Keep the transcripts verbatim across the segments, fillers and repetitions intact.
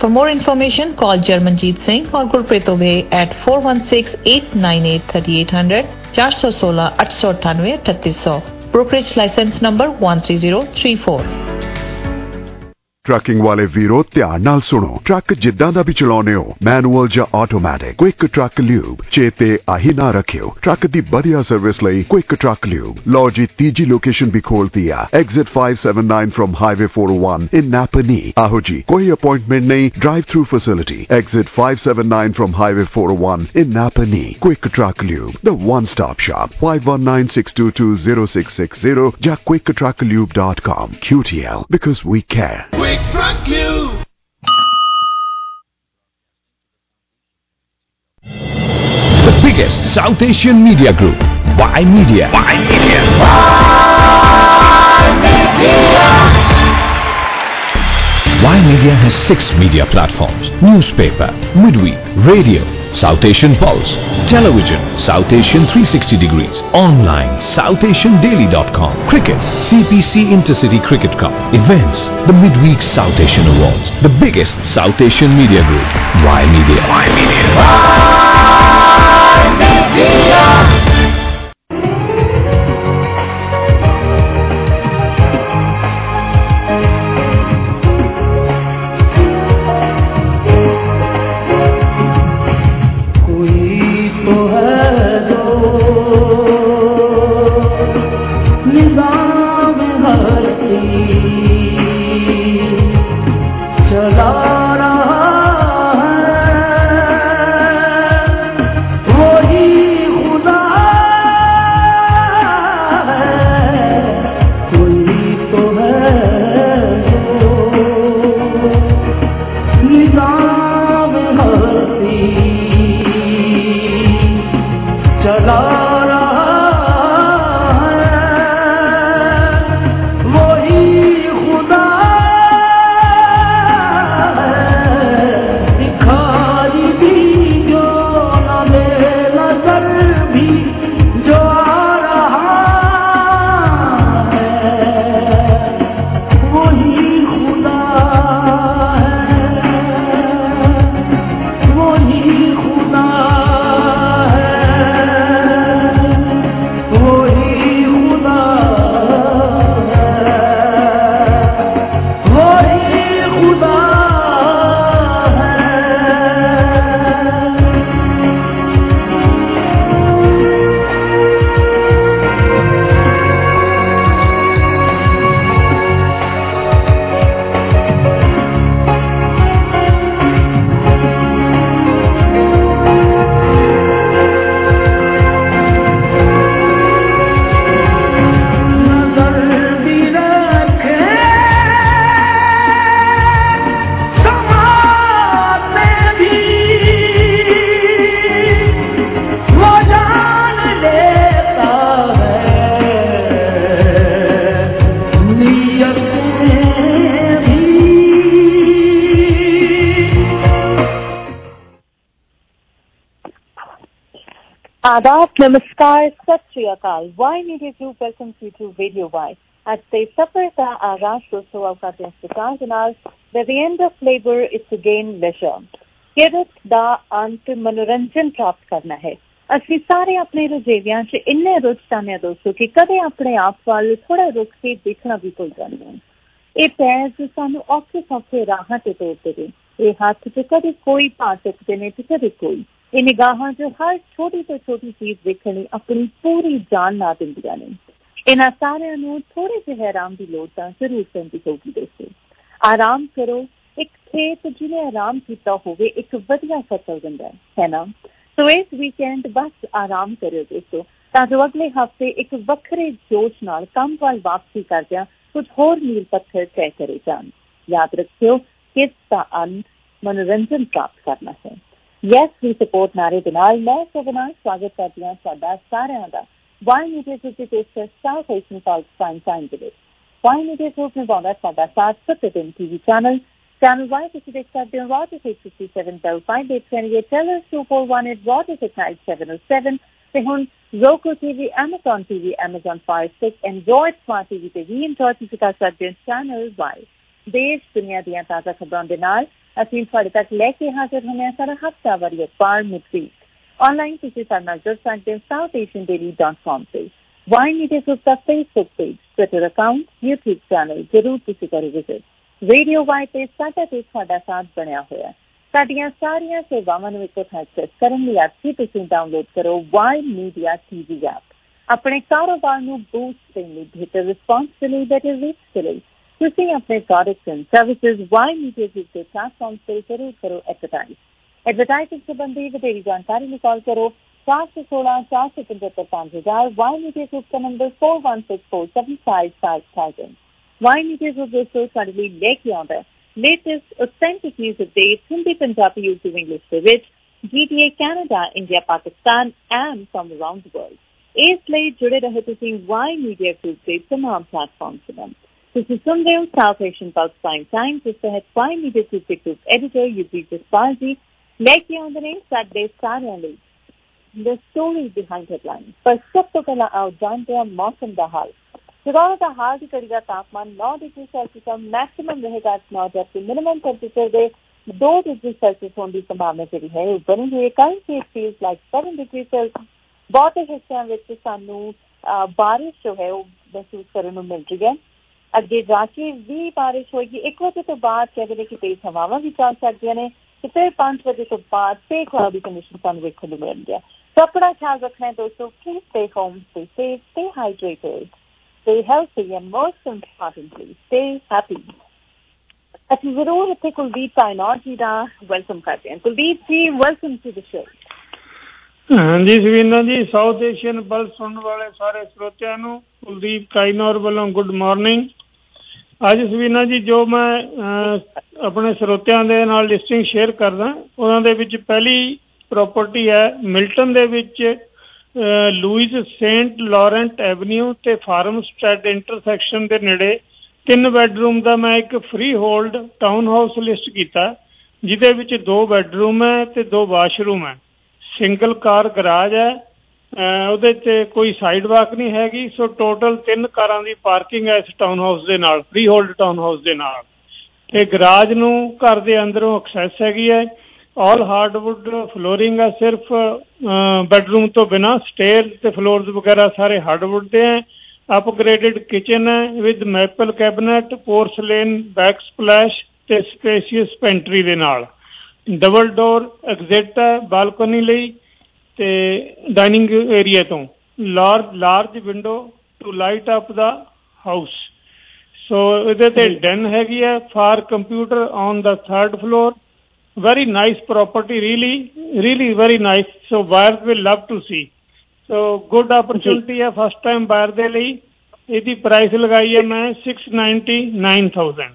For more information, call Jarmanjeet Singh or Gurpreet Obey at four one six, eight nine eight, three eight zero zero, four one six, eight eight nine, three eight zero zero. Brokerage license number one three zero three four. Trucking वाले वीरो ध्यान नाल सुनो। Truck जिद्दां दा भी चलाउने हो, manual ਜਾਂ ਆਟੋਮੈਟਿਕ, क्विक ट्रक ल्यूब चेते आही ना रखियो। ट्रक दी बढ़िया सर्विस लई क्विक ट्रक ल्यूब। लो जी तीजी लोकेशन भी खोलती है, exit five seventy-nine from highway four oh one in Napanee. आहो जी, कोई अपॉइंटमेंट नहीं, drive through facility. Exit five seventy-nine from highway four oh one in Napanee. Quick Truck Lube, the one stop shop. five one nine, six two two, zero six six zero या quick truck lube dot com. Q T L, because we care. Quick Truck Lube. The biggest South Asian media group, Y Media. Y Media. Y Media. Y Media has six media platforms: newspaper, midweek, radio, South Asian Pulse, television, South Asian three sixty degrees, online, south asian daily dot com, cricket, C P C Intercity Cricket Cup, events, the Midweek South Asian Awards, the biggest South Asian media group, Y Media. Y Media. Y Media. आदाब, नमस्कार, सत श्री अकाल। Y media group welcome you to radio Y. आज से सफर का आगाज दोस्तों अवकाश अस्पताल जनाब the end of labour is to gain leisure. किरत दा अंत मनोरंजन प्राप्त करना है। ਅਸੀਂ ਸਾਰੇ ਆਪਣੇ ਰੁਝੇਵਿਆਂ 'ਚ ਇੰਨੇ ਰੁੱਝ ਜਾਂਦੇ ਹਾਂ ਦੋਸਤੋ ਕਿ ਕਦੇ ਆਪਣੇ ਆਪ ਵੱਲ ਥੋੜਾ ਰੁਕ ਕੇ ਦੇਖਣਾ ਵੀ ਭੁੱਲ ਜਾਂਦੇ ਹਾਂ। ਇਹ ਪੈਰ ਸਾਨੂੰ ਔਖੇ ਸੌਖੇ ਰਾਹਾਂ ਤੇ ਤੋਰਦੇ ਨੇ। ਇਹ ਹੱਥ 'ਚ ਕਦੇ ਕੋਈ ਪਾ ਚੁੱਕਦੇ ਨੇ ਤੇ ਕਦੇ ਕੋਈ। ਇਹ ਨਿਗਾਹਾਂ 'ਚ ਹਰ ਛੋਟੀ ਤੋਂ ਛੋਟੀ ਚੀਜ਼ ਦੇਖਣ ਲਈ ਆਪਣੀ ਪੂਰੀ ਜਾਨ ਲਾ ਦਿੰਦੀਆਂ ਨੇ। ਇਹਨਾਂ ਸਾਰਿਆਂ ਨੂੰ ਥੋੜੇ ਜਿਹੇ ਆਰਾਮ ਦੀ ਲੋੜ ਤਾਂ ਜ਼ਰੂਰ ਪੈਂਦੀ ਹੋਊਗੀ ਦੋਸਤੋ। ਆਰਾਮ ਕਰੋ। ਇੱਕ ਖੇਤ ਜਿਹਨੇ ਆਰਾਮ ਕੀਤਾ ਹੋਵੇ ਇੱਕ ਵਧੀਆ ਫਸਲ ਦਿੰਦਾ ਹੈ ਨਾ। ਸੋ ਇਸ ਵੀਕਐਂਡ ਬਸ ਆਰਾਮ ਕਰਿਓ ਦੋਸਤੋ, ਤਾਂ ਜੋ ਅਗਲੇ ਹਫ਼ਤੇ ਇੱਕ ਵੱਖਰੇ ਜੋਸ਼ ਨਾਲ ਕੰਮ ਵੱਲ ਵਾਪਸੀ ਕਰਦਿਆਂ ਕੁਝ ਹੋਰ ਮੀਲ ਪੱਥਰ ਤੈਅ ਕਰੇ ਜਾਣ। ਯਾਦ ਰੱਖਿਓ ਕਿ ਇਸ ਦਾ ਅੰਤ ਮਨੋਰੰਜਨ ਪ੍ਰਾਪਤ ਕਰਨਾ ਹੈ। ਯੈਸ ਵੀ ਸਪੋਰਟ ਨਾਰੇ ਦੇ ਨਾਲ ਮੈਂ ਸਵਨਾ ਸਵਾਗਤ ਕਰਦੀ ਹਾਂ ਤੁਹਾਡਾ ਸਾਰਿਆਂ ਦਾ ਵਾਈ ਮੀਡੀਆ ਗਰੁੱਪ ਦੀ ਪੇਸ਼ਕਸ਼ South Asian pulse prime time ਦੇ ਵਿੱਚ। ਵਾਈ ਮੀਡੀਆ ਗਰੁੱਪ ਨਿਭਾਉਂਦਾ ਸਾਡਾ ਸਾਥ ਸੱਤਰ T V channel Channel Y ਤੁਸੀਂ ਦੇਖ ਸਕਦੇ ਹੋ Rogers eight sixty-seven, Bell five eight twenty-eight, Tellers two four one eight, Rogers at night seven oh seven ਤੇ ਹੁਣ Roku T V, Amazon T V, Amazon Fire Stick, Android Smart T V ਤੇ ਵੀ enjoy ਤੁਸੀਂ ਕਰ ਸਕਦੇ ਹੋ Channel Y। ਦੇਸ਼ ਦੁਨੀਆ ਦੀਆਂ ਤਾਜ਼ਾ ਖਬਰਾਂ ਦੇ ਨਾਲ ਅਸੀਂ ਤੁਹਾਡੇ ਤੱਕ ਲੈ ਕੇ ਹਾਜ਼ਰ ਹੁੰਦੇ ਹਾਂ ਸਾਡਾ ਹਫ਼ਤਾਵਾਰੀ ਅਖਬਾਰ ਮੁਕਤੀ। ਆਨਲਾਈਨ ਤੁਸੀਂ ਸਾਡੇ ਨਾਲ ਜੁੜ ਸਕਦੇ ਹੋ south Asian daily dot com ਤੇ। ਵਾਈ ਮੀਡੀਆ ਗਰੁੱਪ ਦਾ Facebook page, Twitter account, YouTube channel ਜ਼ਰੂਰ ਤੁਸੀਂ ਕਰੋ ਵਿਜ਼ਿਟ। ਰੇਡੀਓ ਵਾਈ ਤੇ ਸਾਡਾ ਤੇ ਤੁਹਾਡਾ ਸਾਥ ਬਣਿਆ ਹੋਇਆ। ਸਾਡੀਆਂ ਸਾਰੀਆਂ ਸੇਵਾਵਾਂ ਨੂੰ ਇੱਕੋ ਥਾਂ ਐਕਸੈਸ ਕਰਨ ਲਈ ਅੱਜ ਹੀ ਤੁਸੀਂ ਡਾਊਨਲੋਡ ਕਰੋ ਵਾਈ ਮੀਡੀਆ ਟੀਵੀ ਐਪ। ਆਪਣੇ ਕਾਰੋਬਾਰ ਨੂੰ ਬੂਸਟ ਦੇਣ ਲਈ, ਬਿਹਤਰ ਰਿਸਪਾਂਸ ਦੇ ਲਈ, ਬੈਟਰ ਰੀਚ ਦੇ ਲਈ ਤੁਸੀਂ ਆਪਣੇ products and services Y media group ਦੇ ਪਲੇਟਫਾਰਮ ਤੇ ਜ਼ਰੂਰ ਕਰੋ ਐਡਵਰਟਾਈਜ਼। ਐਡਵਰਟਾਈਜ਼ਿੰਗ ਸੰਬੰਧੀ ਵਧੇਰੀ ਜਾਣਕਾਰੀ ਲਈ ਕਾਲ ਕਰੋ ਚਾਰ ਸੌ ਸੋਲਾਂ ਚਾਰ ਸੌ ਪੰਝੱਤਰ ਪੰਜ ਹਜ਼ਾਰ। ਵਾਈ ਮੀਡੀਆ ਗਰੁੱਪ ਦਾ number four one six four seven five five thousand। Y media group ਦੋਸਤੋ ਸਾਡੇ ਲਈ ਲੈ ਕੇ ਆਉਂਦਾ ਹੈ latest authentic news updates Hindi, Punjabi, Urdu, English ਦੇ ਵਿੱਚ G T A, Canada, India, Pakistan and from around the world. ਇਸ ਲਈ ਜੁੜੇ ਰਹੋ ਤੁਸੀਂ ਵਾਈ ਮੀਡੀਆ ਗਰੁੱਪ ਦੇ ਤਮਾਮ ਪਲੇਟਫਾਰਮ ਨਾਲ। ਤੁਸੀਂ ਸੁਣ ਰਹੇ ਹੋ south Asian pulse prime time, ਜਿਸ ਤਹਿਤ ਵਾਈ ਮੀਡੀਆ ਗਰੁੱਪ ਦੇ group editor UP Jaspal ji ਲੈ ਕੇ ਆਉਂਦੇ ਨੇ ਸਾਡੇ ਸਾਰਿਆਂ ਲਈ ਦ ਸਟੋਰੀ ਬਿਹਾਈਂਡ ਹੈਡਲਾਈਨ। ਪਰ ਸਭ ਤੋਂ ਪਹਿਲਾਂ ਆਓ ਜਾਣਦੇ ਹਾਂ ਮੌਸਮ ਦਾ ਹਾਲ। ਫਿਲਹਾਲ ਦਾ ਹਾਲ ਦੀ ਘੜੀ ਦਾ ਤਾਪਮਾਨ ਨੌ ਡਿਗਰੀ ਸੈਲਸੀਅਸ ਦਾ ਮੈਕਸਿਮਮ ਰਹੇਗਾ ਨੌ, ਜਬਕਿ ਮਿਨੀਮਮ ਟੈਂਪਰੇਚਰ ਦੇ ਦੋ ਡਿਗਰੀ ਸੈਲਸੀਅਸ ਹੋਣ ਦੀ ਸੰਭਾਵਨਾ ਜਿਹੜੀ ਹੈ ਉਹ ਬਣੀ ਹੋਈ ਹੈ। Currently it feels like seven degree Celsius. ਬਹੁਤੇ ਹਿੱਸਿਆਂ ਵਿੱਚ ਸਾਨੂੰ ਬਾਰਿਸ਼ ਜੋ ਹੈ ਉਹ ਮਹਿਸੂਸ ਕਰਨ ਨੂੰ ਮਿਲ ਰਹੀ ਹੈ। ਅੱਗੇ ਜਾ ਕੇ ਵੀ ਬਾਰਿਸ਼ ਹੋਏਗੀ। ਇੱਕ ਵਜੇ ਤੋਂ ਬਾਅਦ ਕਹਿੰਦੇ ਕਿ ਤੇਜ਼ ਹਵਾਵਾਂ ਵੀ ਚੱਲ ਸਕਦੀਆਂ ਨੇ ਤੇ ਫਿਰ ਪੰਜ ਵਜੇ ਤੋਂ ਬਾਅਦ ਤੇ ਕਲਾਉਡੀ ਕੰਡੀਸ਼ਨ ਸਾਨੂੰ ਵੇਖਣ ਨੂੰ ਮਿਲਣਗੀਆਂ। ਸੋ ਆਪਣਾ ਖਿਆਲ ਰੱਖਣਾ ਹੈ ਦੋਸਤੋ। Please stay home, stay safe, stay hydrated, stay healthy and most importantly stay happy। ਅਸੀਂ ਜ਼ਰੂਰ ਇੱਥੇ ਕੁਲਦੀਪ ਕਾਇਨਾਤ ਜੀ ਦਾ ਵੈਲਕਮ ਕਰਦੇ ਹਾਂ। ਕੁਲਦੀਪ ਜੀ, ਵੈਲਕਮ ਟੂ ਦ ਸ਼ੋ। ਹਾਂਜੀ ਸਵੀਨਾ ਜੀ, ਸਾਊਥ ਏਸ਼ੀਅਨ ਪਲਸ ਸੁਣਨ ਵਾਲੇ ਸਾਰੇ ਸਰੋਤਿਆਂ ਨੂੰ ਕੁਲਦੀਪ ਕਾਇਨਾਤ ਵੱਲੋਂ ਗੁੱਡ ਮਾਰਨਿੰਗ। ਅੱਜ ਸਵੀਨਾ ਜੀ ਜੋ ਮੈਂ ਆਪਣੇ ਸਰੋਤਿਆਂ ਦੇ ਨਾਲ ਲਿਸਟਿੰਗ ਸ਼ੇਅਰ ਕਰਦਾ ਉਹਨਾਂ ਦੇ ਵਿੱਚ ਪਹਿਲੀ ਪ੍ਰੋਪਰਟੀ ਹੈ ਮਿਲਟਨ ਦੇ ਵਿੱਚ ਲੂਇਸ ਸੇਂਟ ਲਾਰੈਂਟ ਐਵਨਿਊ ਤੇ ਫਾਰਮ ਸਟ੍ਰੀਟ ਇੰਟਰਸੈਕਸ਼ਨ ਦੇ ਨੇੜੇ ਤਿੰਨ ਬੈਡਰੂਮ ਦਾ ਮੈਂ ਇੱਕ freehold townhouse list ਕੀਤਾ, ਜਿਹਦੇ ਵਿੱਚ ਦੋ ਬੈਡਰੂਮ ਹੈ ਤੇ ਦੋ ਵਾਸ਼ਰੂਮ ਹੈ। ਸਿੰਗਲ ਕਾਰ ਗਰਾਜ ਹੈ, ਉਹਦੇ 'ਚ ਕੋਈ ਸਾਈਡ ਵਾਕ ਨਹੀਂ ਹੈਗੀ। ਸੋ ਟੋਟਲ ਤਿੰਨ ਕਾਰਾਂ ਦੀ ਪਾਰਕਿੰਗ ਹੈ ਇਸ ਟਾਊਨ ਹਾਊਸ ਦੇ ਨਾਲ, ਫਰੀ ਹੋਲਡ ਟਾਊਨ ਹਾਊਸ ਦੇ ਨਾਲ। ਤੇ ਗਰਾਜ ਨੂੰ ਘਰ ਦੇ ਅੰਦਰੋਂ ਐਕਸੈਸ ਹੈਗੀ ਹੈ। ਆਲ ਹਾਰਡਵੁੱਡ ਫਲੋਰਿੰਗ ਹੈ, ਸਿਰਫ ਬੈਡਰੂਮ ਤੋਂ ਬਿਨਾਂ। ਸਟੇਅਰ ਤੇ ਫਲੋਰਸ ਵਗੈਰਾ ਸਾਰੇ ਹਾਰਡਵੁੱਡ ਦੇ ਹੈ। ਅਪਗ੍ਰੇਡਡ ਕਿਚਨ ਹੈ with maple cabinet, porcelain backsplash ਤੇ ਸਪੇਸੀਅਸ ਪੈਂਟਰੀ ਦੇ ਨਾਲ। ਡਬਲ ਡੋਰ ਐਗਜ਼ਿਟ ਹੈ ਬਾਲਕਨੀ ਲਈ ਤੇ ਡਾਈਨਿੰਗ ਏਰੀਆ ਤੋਂ। Large large window to light up the house. So ਇਹਦੇ ਤੇ ਡੈਨ ਹੈਗੀ ਹੈ for computer on the third floor. Very nice property, really, really very nice. So buyers will love to see. So good opportunity है first time buyer ਦੇ ਲਈ। ਇਹਦੀ price ਲਗਾਈ ਹੈ ਮੈਂ six ninety nine thousand।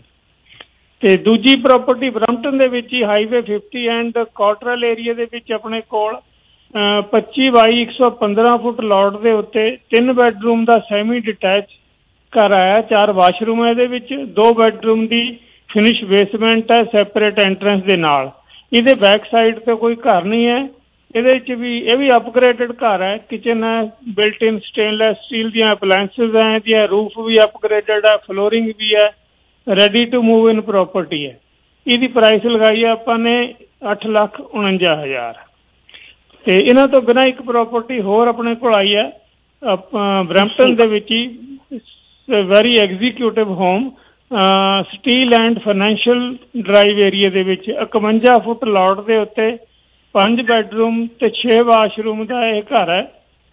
ਤੇ ਦੂਜੀ ਪ੍ਰੋਪਰਟੀ ਬਰੰਪਟਨ ਦੇ ਵਿੱਚ ਹੀ highway fifty and Cottrelle area ਦੇ ਵਿੱਚ ਆਪਣੇ ਕੋਲ ਪੱਚੀ ਬਾਈ ਇੱਕ ਸੌ ਪੰਦਰਾਂ ਫੁੱਟ ਲੋਟ ਦੇ ਉੱਤੇ ਤਿੰਨ ਬੈਡਰੂਮ ਦਾ ਸੈਮੀ ਡਿਟੈਚ ਘਰ ਆਇਆ। ਚਾਰ ਵਾਸ਼ਰੂਮ ਹੈ ਇਹਦੇ ਵਿੱਚ। ਦੋ ਬੈਡਰੂਮ ਦੀ ਫਿਨਿਸ਼ ਬੇਸਮੈਂਟ ਹੈ ਸੈਪਰੇਟ ਐਂਟਰੈਂਸ ਦੇ ਨਾਲ। ਇਹਦੇ ਬੈਕ ਸਾਈਡ ਤੇ ਕੋਈ ਘਰ ਨਹੀਂ ਹੈ। ਇਹਦੇ ਵਿੱਚ ਵੀ ਇਹ ਵੀ ਅਪਗ੍ਰੇਡਡ ਘਰ ਹੈ। ਕਿਚਨ ਹੈ ਬਿਲਟ ਇਨ ਸਟੇਨਲੈਸ ਸਟੀਲ ਦੀਆਂ ਅਪਲਾਇੰਸਿਸ ਹੈ ਇਹਦੀਆਂ। ਰੂਫ ਵੀ ਅਪਗ੍ਰੇਡਡ ਹੈ, ਫਲੋਰਿੰਗ ਵੀ ਹੈ। Ready to move in property ਹੈ। ਇਹਦੀ ਪ੍ਰਾਈਸ ਲਗਾਈ ਹੈ ਆਪਾਂ ਨੇ ਅੱਠ ਲੱਖ ਉਣੰਜਾ ਹਜ਼ਾਰ। ਤੇ ਇਹਨਾਂ ਤੋਂ ਬਿਨਾਂ ਇੱਕ ਪ੍ਰੋਪਰਟੀ ਹੋਰ ਆਪਣੇ ਕੋਲ ਆਈ ਹੈ ਆਪਾਂ ਬਰੈਂਪਟਨ ਦੇ ਵਿੱਚ ਹੀ, very executive home Steeles and financial drive area ਦੇ ਵਿੱਚ ਇਕਵੰਜਾ ਫੁੱਟ ਲੋਟ ਦੇ ਉੱਤੇ ਪੰਜ ਬੈਡਰੂਮ ਤੇ ਛੇ ਵਾਸ਼ਰੂਮ ਦਾ ਇਹ ਘਰ ਹੈ।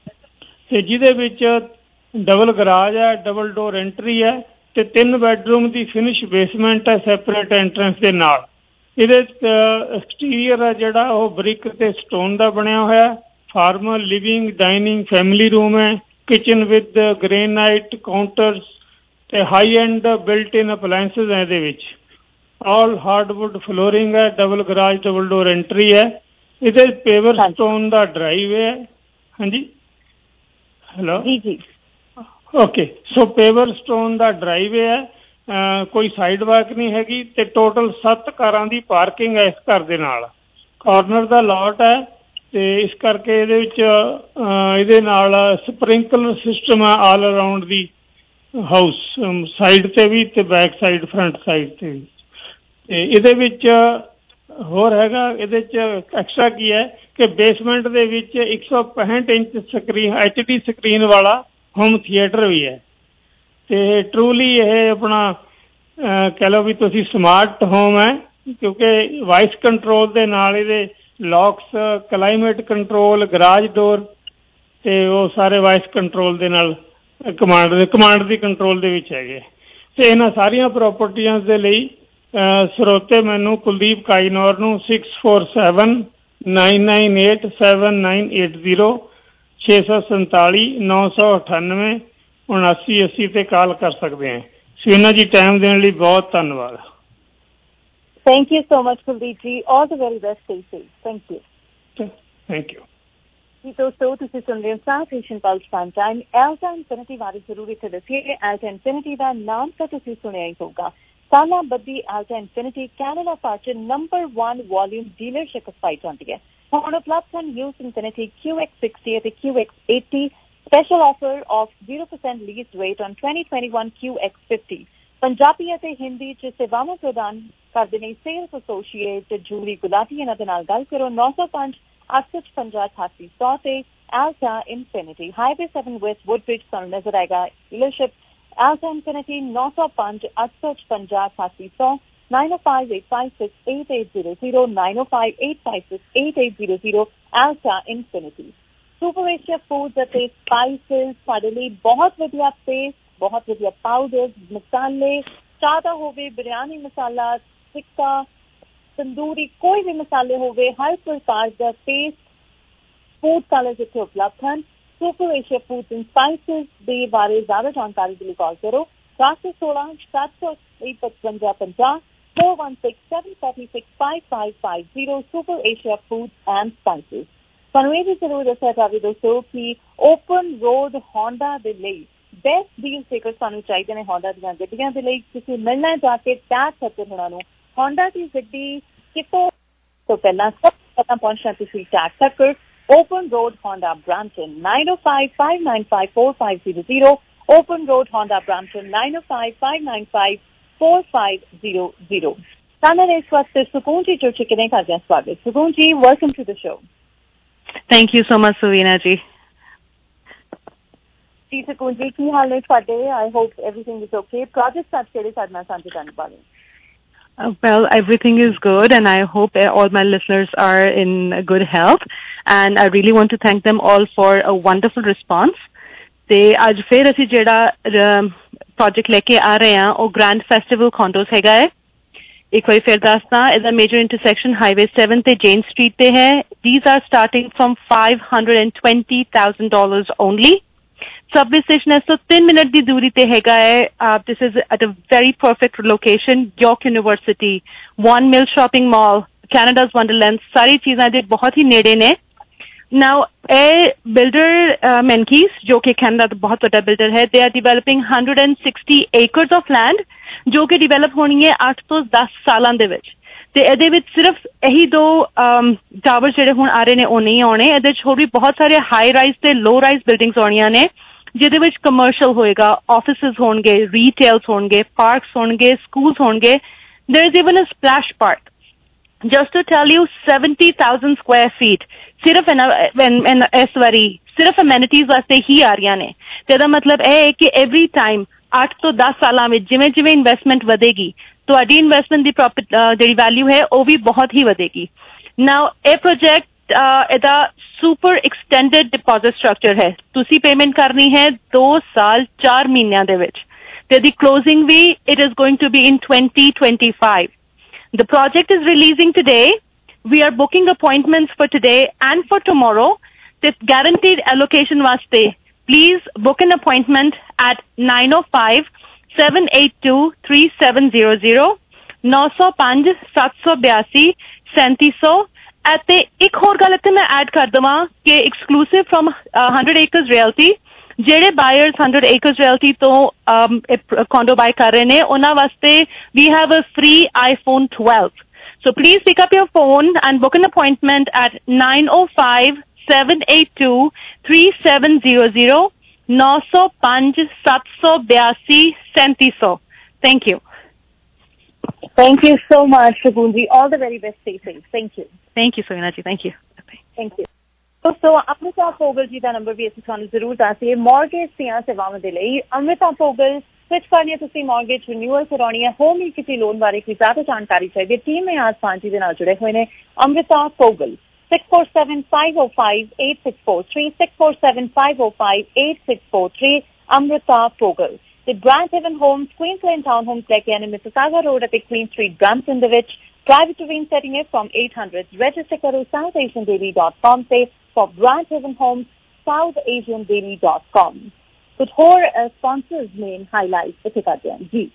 ਤੇ ਜਿਹਦੇ ਵਿੱਚ ਡਬਲ ਗਰਾਜ ਹੈ, ਡਬਲ ਡੋਰ ਐਂਟਰੀ ਹੈ ਤੇ ਤਿੰਨ ਬੈਡਰੂਮ ਦੀ ਫਿਨਿਸ਼ ਬੇਸਮੈਂਟ ਹੈ ਸੈਪਰੇਟ ਐਂਟਰੈਂਸ ਦੇ ਨਾਲ। ਇਹਦੇ ਐਕਸਟੀਰੀਅਰ ਹੈ ਜਿਹੜਾ ਉਹ ਬ੍ਰਿਕ ਤੇ ਸਟੋਨ ਦਾ ਬਣਿਆ ਹੋਇਆ। Formal living dining family room ਹੈ। ਕਿਚਨ ਵਿਦ ਗ੍ਰੇਨਾਈਟ ਕਾਊਂਟਰਸ ਤੇ high end built in appliances ਹੈ ਇਹਦੇ ਵਿੱਚ। ਆਲ ਹਾਰਡਵੁੱਡ ਫਲੋਰਿੰਗ ਹੈ, double garage double door entry ਹੈ। ਇਹਦੇ ਪੇਵਰ ਸਟੋਨ ਦਾ ਡਰਾਈਵ ਹੈ। ਹਾਂਜੀ ਹੈਲੋ ਜੀ ਜੀ ਓਕੇ। ਸੋ ਪੇਵਰ ਸਟੋਨ ਦਾ ਡਰਾਈਵ ਹੈ, ਕੋਈ ਸਾਈਡ ਵਾਕ ਨਹੀਂ ਹੈਗੀ ਤੇ ਟੋਟਲ ਸੱਤ ਕਾਰਾਂ ਦੀ ਪਾਰਕਿੰਗ ਹੈ ਇਸ ਘਰ ਦੇ ਨਾਲ। ਕਾਰਨਰ ਦਾ ਲਾਟ ਹੈ ਤੇ ਇਸ ਕਰਕੇ ਇਹਦੇ ਵਿੱਚ ਇਹਦੇ ਨਾਲ ਸਪਰਿੰਕਲਰ ਸਿਸਟਮ ਹੈ ਆਲ ਅਰਾਊਂਡ ਦੀ। ਹਾਊਸ ਸਾਈਡ ਤੇ ਵੀ ਤੇ ਬੈਕ ਸਾਈਡ ਫਰੰਟ ਸਾਈਡ ਤੇ ਵੀ। ਤੇ ਇਹਦੇ ਵਿੱਚ ਹੋਰ ਹੈਗਾ, ਇਹਦੇ ਚ ਐਕਸਟਰਾ ਕੀ ਹੈ ਕਿ ਬੇਸਮੈਂਟ ਦੇ ਵਿੱਚ ਇੱਕ ਸੌ ਪੈਂਹਠ inch screen H D screen ਵਾਲਾ ਹੋਮ ਥੀਏਟਰ ਵੀ ਹੈ। ਤੇ ਟਰੂਲੀ ਇਹ ਆਪਣਾ ਕਹਿ ਲਓ ਵੀ ਤੁਸੀਂ ਸਮਾਰਟ ਹੋਮ ਹੈ, ਕਿਉਂਕਿ ਵਾਇਸ ਕੰਟਰੋਲ ਦੇ ਨਾਲ ਇਹਦੇ locks, climate control, garage door ਤੇ ਉਹ ਸਾਰੇ ਵਾਇਸ ਕੰਟਰੋਲ ਦੇ ਨਾਲ ਕਮਾਂਡ ਦੇ ਕਮਾਂਡ ਦੀ ਕੰਟਰੋਲ ਦੇ ਵਿੱਚ ਹੈਗੇ। ਤੇ ਇਹਨਾਂ ਸਾਰੀਆਂ ਪ੍ਰੋਪਰਟੀਆਂ ਦੇ ਲਈ ਸਰੋਤੇ ਮੈਨੂੰ ਕੁਲਦੀਪ ਕਾਈਨੌਰ ਨੂੰ six four seven nine nine eight seven nine eight zero ਛੇ ਸੌ ਸੰਤਾਲੀ ਨੌ ਸੌ ਅਠਾਨਵੇਂ ਉਨਾਸੀ ਅੱਸੀ ਤੇ ਕਾਲ ਕਰ ਸਕਦੇ ਹੈ। ਸਵੀਨਾ ਜੀ, ਟਾਈਮ ਦੇਣ ਲਈ ਬਹੁਤ ਧੰਨਵਾਦ। Thank you so much, Kuldeep ji. All the very best. Stay safe. Thank you. Thank you. ਜੀ ਦੋਸਤੋ, ਤੁਸੀਂ ਸੁਣ ਰਹੇ ਹੋ south Asian pulse prime time. Elta Infiniti ਬਾਰੇ ਜ਼ਰੂਰ ਇੱਥੇ ਦੱਸੀਏ। ਐਲਟਾ ਇਨਫਿਨਿਟੀ ਦਾ ਨਾਮ ਤਾਂ ਤੁਸੀਂ ਸੁਣਿਆ ਹੀ ਹੋਊਗਾ। ਸਾਲਾਂ ਬੱਧੀ ਐਲਟਾ ਇਨਫਿਨਿਟੀ ਕੈਨੇਡਾ ਭਰ 'ਚ ਨੰਬਰ ਵਨ ਵੋਲਿਊਮ ਡੀਲਰਸ਼ਿਪ ਪਾਈ ਜਾਂਦੀ ਹੈ। ਹੁਣ ਉਪਲਬਧ ਹਨ used Infiniti Q X sixty ਅਤੇ Q X eighty. Special offer of zero percent lease rate on twenty twenty one Q X fifty. Punjabi ਅਤੇ ਹਿੰਦੀ 'ਚ ਸੇਵਾਵਾਂ ਪ੍ਰਦਾਨ ਕਰਦੇ ਨੇ ਸੇਲਸ ਐਸੋਸੀਏਟ ਜੂਲੀ ਗੁਲਾਟੀ। ਇਹਨਾਂ ਦੇ ਨਾਲ ਗੱਲ ਕਰੋ ਨੌ ਸੌ ਪੰਜ ਅੱਠ ਸੌ ਛਪੰਜਾ ਅਠਾਸੀ ਸੌ ਤੇ Elta Infiniti highway seven west Woodbridge ਤੁਹਾਨੂੰ ਨਜ਼ਰ ਆਏਗਾ ਡੀਲਰਸ਼ਿਪ। ਐਲਟਾ ਇਨਫਿਨਿਟੀ ਨੌ ਸੌ ਪੰਜ ਅੱਠ ਸੌ ਛਪੰਜਾ ਅਠਾਸੀ ਸੌ nine O five eight five six eight eight zero zero nine O five eight five six eight eight zero zero Elta Infiniti. Super Asia foods and spices ਸਾਡੇ ਲਈ ਬਹੁਤ ਵਧੀਆ ਪੇਸਟ, ਬਹੁਤ ਵਧੀਆ ਪਾਊਡਰ, ਮਸਾਲੇ, ਚਾਹ ਦਾ ਹੋਵੇ, ਬਿਰਿਆਨੀ ਮਸਾਲਾ, ਟਿੱਕਾ, ਤੰਦੂਰੀ ਕੋਈ ਵੀ ਮਸਾਲੇ ਹੋਵੇ, ਹਰ ਪ੍ਰਕਾਰ ਦਾ ਪੇਸਟ, ਫੂਡ ਕਲਰਸ ਇੱਥੇ ਉਪਲਬਧ ਹਨ। Super Asia foods and spices ਦੇ ਬਾਰੇ ਜ਼ਿਆਦਾ ਜਾਣਕਾਰੀ ਦੇ ਲਈ ਕਾਲ ਕਰੋ ਚਾਰ ਸੌ ਸੋਲਾਂ ਸੱਤ ਸੌ ਪਚਵੰਜਾ ਪੰਜਾਹ four one six seven four six five five five zero Super Asia Foods and Spices। ਤੁਹਾਨੂੰ ਇਹ ਵੀ ਜ਼ਰੂਰ ਦੱਸਿਆ ਜਾਵੇ ਦੋਸਤੋ ਕਿ ਓਪਨ ਰੋਡ ਹੋਂਡਾ ਦੇ ਲਈ ਬੈਸਟ ਡੀਲ ਸੇਕਰ ਸਾਨੂੰ ਚਾਹੀਦੇ ਨੇ ਹੋਂਡਾ ਦੀਆਂ ਗੱਡੀਆਂ ਦੇ ਲਈ। ਤੁਸੀਂ ਮਿਲਣਾ ਜਾ ਕੇ ਟੈਗ ਸੱਚਰ ਹੋਣਾ ਨੂੰ ਹੋਂਡਾ ਦੀ ਗੱਡੀ ਕਿਤੋਂ ਤੋਂ ਪਹਿਲਾਂ ਸਭ ਤੋਂ ਪਹਿਲਾਂ ਪਹੁੰਚਣਾ ਤੁਸੀਂ ਟੈਗ ਸੱਚਰ Open Road Honda Brampton nine oh five five nine five four five zero zero Open Road Honda Brampton nine oh five five nine five four five zero zero। ਸਾਨੂੰ ਇਸ ਵਕਤ ਸੁਕੂਨ ਜੀ ਜੋ ਚਿਕਨੇ ਕਰ ਜਾਂ ਸਵਾਗਤ। Sukoon ji, welcome to the show. Thank you so much Suvina ji. ਜੀ ਸੁਕੂਨ ਜੀ, ਕੀ ਹਾਲ ਨੇ ਤੁਹਾਡੇ? I hope everything is okay. Project ਅੱਜ ਕਿਹੜੇ ਸਾਡੇ ਨਾਲ ਸਾਂਝੇ ਕਰਨ ਵਾਲੇ? Uh, well, everything is good, and I hope uh, all my listeners are in good health. And I really want to thank them all for a wonderful response. ਤੇ ਅੱਜ ਫਿਰ ਅਸੀਂ ਜਿਹੜਾ ਪ੍ਰੋਜੈਕਟ ਲੈ ਕੇ ਆ ਰਹੇ ਹਾਂ ਉਹ ਗ੍ਰੈਂਡ ਫੈਸਟੀਵਲ ਕੌਂਡੋਸ ਹੈਗਾ ਹੈ। ਇੱਕ ਵਾਰੀ ਫਿਰ ਦੱਸਦਾ, ਇਹਦਾ ਮੇਜਰ ਇੰਟਰਸੈਕਸ਼ਨ ਹਾਈਵੇ ਸੈਵਨ ਤੇ ਜੇਨ ਸਟਰੀਟ ਤੇ ਹੈ। These are starting from five hundred twenty thousand dollars only. Subway station है तो तीन मिनट की दूरी पे हैगा है। This is at a very perfect location. York University, one mill shopping mall, Canada's Wonderland, सारी चीज़ां दे बहुत ही नेड़े ने। नाउ ए बिल्डर मैनकीस जो कि कैनेडा का बहुत बड़ा बिल्डर है, they are developing one hundred sixty acres of land जो कि डिवेलप होनी है आठ तो दस सालों दे विच। ਤੇ ਇਹਦੇ ਵਿੱਚ ਸਿਰਫ ਇਹੀ ਦੋ ਟਾਵਰ ਜਿਹੜੇ ਹੁਣ ਆ ਰਹੇ ਨੇ ਉਹ ਨਹੀਂ ਆਉਣੇ। ਇਹਦੇ ਚ ਹੋਰ ਵੀ ਬਹੁਤ ਸਾਰੇ ਹਾਈ ਰਾਈਜ਼ ਤੇ ਲੋ ਰਾਈਜ਼ ਬਿਲਡਿੰਗਸ ਆਉਣੀਆਂ ਨੇ ਜਿਹਦੇ ਵਿੱਚ ਕਮਰਸ਼ੀਅਲ ਹੋਏਗਾ, ਆਫਿਸਿਸ ਹੋਣਗੇ, ਰੀਟੇਲਸ ਹੋਣਗੇ, ਪਾਰਕਸ ਹੋਣਗੇ, ਸਕੂਲਸ ਹੋਣਗੇ। There is even a splash park just to tell you seventy thousand square feet सिर्फ ਇਸ ਵਾਰੀ ਸਿਰਫ ਅਮੈਨਿਟੀਜ਼ ਵਾਸਤੇ ਹੀ ਆ ਰਹੀਆਂ ਨੇ। ਤੇ ਇਹਦਾ ਮਤਲਬ ਇਹ ਹੈ ਕਿ ਐਵਰੀ ਟਾਈਮ ਅੱਠ ਤੋਂ ਦਸ ਸਾਲਾਂ ਵਿੱਚ ਜਿਵੇਂ ਜਿਵੇਂ ਇਨਵੈਸਟਮੈਂਟ ਵਧੇਗੀ ਤੁਹਾਡੀ ਇਨਵੈਸਟਮੈਂਟ ਦੀ ਪ੍ਰੋਫਿਟ ਜਿਹੜੀ ਵੈਲਿਊ ਹੈ ਉਹ ਵੀ ਬਹੁਤ ਹੀ ਵਧੇਗੀ। ਨਾਓ ਇਹ ਪ੍ਰੋਜੈਕਟ ਇਹਦਾ ਸੁਪਰ ਐਕਸਟੈਂਡਡ ਡਿਪੋਜ਼ਿਟ ਸਟਰਕਚਰ ਹੈ। ਤੁਸੀਂ ਪੇਮੈਂਟ ਕਰਨੀ ਹੈ ਦੋ ਸਾਲ ਚਾਰ ਮਹੀਨਿਆਂ ਦੇ ਵਿੱਚ ਤੇ ਇਹਦੀ ਕਲੋਜ਼ਿੰਗ ਵੀ it is going to be in twenty twenty-five। The project is releasing today. We are booking appointments for today and for tomorrow. This guaranteed allocation vaste, please book an appointment at nine oh five seven eight two three seven zero zero nine oh five seven two two seven three zero zero। ਅਤੇ ਇੱਕ ਹੋਰ ਗੱਲ ਇੱਥੇ ਮੈਂ add ਕਰ ਦੇਵਾਂ ਕਿ exclusive from one hundred acres realty ਜਿਹੜੇ buyers one hundred acres realty ਤੋਂ ਕੌਂਡੋ ਬਾਈ ਕਰ ਰਹੇ ਨੇ ਉਹਨਾਂ ਵਾਸਤੇ we have a free iPhone twelve। So please pick up your phone and book an appointment at nine oh five seven eight two three seven zero zero नौ सौ पांच सत्त सौ बयासी सैंती सौ. Thank you. Thank you so much, Shagunji. All the very best. Stay safe. Thank you. Thank you, Sohina ji. Thank you. Bye-bye. Thank you. दोस्तों अमृता पोगल जी का number भी ਅਸੀਂ ਤੁਹਾਨੂੰ ਜ਼ਰੂਰ ਦੱਸਿਏ ਮਾਰਗੇਜ ਦੀਆਂ ਸੇਵਾਵਾਂ ਦੇ ਲਈ ਅਮ੍ਰਿਤਾ ਪੋਗਲ ਸਵਿਚ ਕਰਨੀ ਹੈ ਤੁਸੀਂ ਮਾਰਗੇਜ ਰਿਨਿਊਅਲ ਕਰਾਉਣੀ ਹੈ ਹੋਮ ਇਕੁਇਟੀ ਲੋਨ ਬਾਰੇ ਕੋਈ ਜ਼ਿਆਦਾ ਜਾਣਕਾਰੀ ਚਾਹੀਦੀ ਹੈ ਟੀਮ ਹੈ ਅੱਜ ਸਾਂਝੀ ਦੇ ਨਾਲ ਜੁੜੇ ਹੋਏ ਨੇ Amrita ਪੋਗਲ six four seven five zero five eight six four three six four seven five zero five eight six four three Amrita ਪੋਗਲ ਤੇ Grant Haven Homes Queensland Town Homes ਲੈ ਕੇ ਆਏ ਨੇ ਮਿਸਿਸਾਗਾ ਰੋਡ ਅਤੇ Queen Street Brampton ਦੇ ਵਿੱਚ private to win setting है from eight hundred register करो south asian daily dot com से for Grant Haven Homes south asian daily dot com. कुछ और स्पॉन्सर्स मेन हाइलाइट इसे करते हैं जी.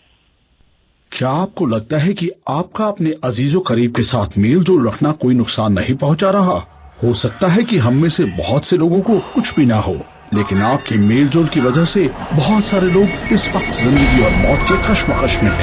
क्या आपको लगता है कि आपका अपने अजीजों करीब के साथ मेल जोल रखना कोई नुकसान नहीं पहुंचा रहा? हो सकता है कि हम में से बहुत से लोगों को कुछ भी ना हो, लेकिन आपके मेल जोल की वजह से बहुत सारे लोग इस वक्त जिंदगी और मौत के कश्मकश में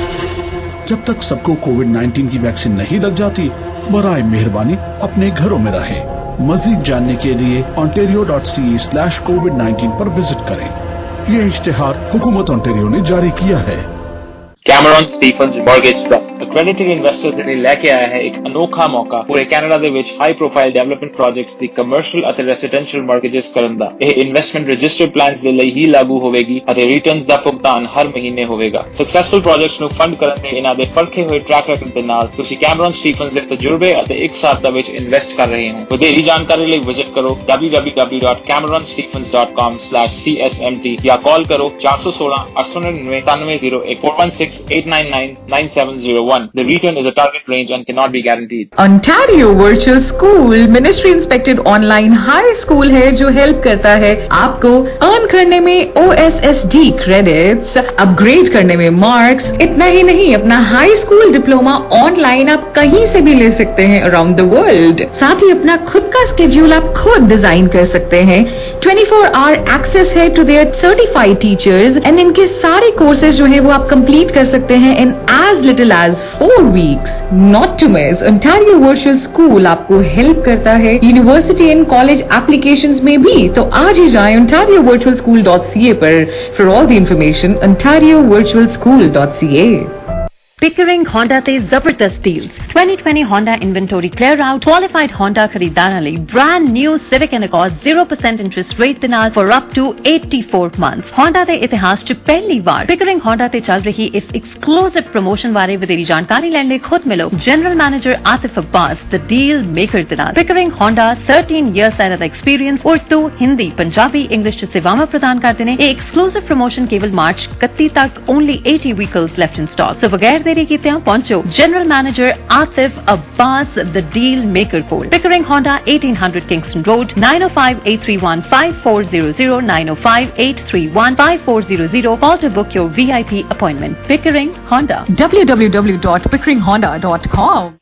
हैं। जब तक सबको कोविड नाइन्टीन की वैक्सीन नहीं लग जाती, बराए मेहरबानी अपने घरों में रहें। मजीद जानने के लिए ontario dot c e slash covid nineteen पर विजिट करें। ये इश्तिहार हुकूमत ओंटारियो ने जारी किया है। Cameron Stephens Mortgage Trust accredited investors ਦੇ ਲਈ ਲੈ ਕੇ ਆਇਆ ਹੈ ਇੱਕ ਅਨੋਖਾ ਮੌਕਾ ਪੂਰੇ ਕੈਨੇਡਾ ਦੇ ਵਿੱਚ ਹਾਈ ਪ੍ਰੋਫਾਈਲ ਡਿਵੈਲਪਮੈਂਟ ਪ੍ਰੋਜੈਕਟਸ ਦੀ ਕਮਰਸ਼ੀਅਲ ਅਤੇ ਰੈਜ਼ੀਡੈਂਸ਼ੀਅਲ ਮਾਰਗੇजेस ਕਰਨ ਦਾ। ਇਹ ਇਨਵੈਸਟਮੈਂਟ ਰਜਿਸਟਰਡ ਪਲਾਨਸ ਦੇ ਲਈ ਹੀ ਲਾਗੂ ਹੋਵੇਗੀ ਅਤੇ ਰਿਟਰਨਸ ਦਾ ਭੁਗਤਾਨ ਹਰ ਮਹੀਨੇ ਹੋਵੇਗਾ। ਸਕਸੈਸਫੁਲ ਪ੍ਰੋਜੈਕਟਸ ਨੂੰ ਫੰਡ ਕਰਨ ਦੇ ਇਹਨਾਂ ਦੇ ਪਰਖੇ ਹੋਏ ਟਰੈਕ ਰੈਕੋਰਡ ਦੇ ਨਾਲ ਤੁਸੀਂ Cameron Stephens ਦੇ ਤਜਰਬੇ ਅਤੇ ਇੱਕ ਸਾਲ ਦੇ ਵਿੱਚ ਇਨਵੈਸਟ ਕਰ ਰਹੇ ਹੋ। ਵਧੇਰੀ ਜਾਣਕਾਰੀ ਲਈ ਵਿਜ਼ਿਟ ਕਰੋ w w w dot cameron stephens dot com slash c s m t ਜਾਂ ਕਾਲ ਕਰੋ ਚਾਰ ਸੌ ਸੋਲਾਂ ਅੱਠ ਸੌ ਨੜਿਨਵੇਂ ਸਤਾਨਵੇਂ ਜ਼ੀਰੋ ਇੱਕ four one six eight nine nine nine seven zero one. The return is a target range and cannot be guaranteed. Ontario Virtual School ministry inspected online high school है जो हेल्प करता है आपको अर्न करने में O S S D credits, upgrade करने में marks. इतना ही नहीं, अपना हाई स्कूल डिप्लोमा ऑनलाइन आप कहीं से भी ले सकते हैं अराउंड द वर्ल्ड। साथ ही अपना खुद का स्केड्यूल आप खुद डिजाइन कर सकते हैं। twenty-four hour एक्सेस है to their certified teachers and इनके सारे कोर्सेज जो है वो आप कंप्लीट कर सकते हैं in as little as four weeks. Not to miss, Ontario Virtual School आपको हेल्प करता है यूनिवर्सिटी एंड कॉलेज एप्लीकेशंस में भी। तो आज ही जाएं ontario virtual school dot c a पर for all the information ontario virtual school dot c a. Pickering Honda ਤੇ ਜ਼ਬਰਦਸਤ deals twenty twenty Honda inventory clear out qualified Honda ਖਰੀਦਦਾਰਾਂ ਲਈ brand new Civic and Accord zero percent interest rate ਦੇ ਨਾਲ for up to eighty-four months। Honda ਦੇ ਇਤਿਹਾਸ 'ਚ ਪਹਿਲੀ ਵਾਰ Pickering Honda ਤੇ ਚੱਲ ਰਹੀ ਇਸ exclusive promotion ਬਾਰੇ ਵਧੇਰੀ ਜਾਣਕਾਰੀ ਲੈਣ ਲਈ ਖੁਦ ਮਿਲੋ General Manager Asif ਅब्बास the deal maker ਦੇ ਨਾਲ। Pickering Honda thirteen years ਸਾਲਾਂ ਦਾ experience ਉਰਦੂ ਹਿੰਦੀ ਪੰਜਾਬੀ ਇੰਗਲਿਸ਼ 'ਚ ਸੇਵਾਵਾਂ ਪ੍ਰਦਾਨ ਕਰਦੇ ਨੇ। ਇਹ exclusive promotion ਕੇਵਲ ਮਾਰਚ thirty ਤੱਕ only eighty vehicles left in stock। So ਬਗੈਰ देरी के ત્યાં પહોંચો General Manager Atif Abbas the Deal Maker ਕੋਲ Pickering Honda eighteen hundred Kingston Road nine oh five eight three one five four zero zero nine oh five eight three one five four zero zero call to book your V I P appointment। Pickering Honda w w w dot pickering honda dot com।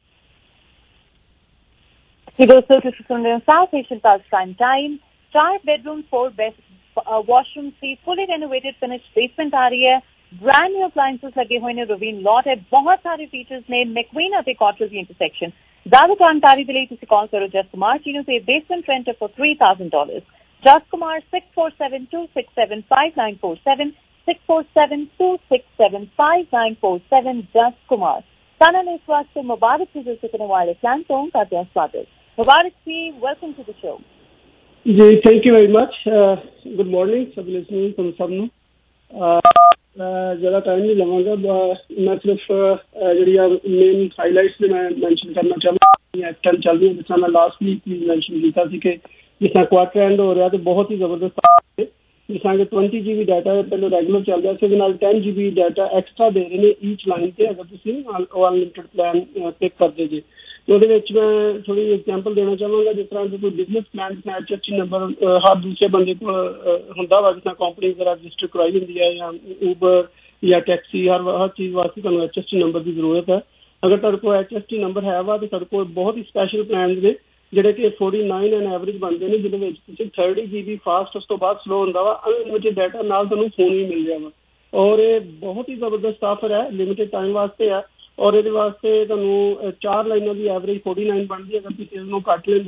ये दोस्तों ਤੁਸੀਂ ਸੁਣ ਰਹੇ ਹੋ south Asian pulse prime time. ਚਾਰ bedroom four best washroom की fully renovated finish basement आ रही है। ब्रांड न्यू अप्लायंसेस लगे हुए ने रवीन लॉट है। बहुत सारे फीचर्स ने मैक्वीन और कॉटरल की इंटरसेक्शन। ज्यादा जानकारी के लिए तुसी कॉल करो जस कुमार चीनू से basement rent for three thousand dollars। जस Kumar six four seven two six seven five nine four seven six four seven two six seven five nine four seven। जस कुमार साना ने इस वक्त मुबारक चीजों से करने वाले प्लान तो करते हैं स्वागत। Mubarak ji, welcome to the show ji. Thank you very much. Good morning सब लिसनर्स तुम सब ਨੂੰ ज़्यादा टाइम नहीं लवांगा। मैं सिर्फ ਜਿਹੜੀਆਂ ਮੇਨ ਹਾਈਲਾਈਟਸ ਨੇ ਮੈਂ ਮੈਂਸ਼ਨ ਕਰਨਾ ਚਾਹਾਂਗਾ। ਐਕਟਨ ਚੱਲ ਰਹੀ ਹੈ ਜਿਸ ਤਰ੍ਹਾਂ ਮੈਂ ਲਾਸਟ ਵੀਕ ਵੀ ਮੈਂਸ਼ਨ ਕੀਤਾ ਸੀ ਕਿ ਜਿਸ ਤਰ੍ਹਾਂ ਕੁਆਟਰ ਐਂਡ ਹੋ ਰਿਹਾ ਤੇ ਬਹੁਤ ਹੀ ਜ਼ਬਰਦਸਤ ਜਿਸ ਤਰ੍ਹਾਂ ਕਿ twenty G B ਡਾਟਾ ਪਹਿਲਾਂ ਰੈਗੂਲਰ ਚੱਲ ਰਿਹਾ ਸੀ, ਉਹਦੇ ਨਾਲ ten G B data extra ਦੇ ਰਹੇ ਨੇ ਈਚ ਲਾਈਨ ਤੇ ਅਗਰ ਤੁਸੀਂ ਅਨਲਿਮਿਟਡ ਪਲਾਨ ਪਿਕ ਕਰਦੇ ਜੇ। ਉਹਦੇ ਵਿੱਚ ਮੈਂ ਥੋੜੀ ਐਗਜ਼ਾਮਪਲ ਦੇਣਾ ਚਾਹਾਂਗਾ ਜਿਸ ਤਰ੍ਹਾਂ ਕੋਈ business plan H S T number ਹਰ ਦੂਸਰੇ ਬੰਦੇ ਕੋਲ ਹੁੰਦਾ ਵਾ, ਜਿਸ ਤਰ੍ਹਾਂ ਕੰਪਨੀ ਵਗੈਰਾ ਰਜਿਸਟਰ ਕਰਵਾਈ ਹੁੰਦੀ ਹੈ ਜਾਂ ਊਬਰ ਜਾਂ ਟੈਕਸੀ ਹਰ ਹਰ ਚੀਜ਼ ਵਾਸਤੇ ਤੁਹਾਨੂੰ ਐਚ ਐਸ ਟੀ ਨੰਬਰ ਦੀ ਜ਼ਰੂਰਤ ਹੈ। ਅਗਰ ਤੁਹਾਡੇ ਕੋਲ ਐਚ ਐਸ ਟੀ ਨੰਬਰ ਹੈ ਵਾ ਤਾਂ ਤੁਹਾਡੇ ਕੋਲ ਬਹੁਤ ਹੀ ਸਪੈਸ਼ਲ ਪਲਾਨ ਨੇ ਜਿਹੜੇ ਕਿ forty nine ਐਨ ਐਵਰੇਜ ਬਣਦੇ ਨੇ, ਜਿਹਦੇ ਵਿੱਚ ਤੁਸੀਂ thirty G B ਫਾਸਟ ਉਸ ਤੋਂ ਬਾਅਦ ਸਲੋ ਹੁੰਦਾ ਵਾ ਅਨਲਿਮਿਟਡ ਡਾਟਾ ਨਾਲ ਤੁਹਾਨੂੰ ਫੋਨ ਵੀ ਮਿਲ ਜਾਵਾ। ਔਰ ਇਹ ਬਹੁਤ ਹੀ ਜ਼ਬਰਦਸਤ ਆਫਰ ਹੈ, ਲਿਮਿਟਡ ਟਾਈਮ ਵਾਸਤੇ ਆ। ਔਰ ਇਹਦੇ ਵਾਸਤੇ ਤੁਹਾਨੂੰ ਚਾਰ ਲਾਈਨਾਂ ਦੀ ਐਵਰੇਜ forty nine ਬਣਦੀ ਹੈ। ਅਗਰ ਤੁਸੀਂ ਇਹਨੂੰ ਕੱਟ ਲੈਂਦੇ ਜੇ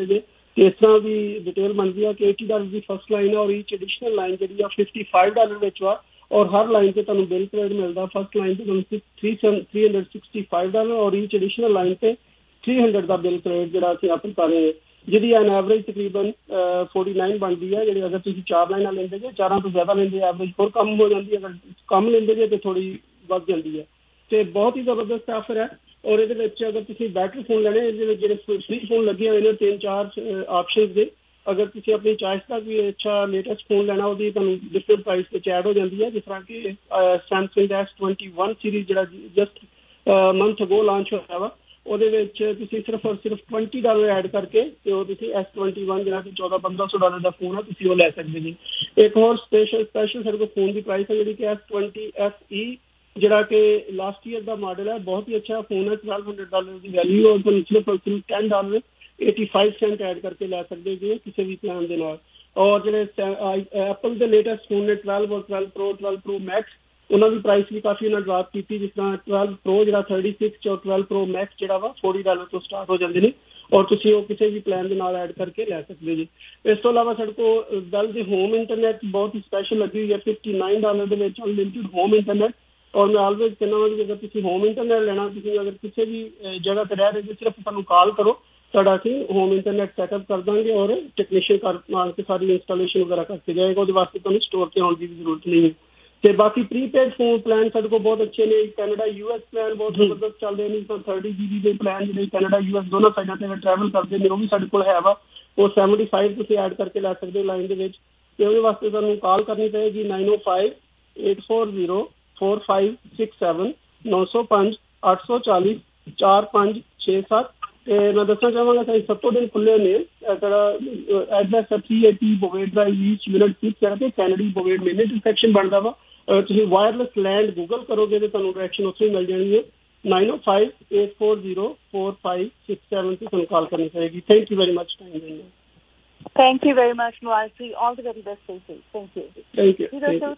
इस तरह की डिटेल बनती है कि एटी डॉलर की फर्स्ट लाइन है और ईच एडिशनल लाइन जी फिफ्टी फाइव डॉलर विच वा और हर लाइन से तुहानूं बिल क्रेडिट मिलता फर्स्ट लाइन से तुहानूं three three hundred sixty five dollar और ईच एडिशनल लाइन से थ्री हंड्रड का बिल क्रेडिट जो असीं ऑफर कर रहे हैं जिहदी एन एवरेज तकरीबन फोर्टी नाइन बनती है जी अगर तुसीं चार लाइनां लेंदे जे चारां तो ज़्यादा लेंदे एवरेज होर कम हो जाती है अगर कम लेंदे जे तो थोड़ी वध जाती है तो बहुत ही ज़बरदस्त ऑफर है और ये अगर तुसीं बैटरी फोन लेने जो फ्री फोन लगे हुए हैं तीन चार ऑप्शन से अगर तुसीं अपनी चॉइस का भी अच्छा लेटेस्ट फोन लेना वो डिफरेंट प्राइस पर ऐड हो जाती है जिस तरह कि Samsung S twenty one series जो जस्ट मंथ अगो लॉन्च होया वा ਉਹਦੇ ਵਿੱਚ ਤੁਸੀਂ ਸਿਰਫ ਔਰ ਸਿਰਫ ट्वेंटी ਡਾਲਰ ਐਡ ਕਰਕੇ ਤੇ ਉਹ ਤੁਸੀਂ ਐਸ ਟਵੈਂਟੀ ਵਨ ਜਿਹੜਾ ਕਿ ਚੌਦਾਂ ਪੰਦਰਾਂ ਸੌ ਡਾਲਰ ਦਾ ਫੋਨ ਆ ਤੁਸੀਂ ਉਹ ਲੈ ਸਕਦੇ ਜੀ ਇੱਕ ਹੋਰ ਸਪੈਸ਼ਲ ਸਪੈਸ਼ਲ ਸਾਡੇ ਕੋਲ ਫੋਨ ਦੀ ਪ੍ਰਾਈਸ ਹੈ ਜਿਹੜੀ ਕਿ ਐਸ ट्वेंटी एफ ई ਜਿਹੜਾ ਕਿ ਲਾਸਟ ਈਅਰ ਦਾ ਮਾਡਲ ਹੈ ਬਹੁਤ ਹੀ ਅੱਛਾ ਫੋਨ ਹੈ ट्वेल्व हंड्रेड ਡਾਲਰ ਦੀ ਵੈਲਿਊ ਔਰ ਤੁਹਾਨੂੰ ਸਿਰਫ ਔਰ ਸਿਰਫ ten dollar eighty-five Saint add ਕਰਕੇ ਲੈ ਸਕਦੇ ਜੀ ਕਿਸੇ ਵੀ ਪਲਾਨ ਦੇ ਨਾਲ ਔਰ ਜਿਹੜੇ ਐਪਲ ਦੇ ਲੇਟੈਸਟ ਫੋਨ ਨੇ ट्वेल्व और twelve pro twelve pro max उन्होंने भी प्राइस भी काफ़ी उन्होंने ड्रॉप की जिस तरह ट्वेल्व प्रो जो थर्टी सिक्स और ट्वेल्व प्रो मैक्स जो वा फोर्टी डॉलर तो स्टार्ट हो जाते हैं और तुसी वो किसी भी प्लान के नाल ऐड करके लै सकते जी इस तो अलावा साढ़े को डल दी होम इंटरनेट बहुत ही स्पैशल लगी हुई है फिफ्टी नाइन डॉलर के अनलिमिटेड होम इंटरनेट और मैं ऑलवेज कहना वा कि अगर तुसी होम इंटरनेट लेना तुसी अगर किसी भी जगह पर रह रहे सिर्फ तुहानूं कॉल करो साढ़ा असीं होम इंटरनेट सैटअप कर देंगे और टैक्नीशियन कर के सारी इंस्टॉलेशन वगैरह करके जाएगा वो वास्ते तुहानूं स्टोर से आने की भी जरूरत नहीं है ਤੇ ਬਾਕੀ ਪ੍ਰੀਪੇਡ ਫੋਨ ਪਲਾਨ ਸਾਡੇ ਕੋਲ ਬਹੁਤ ਅੱਛੇ ਨੇ ਕੈਨੇਡਾ ਯੂ ਐਸ ਪਲਾਨ ਬਹੁਤ ਜ਼ਬਰਦਸਤ ਚੱਲਦੇ ਨੇ ਤਾਂ ਥਰਟੀ ਜੀ ਬੀ ਦੇ ਪਲਾਨ ਜਿਹੜੇ ਕੈਨੇਡਾ ਯੂ ਐਸ ਦੋਨਾਂ ਸਾਈਡਾਂ ਤੇ ਟਰੈਵਲ ਕਰਦੇ ਨੇ ਉਹ ਵੀ ਸਾਡੇ ਕੋਲ ਹੈ ਵਾ ਉਹ ਸੈਵਨਟੀ ਫਾਈਵ ਤੁਸੀਂ ਐਡ ਕਰਕੇ ਲੈ ਸਕਦੇ ਹੋ ਲਾਈਨ ਦੇ ਵਿੱਚ ਤੇ ਉਹਦੇ ਵਾਸਤੇ ਤੁਹਾਨੂੰ ਕਾਲ ਕਰਨੀ ਪਏਗੀ nine o five eight four zero four five six seven नौ सौ पाँच आठ सौ चालीस चार पाँच छः सात ਤੇ ਮੈਂ ਦੱਸਣਾ ਚਾਹਾਂਗਾ ਸਾਡੀ ਸੱਤੋਂ ਦਿਨ ਖੁੱਲ੍ਹੇ ਨੇ ਸਾਡਾ ਐਡਰੈਸ ਹੈ three eighty Bovaird drive east unit six ਜਿਹੜਾ ਕਿ ਕੈਨੇਡੀ ਬੋਵੇਡ ਮੇਨ ਇੰਟਰਸੈਕਸ਼ਨ ਬਣਦਾ ਵਾ ਤੁਸੀਂ ਵਾਇਰਲੈਸ ਲੈਂਡ ਗੂਗਲ ਕਰੋਗੇ ਤੇ ਤੁਹਾਨੂੰ ਡਾਇਰੈਕਸ਼ਨ ਉੱਥੇ ਮਿਲ ਜਾਣੀ ਹੈ nine o five eight four zero four five six seven से ਤੁਹਾਨੂੰ ਕਾਲ ਕਰਨੀ ਪਏਗੀ thank you very much time ਦੇਣ ਲਈ Thank you very much, Mualsi. All the very best, Stacey. Thank you. Thank you.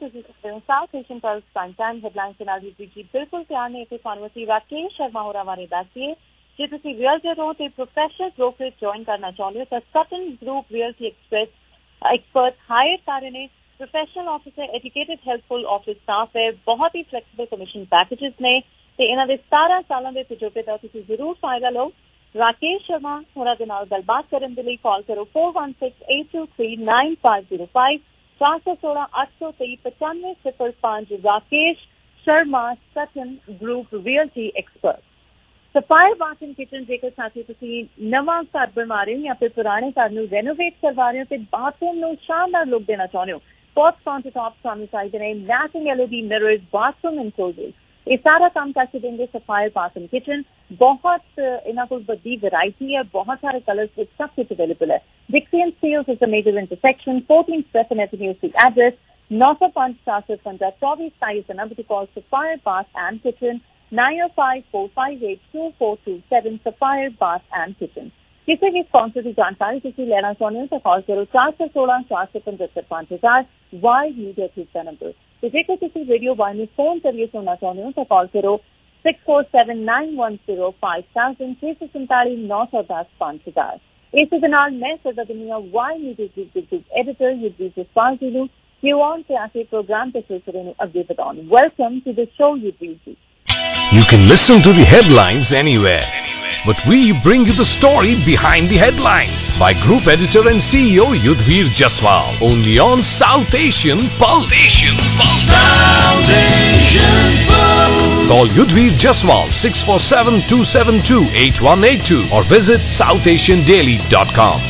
South Asian Pulse Prime Time headlines के नाल जी बिल्कुल ध्यान है कि फार्मेसी राकेश शर्मा होरा बारे दसिए जे तुसी रियल्टर हो ते प्रोफेशनल ब्रोकरेज ज्वाइन करना चाहते हो तो Sutton group realty express expert hire कर रहे हैं professional officer educated helpful office staff है बहुत ही फ्लैक्सीबल कमीशन पैकेजेस ने ते इन्हां दे सतारह सालां दे तजुर्बे दा तुसी जरूर फायदा लो राकेश शर्मा होरां दे नाल गलबात करन दे लई कॉल करो four one six eight two three nine five zero five चार सौ सोलह आठ सौ तेई पचानवे सिफर पांच Rakesh Sharma Sutton group realty expert sapphire bath and kitchen जेकर साथी तुसी नवा घर बनवा रहे हो या फिर पुराने घर नूं रेनोवेट करवा रहे हो ते बाथरूम नूं शानदार लुक देना चाहते हो टॉप काउंटर टॉप सामने चाहिए ने matching LED mirrors bathroom enclosures ये सारा काम करके देंगे सफायर बाथ एंड किचन बहुत इन्हां कोल बड़ी वैरायटी है बहुत सारे कलर्स विच सब कुछ अवेलेबल है Dixon Steeles is a major intersection fourteen Stephen avenue see address नौ सौ पाँच चार सौ पंद्रह चौबीस size the number to call Sapphire Bath and Kitchen nine o five four five eight two four two seven Sapphire Bath and Kitchen किसी भी sponsor की जानकारी तुसी लेना चाहते हो तो कॉल करो चार सौ सोलह चार सौ पचहत्तर पाँच हजार वाई मीडिया ग्रुप का नंबर तो जेकर किसी रेडियो वाई में फोन करिए सुनना चाहते हो तो कॉल करो six four seven nine one zero five thousand छह सौ संतालीस नौ सौ दस पाँच हजार इस नाल मैं सदा दुनिया वाई मीडिया ग्रुप के एडिटर युद्धवीर जसपाल जी नूं यू ऑन से आके प्रोग्राम के सिलसिले में अगे बताऊं welcome to the show Yudhvir ji You can listen to the headlines anywhere, but we bring you the story behind the headlines by Group Editor and C E O Yudhvir Jaswal, only on South Asian Pulse. Asian Pulse. South Asian Pulse. Call Yudhvir Jaswal six four seven two seven two eight one eight two or visit south asian daily dot com.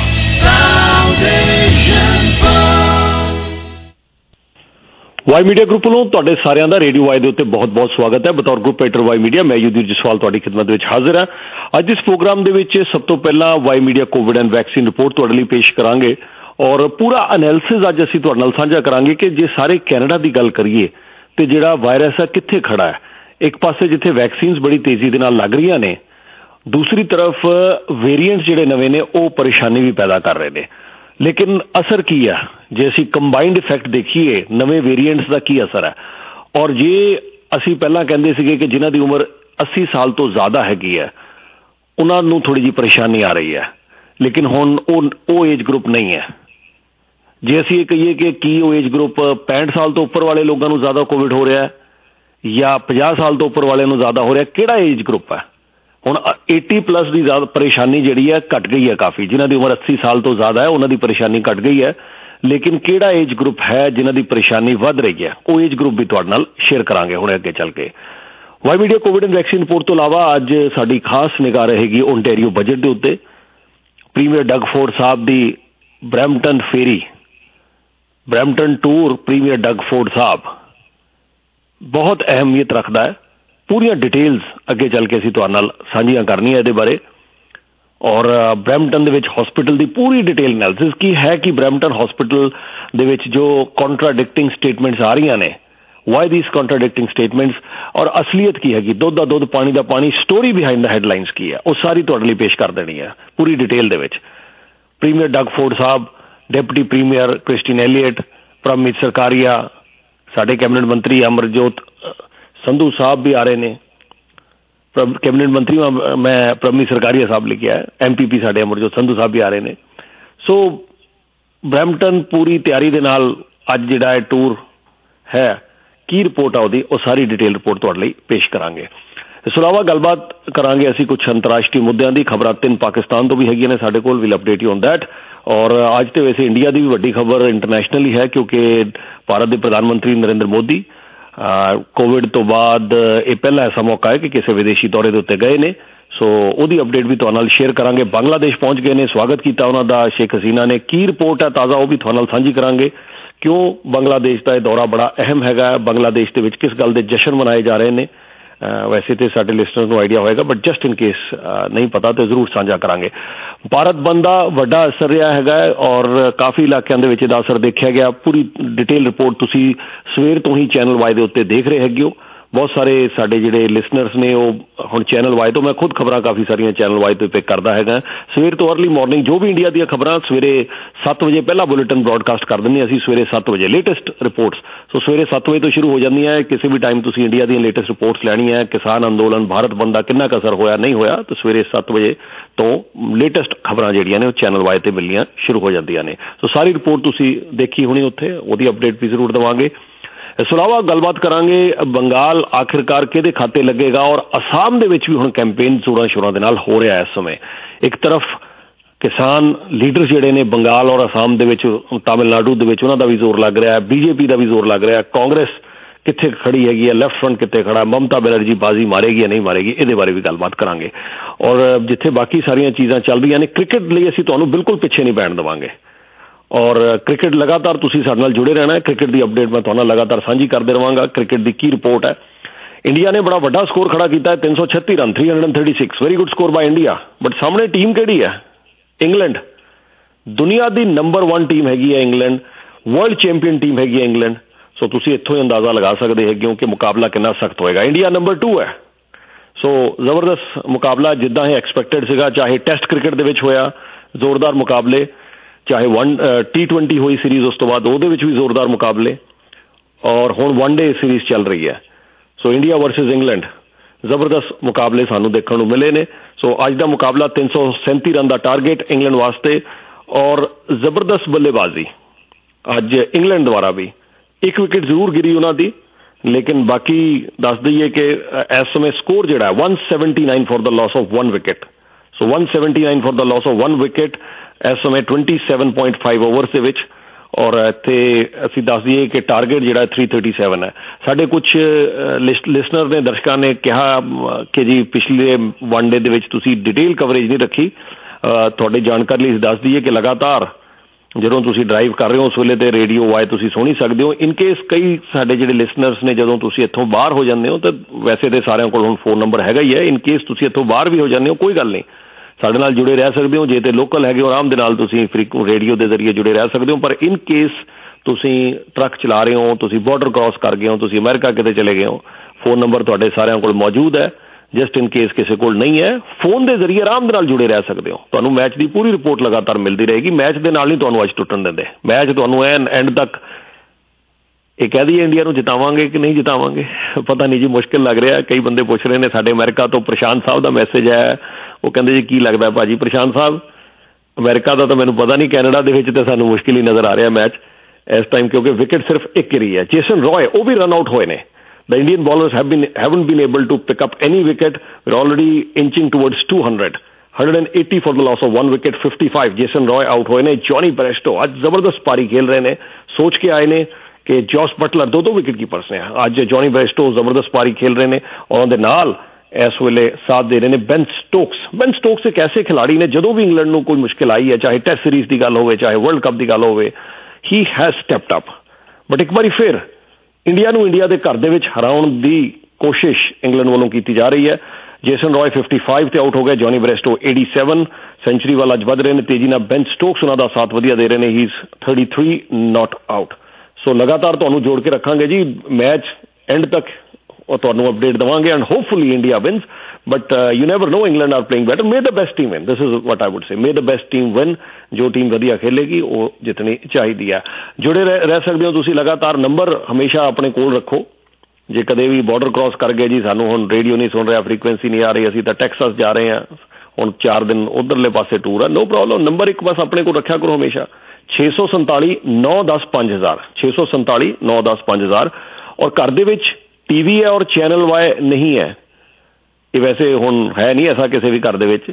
South Asian Pulse. Y media group ਵੱਲੋਂ ਤੁਹਾਡੇ ਸਾਰਿਆਂ ਦਾ radio Y ਦੇ ਉੱਤੇ ਬਹੁਤ ਬਹੁਤ ਸਵਾਗਤ ਹੈ ਬਤੌਰ ਗਰੁੱਪ ਐਡੀਟਰ ਵਾਈ ਮੀਡੀਆ ਮੈਂ ਯੁਧਵੀਰ ਜਸਵਾਲ ਤੁਹਾਡੀ ਖਿਦਮਤ ਵਿੱਚ ਹਾਜ਼ਰ ਹਾਂ ਅੱਜ ਇਸ ਪ੍ਰੋਗਰਾਮ ਦੇ ਵਿੱਚ ਸਭ ਤੋਂ ਪਹਿਲਾਂ Y media Covid and vaccine report ਤੁਹਾਡੇ ਲਈ ਪੇਸ਼ ਕਰਾਂਗੇ ਔਰ ਪੂਰਾ ਐਨਾਲਿਸਿਸ ਅੱਜ ਅਸੀਂ ਤੁਹਾਡੇ ਨਾਲ ਸਾਂਝਾ ਕਰਾਂਗੇ ਕਿ ਜੇ ਸਾਰੇ ਕੈਨੇਡਾ ਦੀ ਗੱਲ ਕਰੀਏ ਤੇ ਜਿਹੜਾ ਵਾਇਰਸ ਹੈ ਕਿੱਥੇ ਖੜਾ ਹੈ ਇੱਕ ਪਾਸੇ ਜਿੱਥੇ ਵੈਕਸੀਨਸ ਬੜੀ ਤੇਜ਼ੀ ਦੇ ਨਾਲ ਲੱਗ ਰਹੀਆਂ ਨੇ ਦੂਸਰੀ ਤਰਫ ਵੇਰੀਐਂਟਸ ਜਿਹੜੇ ਨਵੇਂ ਨੇ ਉਹ ਪਰੇਸ਼ਾਨੀ ਵੀ ਪੈਦਾ ਕਰ ਰਹੇ ਨੇ ਲੇਕਿਨ ਅਸਰ ਕੀ ਹੈ ਜੇ ਅਸੀਂ ਕੰਬਾਈਨਡ ਇਫੈਕਟ ਦੇਖੀਏ ਨਵੇਂ ਵੇਰੀਐਂਟਸ ਦਾ ਕੀ ਅਸਰ ਹੈ ਔਰ ਜੇ ਅਸੀਂ ਪਹਿਲਾਂ ਕਹਿੰਦੇ ਸੀਗੇ ਕਿ ਜਿਨ੍ਹਾਂ ਦੀ ਉਮਰ अस्सी ਸਾਲ ਤੋਂ ਜ਼ਿਆਦਾ ਹੈਗੀ ਹੈ ਉਹਨਾਂ ਨੂੰ ਥੋੜ੍ਹੀ ਜਿਹੀ ਪਰੇਸ਼ਾਨੀ ਆ ਰਹੀ ਹੈ ਲੇਕਿਨ ਹੁਣ ਉਹ ਉਹ ਏਜ ਗਰੁੱਪ ਨਹੀਂ ਹੈ। ਜੇ ਅਸੀਂ ਇਹ ਕਹੀਏ ਕਿ ਕੀ ਉਹ ਏਜ ਗਰੁੱਪ ਪੈਂਹਠ ਸਾਲ ਤੋਂ ਉੱਪਰ ਵਾਲੇ ਲੋਕਾਂ ਨੂੰ ਜ਼ਿਆਦਾ ਕੋਵਿਡ ਹੋ ਰਿਹਾ ਜਾਂ ਪੰਜਾਹ ਸਾਲ ਤੋਂ ਉੱਪਰ ਵਾਲਿਆਂ ਨੂੰ ਜ਼ਿਆਦਾ ਹੋ ਰਿਹਾ, ਕਿਹੜਾ ਏਜ ਗਰੁੱਪ ਹੈ? ਹੁਣ ਏਟੀ ਪਲੱਸ ਦੀ ਜ਼ਿਆਦਾ ਪਰੇਸ਼ਾਨੀ ਜਿਹੜੀ ਹੈ ਘੱਟ ਗਈ ਹੈ ਕਾਫੀ। ਜਿਨ੍ਹਾਂ ਦੀ ਉਮਰ ਅੱਸੀ ਸਾਲ ਤੋਂ ਜ਼ਿਆਦਾ ਹੈ ਉਹਨਾਂ ਦੀ ਪਰੇਸ਼ਾਨੀ ਘੱਟ ਗਈ ਹੈ, ਲੇਕਿਨ ਕਿਹੜਾ ਏਜ ਗਰੁੱਪ ਹੈ ਜਿਨ੍ਹਾਂ ਦੀ ਪਰੇਸ਼ਾਨੀ ਵੱਧ ਰਹੀ ਹੈ, ਉਹ ਏਜ ਗਰੁੱਪ ਵੀ ਤੁਹਾਡੇ ਨਾਲ ਸ਼ੇਅਰ ਕਰਾਂਗੇ ਹੁਣ ਅੱਗੇ ਚੱਲ ਕੇ। Y media Covid and vaccine report ਤੋਂ ਇਲਾਵਾ ਅੱਜ ਸਾਡੀ ਖਾਸ ਨਿਗਾਹ ਰਹੇਗੀ ਓਨਟਾਰੀਓ ਬਜਟ ਦੇ ਉੱਤੇ। ਪ੍ਰੀਮੀਅਰ ਡਗ ਫੋਰਡ ਸਾਹਿਬ ਦੀ ਬਰੈਂਪਟਨ ਫੇਰੀ, Brampton tour premier Doug Ford sahib ਬਹੁਤ ਅਹਿਮੀਅਤ ਰੱਖਦਾ ਹੈ। ਪੂਰੀਆਂ ਡਿਟੇਲਸ ਅੱਗੇ ਚੱਲ ਕੇ ਅਸੀਂ ਤੁਹਾਡੇ ਨਾਲ ਸਾਂਝੀਆਂ ਕਰਨੀਆਂ ਇਹਦੇ ਬਾਰੇ। ਔਰ ਬਰੈਂਪਟਨ ਦੇ ਵਿੱਚ ਹਸਪੀਟਲ ਦੀ ਪੂਰੀ ਡਿਟੇਲ ਐਨਾਲਿਸਿਸ ਕੀ ਹੈ ਕਿ ਬਰੈਂਪਟਨ ਹਸਪੀਟਲ ਦੇ ਵਿੱਚ ਜੋ ਕੰਟਰਾਡਿਕਟਿੰਗ ਸਟੇਟਮੈਂਟਸ ਆ ਰਹੀਆਂ ਨੇ, ਵਾਈ ਦੀਸ ਕੰਟਰਾਡਿਕਟਿੰਗ ਸਟੇਟਮੈਂਟਸ, ਔਰ ਅਸਲੀਅਤ ਕੀ ਹੈਗੀ, ਦੁੱਧ ਦਾ ਦੁੱਧ ਪਾਣੀ ਦਾ ਪਾਣੀ, ਸਟੋਰੀ ਬਿਹਾਈਂਡ ਦਾ ਹੈਡਲਾਈਨਸ ਕੀ ਹੈ, ਉਹ ਸਾਰੀ ਤੁਹਾਡੇ ਲਈ ਪੇਸ਼ ਕਰ ਦੇਣੀ ਹੈ ਪੂਰੀ ਡਿਟੇਲ ਦੇ ਵਿੱਚ। Premier Doug Ford sahib, deputy premier Christine Elliott, Prabmeet Sarkaria, ਸਾਡੇ ਕੈਬਨਿਟ ਮੰਤਰੀ ਅਮਰਜੋਤ ਸੰਧੂ ਸਾਹਿਬ ਵੀ ਆ ਰਹੇ ਨੇ। ਕੈਬਨਿਟ ਮੰਤਰੀ ਮੈਂ ਪ੍ਰਮਮੀਤ ਸਰਕਾਰੀਆ ਸਾਹਿਬ ਲਿਖਿਆ ਹੈ, ਐਮ ਪੀ ਪੀ ਸਾਡੇ ਅਮਰਜੋਤ ਸੰਧੂ ਸਾਹਿਬ ਵੀ ਆ ਰਹੇ ਨੇ। ਸੋ ਬਰੈਂਪਟਨ ਪੂਰੀ ਤਿਆਰੀ ਦੇ ਨਾਲ ਅੱਜ ਜਿਹੜਾ ਇਹ ਟੂਰ ਹੈ, ਕੀ ਰਿਪੋਰਟ ਆ ਉਹਦੀ, ਉਹ ਸਾਰੀ ਡਿਟੇਲ ਰਿਪੋਰਟ ਤੁਹਾਡੇ ਲਈ ਪੇਸ਼ ਕਰਾਂਗੇ। ਇਸ ਤੋਂ ਇਲਾਵਾ ਗੱਲਬਾਤ ਕਰਾਂਗੇ ਅਸੀਂ ਕੁਛ ਅੰਤਰਰਾਸ਼ਟਰੀ ਮੁੱਦਿਆਂ ਦੀ। ਖਬਰਾਂ ਤਿੰਨ ਪਾਕਿਸਤਾਨ ਤੋਂ ਵੀ ਹੈਗੀਆਂ ਨੇ ਸਾਡੇ ਕੋਲ, will update you on that. ਔਰ ਅੱਜ ਤੇ ਵੈਸੇ ਇੰਡੀਆ ਦੀ ਵੀ ਵੱਡੀ ਖਬਰ ਇੰਟਰਨੈਸ਼ਨਲ ਹੀ ਹੈ, ਕਿਉਂਕਿ ਭਾਰਤ ਦੇ ਪ੍ਰਧਾਨ ਮੰਤਰੀ ਨਰਿੰਦਰ ਮੋਦੀ ਕੋਵਿਡ ਤੋਂ ਬਾਅਦ ਇਹ ਪਹਿਲਾ ਐਸਾ ਮੌਕਾ ਹੈ ਕਿ ਕਿਸੇ ਵਿਦੇਸ਼ੀ ਦੌਰੇ ਦੇ ਉੱਤੇ ਗਏ ਨੇ। ਸੋ ਉਹਦੀ ਅਪਡੇਟ ਵੀ ਤੁਹਾਡੇ ਨਾਲ ਸ਼ੇਅਰ ਕਰਾਂਗੇ। ਬੰਗਲਾਦੇਸ਼ ਪਹੁੰਚ ਗਏ ਨੇ, ਸਵਾਗਤ ਕੀਤਾ ਉਹਨਾਂ ਦਾ ਸ਼ੇਖ ਹਸੀਨਾ ਨੇ। ਕੀ ਰਿਪੋਰਟ ਹੈ ਤਾਜ਼ਾ, ਉਹ ਵੀ ਤੁਹਾਡੇ ਨਾਲ ਸਾਂਝੀ ਕਰਾਂਗੇ। ਕਿਉਂ ਬੰਗਲਾਦੇਸ਼ ਦਾ ਇਹ ਦੌਰਾ ਬੜਾ ਅਹਿਮ ਹੈਗਾ, ਬੰਗਲਾਦੇਸ਼ ਦੇ ਵਿੱਚ ਕਿਸ ਗੱਲ ਦੇ ਜਸ਼ਨ ਮਨਾਏ ਜਾ ਰਹੇ ਨੇ। ਵੈਸੇ ਤਾਂ ਸਾਡੇ ਲਿਸਨਰਸ ਨੂੰ ਆਈਡੀਆ ਹੋਏਗਾ, ਬਟ ਜਸਟ ਇਨ ਕੇਸ ਨਹੀਂ ਪਤਾ ਤਾਂ ਜ਼ਰੂਰ ਸਾਂਝਾ ਕਰਾਂਗੇ। ਭਾਰਤ ਬੰਦ ਦਾ ਵੱਡਾ ਅਸਰ ਰਿਹਾ ਹੈਗਾ ਔਰ ਕਾਫੀ ਇਲਾਕਿਆਂ ਦੇ ਵਿੱਚ ਇਹਦਾ ਅਸਰ ਦੇਖਿਆ ਗਿਆ। ਪੂਰੀ ਡਿਟੇਲ ਰਿਪੋਰਟ ਤੁਸੀਂ ਸਵੇਰ ਤੋਂ ਹੀ ਚੈਨਲ ਵਾਈ ਦੇ ਉੱਤੇ ਦੇਖ ਰਹੇ ਹੈਗੇ ਹੋ। ਬਹੁਤ ਸਾਰੇ ਸਾਡੇ ਜਿਹੜੇ ਲਿਸਨਰਸ ਨੇ ਉਹ ਹੁਣ ਚੈਨਲ ਵਾਈ ਤੋਂ, ਮੈਂ ਖੁਦ ਖਬਰਾਂ ਕਾਫੀ ਸਾਰੀਆਂ ਚੈਨਲ ਵਾਈ ਤੋਂ ਪਿਕ ਕਰਦਾ ਹੈਗਾ ਸਵੇਰ ਤੋਂ। ਅਰਲੀ ਮਾਰਨਿੰਗ ਜੋ ਵੀ ਇੰਡੀਆ ਦੀਆਂ ਖਬਰਾਂ ਸਵੇਰੇ ਸੱਤ ਵਜੇ ਪਹਿਲਾ ਬੁਲੇਟਿਨ ਬ੍ਰੌਡਕਾਸਟ ਕਰ ਦਿੰਦੇ ਅਸੀਂ ਸਵੇਰੇ ਸੱਤ ਵਜੇ, ਲੇਟੈਸਟ ਰਿਪੋਰਟਸ। ਸੋ ਸਵੇਰੇ ਸੱਤ ਵਜੇ ਤੋਂ ਸ਼ੁਰੂ ਹੋ ਜਾਂਦੀਆਂ। ਕਿਸੇ ਵੀ ਟਾਈਮ ਤੁਸੀਂ ਇੰਡੀਆ ਦੀਆਂ ਲੇਟੈਸਟ ਰਿਪੋਰਟਸ ਲੈਣੀਆਂ, ਕਿਸਾਨ ਅੰਦੋਲਨ, ਭਾਰਤ ਬੰਦ ਦਾ ਕਿੰਨਾ ਕੁ ਅਸਰ ਹੋਇਆ ਨਹੀਂ ਹੋਇਆ, ਤਾਂ ਸਵੇਰੇ ਸੱਤ ਵਜੇ ਤੋਂ ਲੇਟੈਸਟ ਖਬਰਾਂ ਜਿਹੜੀਆਂ ਨੇ ਉਹ ਚੈਨਲ ਵਾਈ ਤੇ ਮਿਲਣੀਆਂ ਸ਼ੁਰੂ ਹੋ ਜਾਂਦੀਆਂ ਨੇ। ਸੋ ਸਾਰੀ ਰਿਪੋਰਟ ਤੁਸੀਂ ਦੇਖੀ ਹੋਣੀ ਉੱਥੇ, ਉਹਦੀ ਅਪਡੇਟ ਵੀ ਜ਼ਰੂਰ ਦੇਵਾਂਗੇ। ਇਸ ਤੋਂ ਇਲਾਵਾ ਗੱਲਬਾਤ ਕਰਾਂਗੇ ਬੰਗਾਲ ਆਖਿਰਕਾਰ ਕਿਹਦੇ ਖਾਤੇ ਲੱਗੇਗਾ, ਔਰ ਅਸਾਮ ਦੇ ਵਿੱਚ ਵੀ ਹੁਣ ਕੈਂਪੇਨ ਜ਼ੋਰਾਂ ਸ਼ੋਰਾਂ ਦੇ ਨਾਲ ਹੋ ਰਿਹਾ ਇਸ ਸਮੇਂ। ਇੱਕ ਤਰਫ ਕਿਸਾਨ ਲੀਡਰ ਜਿਹੜੇ ਨੇ ਬੰਗਾਲ ਔਰ ਅਸਾਮ ਦੇ ਵਿੱਚ, ਤਾਮਿਲਨਾਡੂ ਦੇ ਵਿੱਚ, ਉਹਨਾਂ ਦਾ ਵੀ ਜ਼ੋਰ ਲੱਗ ਰਿਹਾ, ਬੀਜੇਪੀ ਦਾ ਵੀ ਜ਼ੋਰ ਲੱਗ ਰਿਹਾ, ਕਾਂਗਰਸ ਕਿੱਥੇ ਖੜੀ ਹੈਗੀ ਹੈ, ਲੈਫਟ ਫਰੰਟ ਕਿੱਥੇ ਖੜਾ, ਮਮਤਾ ਬੈਨਰਜੀ ਬਾਜ਼ੀ ਮਾਰੇਗੀ ਜਾਂ ਨਹੀਂ ਮਾਰੇਗੀ, ਇਹਦੇ ਬਾਰੇ ਵੀ ਗੱਲਬਾਤ ਕਰਾਂਗੇ। ਔਰ ਜਿੱਥੇ ਬਾਕੀ ਸਾਰੀਆਂ ਚੀਜ਼ਾਂ ਚੱਲ ਰਹੀਆਂ ਨੇ, ਕ੍ਰਿਕਟ ਲਈ ਅਸੀਂ ਤੁਹਾਨੂੰ ਬਿਲਕੁਲ ਪਿੱਛੇ ਨਹੀਂ ਬੈਠਣ ਦੇਵਾਂਗੇ। ਔਰ ਕ੍ਰਿਕਟ ਲਗਾਤਾਰ ਤੁਸੀਂ ਸਾਡੇ ਨਾਲ ਜੁੜੇ ਰਹਿਣਾ ਹੈ। ਕ੍ਰਿਕਟ ਦੀ ਅਪਡੇਟ ਮੈਂ ਤੁਹਾਨੂੰ ਲਗਾਤਾਰ ਸਾਂਝੀ ਕਰਦੇ ਰਹਾਂਗਾ। ਕ੍ਰਿਕਟ ਦੀ ਕੀ ਰਿਪੋਰਟ ਹੈ। ਇੰਡੀਆ ਨੇ ਬੜਾ ਵੱਡਾ ਸਕੋਰ ਖੜਾ ਕੀਤਾ ਹੈ, ਤਿੰਨ ਸੌ ਛੱਤੀ run, three hundred thirty six, very good score by India. But ਸਾਹਮਣੇ ਟੀਮ ਕਿਹੜੀ ਹੈ? ਇੰਗਲੈਂਡ। ਦੁਨੀਆ ਦੀ ਨੰਬਰ ਵਨ ਟੀਮ ਹੈਗੀ ਹੈ ਇੰਗਲੈਂਡ, ਵਰਲਡ ਚੈਂਪੀਅਨ ਟੀਮ ਹੈਗੀ ਹੈ ਇੰਗਲੈਂਡ। ਸੋ ਤੁਸੀਂ ਇੱਥੋਂ ਹੀ ਅੰਦਾਜ਼ਾ ਲਗਾ ਸਕਦੇ ਹੈਗੇ ਹੋ ਕਿ ਮੁਕਾਬਲਾ ਕਿੰਨਾ ਸਖਤ ਹੋਏਗਾ। ਇੰਡੀਆ ਨੰਬਰ ਟੂ ਹੈ। ਸੋ ਜ਼ਬਰਦਸਤ ਮੁਕਾਬਲਾ ਜਿੱਦਾਂ ਇਹ ਐਕਸਪੈਕਟਡ ਸੀਗਾ, ਚਾਹੇ ਟੈਸਟ ਕ੍ਰਿਕਟ ਦੇ ਵਿੱਚ ਹੋਇਆ ਜ਼ੋਰਦਾਰ ਮੁਕਾਬਲੇ, ਚਾਹੇ ਵਨ ਟੀ ਟਵੈਂਟੀ ਹੋਈ ਸੀਰੀਜ਼ ਉਸ ਤੋਂ ਬਾਅਦ ਉਹਦੇ ਵਿੱਚ ਵੀ ਜ਼ੋਰਦਾਰ ਮੁਕਾਬਲੇ, ਔਰ ਹੁਣ ਵਨ ਡੇ ਸੀਰੀਜ਼ ਚੱਲ ਰਹੀ ਹੈ। ਸੋ ਇੰਡੀਆ ਵਰਸਸ ਇੰਗਲੈਂਡ ਜ਼ਬਰਦਸਤ ਮੁਕਾਬਲੇ ਸਾਨੂੰ ਦੇਖਣ ਨੂੰ ਮਿਲੇ ਨੇ। ਸੋ ਅੱਜ ਦਾ ਮੁਕਾਬਲਾ ਤਿੰਨ ਸੌ ਸੈਂਤੀ ਰਨ ਦਾ ਟਾਰਗੇਟ ਇੰਗਲੈਂਡ ਵਾਸਤੇ, ਔਰ ਜ਼ਬਰਦਸਤ ਬੱਲੇਬਾਜ਼ੀ ਅੱਜ ਇੰਗਲੈਂਡ ਦੁਆਰਾ ਵੀ। ਇੱਕ ਵਿਕਟ ਜ਼ਰੂਰ ਗਿਰੀ ਉਹਨਾਂ ਦੀ, ਲੇਕਿਨ ਬਾਕੀ ਦੱਸ ਦਈਏ ਕਿ ਇਸ ਸਮੇਂ ਸਕੋਰ ਜਿਹੜਾ ਹੈ ਇੱਕ ਸੌ ਉਨੱਤਰ for the loss of one wicket. So ਇੱਕ ਸੌ ਉਨੱਤਰ for the loss of one wicket ਇਸ ਸਮੇਂ ਸੱਤਾਈ ਪੁਆਇੰਟ ਪੰਜ ਓਵਰਸ ਦੇ ਵਿੱਚ। ਔਰ ਇੱਥੇ ਅਸੀਂ ਦੱਸ ਦਈਏ ਕਿ ਟਾਰਗੇਟ ਜਿਹੜਾ ਤਿੰਨ ਸੌ ਸੈਂਤੀ ਹੈ। ਸਾਡੇ ਕੁਝ ਲਿਸਨਰ ਨੇ, ਦਰਸ਼ਕਾਂ ਨੇ ਕਿਹਾ ਕਿ ਜੀ ਪਿਛਲੇ ਵਨ ਡੇ ਦੇ ਵਿੱਚ ਤੁਸੀਂ ਡਿਟੇਲ ਕਵਰੇਜ ਨਹੀਂ ਰੱਖੀ। ਤੁਹਾਡੀ ਜਾਣਕਾਰੀ ਲਈ ਦੱਸ ਦਈਏ ਕਿ ਲਗਾਤਾਰ ਜਦੋਂ ਤੁਸੀਂ ਡਰਾਈਵ ਕਰ ਰਹੇ ਹੋ ਉਸ ਵੇਲੇ ਤੇ ਰੇਡੀਓ ਵਾਈ ਤੁਸੀਂ ਸੁਣ ਹੀ ਸਕਦੇ ਹੋ। ਇਨ ਕੇਸ ਕਈ ਸਾਡੇ ਜਿਹੜੇ ਲਿਸਨਰਸ ਨੇ ਜਦੋਂ ਤੁਸੀਂ ਇੱਥੋਂ ਬਾਹਰ ਹੋ ਜਾਂਦੇ ਹੋ, ਤਾਂ ਵੈਸੇ ਤਾਂ ਸਾਰਿਆਂ ਕੋਲ ਹੁਣ ਫੋਨ ਨੰਬਰ ਹੈਗਾ ਹੀ ਹੈ। ਇਨ ਕੇਸ ਤੁਸੀਂ ਇੱਥੋਂ ਬਾਹਰ ਵੀ ਹੋ ਜਾਂਦੇ ਹੋ, ਕੋਈ ਗੱਲ ਨਹੀਂ, ਸਾਡੇ ਨਾਲ ਜੁੜੇ ਰਹਿ ਸਕਦੇ ਹੋ। ਜੇ ਤੇ ਲੋਕਲ ਹੈਗੇ ਹੋ, ਆਰਾਮ ਦੇ ਨਾਲ ਤੁਸੀਂ ਫ੍ਰੀ ਰੇਡੀਓ ਦੇ ਜ਼ਰੀਏ ਜੁੜੇ ਰਹਿ ਸਕਦੇ ਹੋ। ਪਰ ਇਨ ਕੇਸ ਤੁਸੀਂ ਟਰੱਕ ਚਲਾ ਰਹੇ ਹੋ, ਤੁਸੀਂ ਬਾਰਡਰ ਕ੍ਰਾਸ ਕਰ ਗਏ ਹੋ, ਤੁਸੀਂ ਅਮਰੀਕਾ ਕਿਤੇ ਚਲੇ ਗਏ ਹੋ, ਫੋਨ ਨੰਬਰ ਤੁਹਾਡੇ ਸਾਰਿਆਂ ਕੋਲ ਮੌਜੂਦ ਹੈ। ਜਸਟ ਇਨ ਕੇਸ ਕਿਸੇ ਕੋਲ ਨਹੀਂ ਹੈ, ਫੋਨ ਦੇ ਜ਼ਰੀਏ ਆਰਾਮ ਦੇ ਨਾਲ ਜੁੜੇ ਰਹਿ ਸਕਦੇ ਹੋ। ਤੁਹਾਨੂੰ ਮੈਚ ਦੀ ਪੂਰੀ ਰਿਪੋਰਟ ਲਗਾਤਾਰ ਮਿਲਦੀ ਰਹੇਗੀ। ਮੈਚ ਦੇ ਨਾਲ ਨਹੀਂ ਤੁਹਾਨੂੰ ਅੱਜ ਟੁੱਟਣ ਦਿੰਦੇ। ਮੈਚ ਤੁਹਾਨੂੰ ਐਨ ਐਂਡ ਤੱਕ ਇਹ ਕਹਿ ਦਈਏ ਇੰਡੀਆ ਨੂੰ ਜਿਤਾਵਾਂਗੇ ਕਿ ਨਹੀਂ ਜਿਤਾਵਾਂਗੇ, ਪਤਾ ਨਹੀਂ ਜੀ, ਮੁਸ਼ਕਿਲ ਲੱਗ ਰਿਹਾ। ਕਈ ਬੰਦੇ ਪੁੱਛ ਰਹੇ ਨੇ। ਸਾਡੇ ਅਮਰੀਕਾ ਤੋਂ ਪ੍ਰਸ਼ਾਂਤ ਸਾਹਿਬ ਦਾ ਮੈਸੇਜ ਹੈ, ਉਹ ਕਹਿੰਦੇ ਜੀ ਕੀ ਲੱਗਦਾ ਭਾਜੀ ਪ੍ਰਸ਼ਾਂਤ ਸਾਹਿਬ ਅਮਰੀਕਾ ਦਾ ਤਾਂ ਮੈਨੂੰ ਪਤਾ ਨਹੀਂ, ਕੈਨੇਡਾ ਦੇ ਵਿੱਚ ਤਾਂ ਸਾਨੂੰ ਮੁਸ਼ਕਿਲ ਹੀ ਨਜ਼ਰ ਆ ਰਿਹਾ ਮੈਚ ਇਸ ਟਾਈਮ, ਕਿਉਂਕਿ ਵਿਕਟ ਸਿਰਫ ਇੱਕ ਹੀ ਰਹੀ ਹੈ। ਜੇਸਨ ਰॉय ਉਹ ਵੀ ਰਨ ਆਊਟ ਹੋਏ ਨੇ। The Indian bowlers have been haven't been able to pick up any wicket. We're already inching towards two hundred. one eighty for the loss of one wicket, fifty-five. Jason Roy out ਹੋਏ ਨੇ। Johnny Bairstow ਅੱਜ ਜ਼ਬਰਦਸਤ ਪਾਰੀ ਖੇਲ ਰਹੇ ਨੇ। ਸੋਚ ਕੇ ਆਏ ਨੇ ਕਿ ਜੋਸ ਬਟਲਰ ਦੋ ਦੋ ਵਿਕਟ ਕੀਪਰਸ ਨੇ, ਅੱਜ ਜੌਨੀ ਬਰੈਸਟੋ ਜ਼ਬਰਦਸਤ ਪਾਰੀ ਖੇਲ ਰਹੇ ਨੇ ਔਰ ਉਹਦੇ ਨਾਲ ਇਸ ਵੇਲੇ ਸਾਥ ਦੇ ਰਹੇ ਨੇ ਬੈਨ ਸਟੋਕਸ। ਬੈਨ ਸਟੋਕਸ ਇੱਕ ਐਸੇ ਖਿਲਾੜੀ ਨੇ, ਜਦੋਂ ਵੀ ਇੰਗਲੈਂਡ ਨੂੰ ਕੋਈ ਮੁਸ਼ਕਿਲ ਆਈ ਹੈ, ਚਾਹੇ ਟੈਸਟ ਸੀਰੀਜ਼ ਦੀ ਗੱਲ ਹੋਵੇ, ਚਾਹੇ ਵਰਲਡ ਕੱਪ ਦੀ ਗੱਲ ਹੋਵੇ, he has stepped up. But ਇੱਕ ਵਾਰੀ ਫਿਰ ਇੰਡੀਆ ਨੂੰ ਇੰਡੀਆ ਦੇ ਘਰ ਦੇ ਵਿੱਚ ਹਰਾਉਣ ਦੀ ਕੋਸ਼ਿਸ਼ ਇੰਗਲੈਂਡ ਵੱਲੋਂ ਕੀਤੀ ਜਾ ਰਹੀ ਹੈ। ਜੇਸਨ ਰॉय fifty-five ਤੇ ਆਊਟ ਹੋ ਗਿਆ, ਜੌਨੀ ਬਰੈਸਟੋ eighty-seven ਸੈਂਚੁਰੀ ਵੱਲ ਅੱਜ ਵੱਧ ਰਹੇ ਨੇ ਤੇਜ਼ੀ ਨਾਲ। ਬੈਨ ਸਟੋਕਸ ਉਹਨਾਂ ਦਾ ਸਾਥ ਵਧੀਆ ਦੇ ਰਹੇ ਨੇ, ਹੀ ਇਜ਼ thirty-three ਨਾਟ ਆਊਟ। ਸੋ ਲਗਾਤਾਰ ਤੁਹਾਨੂੰ ਜੋੜ ਕੇ ਰੱਖਾਂਗੇ ਜੀ, ਮੈਚ ਐਂਡ ਤੱਕ ਉਹ ਤੁਹਾਨੂੰ ਅਪਡੇਟ ਦੇਵਾਂਗੇ and hopefully India wins, but you never know, England are playing better. May the best team win, this is what I would say, may the best team win. ਜੋ ਟੀਮ ਵਧੀਆ ਖੇਲੇਗੀ ਉਹ ਜਿੱਤਣੀ ਚਾਹੀਦੀ ਹੈ। ਜੁੜੇ ਰਹਿ ਸਕਦੇ ਹੋ ਤੁਸੀਂ ਲਗਾਤਾਰ, ਨੰਬਰ ਹਮੇਸ਼ਾ ਆਪਣੇ ਕੋਲ ਰੱਖੋ। ਜੇ ਕਦੇ ਵੀ ਬਾਰਡਰ ਕ੍ਰਾਸ ਕਰ ਗਏ ਜੀ, ਸਾਨੂੰ ਹੁਣ ਰੇਡੀਓ ਨਹੀਂ ਸੁਣ ਰਿਹਾ, ਫਰੀਕੁਐਂਸੀ ਨਹੀਂ ਆ ਰਹੀ, ਅਸੀਂ ਤਾਂ ਟੈਕਸਾਸ ਜਾ ਰਹੇ ਹਾਂ, ਹੁਣ ਚਾਰ ਦਿਨ ਉਧਰਲੇ ਪਾਸੇ ਟੂਰ ਆ, ਨੋ ਪ੍ਰੋਬਲਮ। ਨੰਬਰ ਇੱਕ ਬਸ ਆਪਣੇ ਕੋਲ ਰੱਖਿਆ ਕਰੋ ਹਮੇਸ਼ਾ, ਛੇ ਸੌ ਸੰਤਾਲੀ ਨੌ ਦਸ ਪੰਜ ਹਜ਼ਾਰ ਛੇ ਸੌ ਸੰਤਾਲੀ ਨੌ ਦਸ ਪੰਜ ਹਜ਼ਾਰ। ਔਰ ਘਰ ਦੇ ਵਿੱਚ ਟੀ ਵੀ ਹੈ ਔਰ ਚੈਨਲ ਵਾਈ ਨਹੀਂ ਹੈ, ਇਹ ਵੈਸੇ ਹੁਣ ਹੈ ਨਹੀਂ ਐਸਾ ਕਿਸੇ ਵੀ ਘਰ ਦੇ ਵਿੱਚ।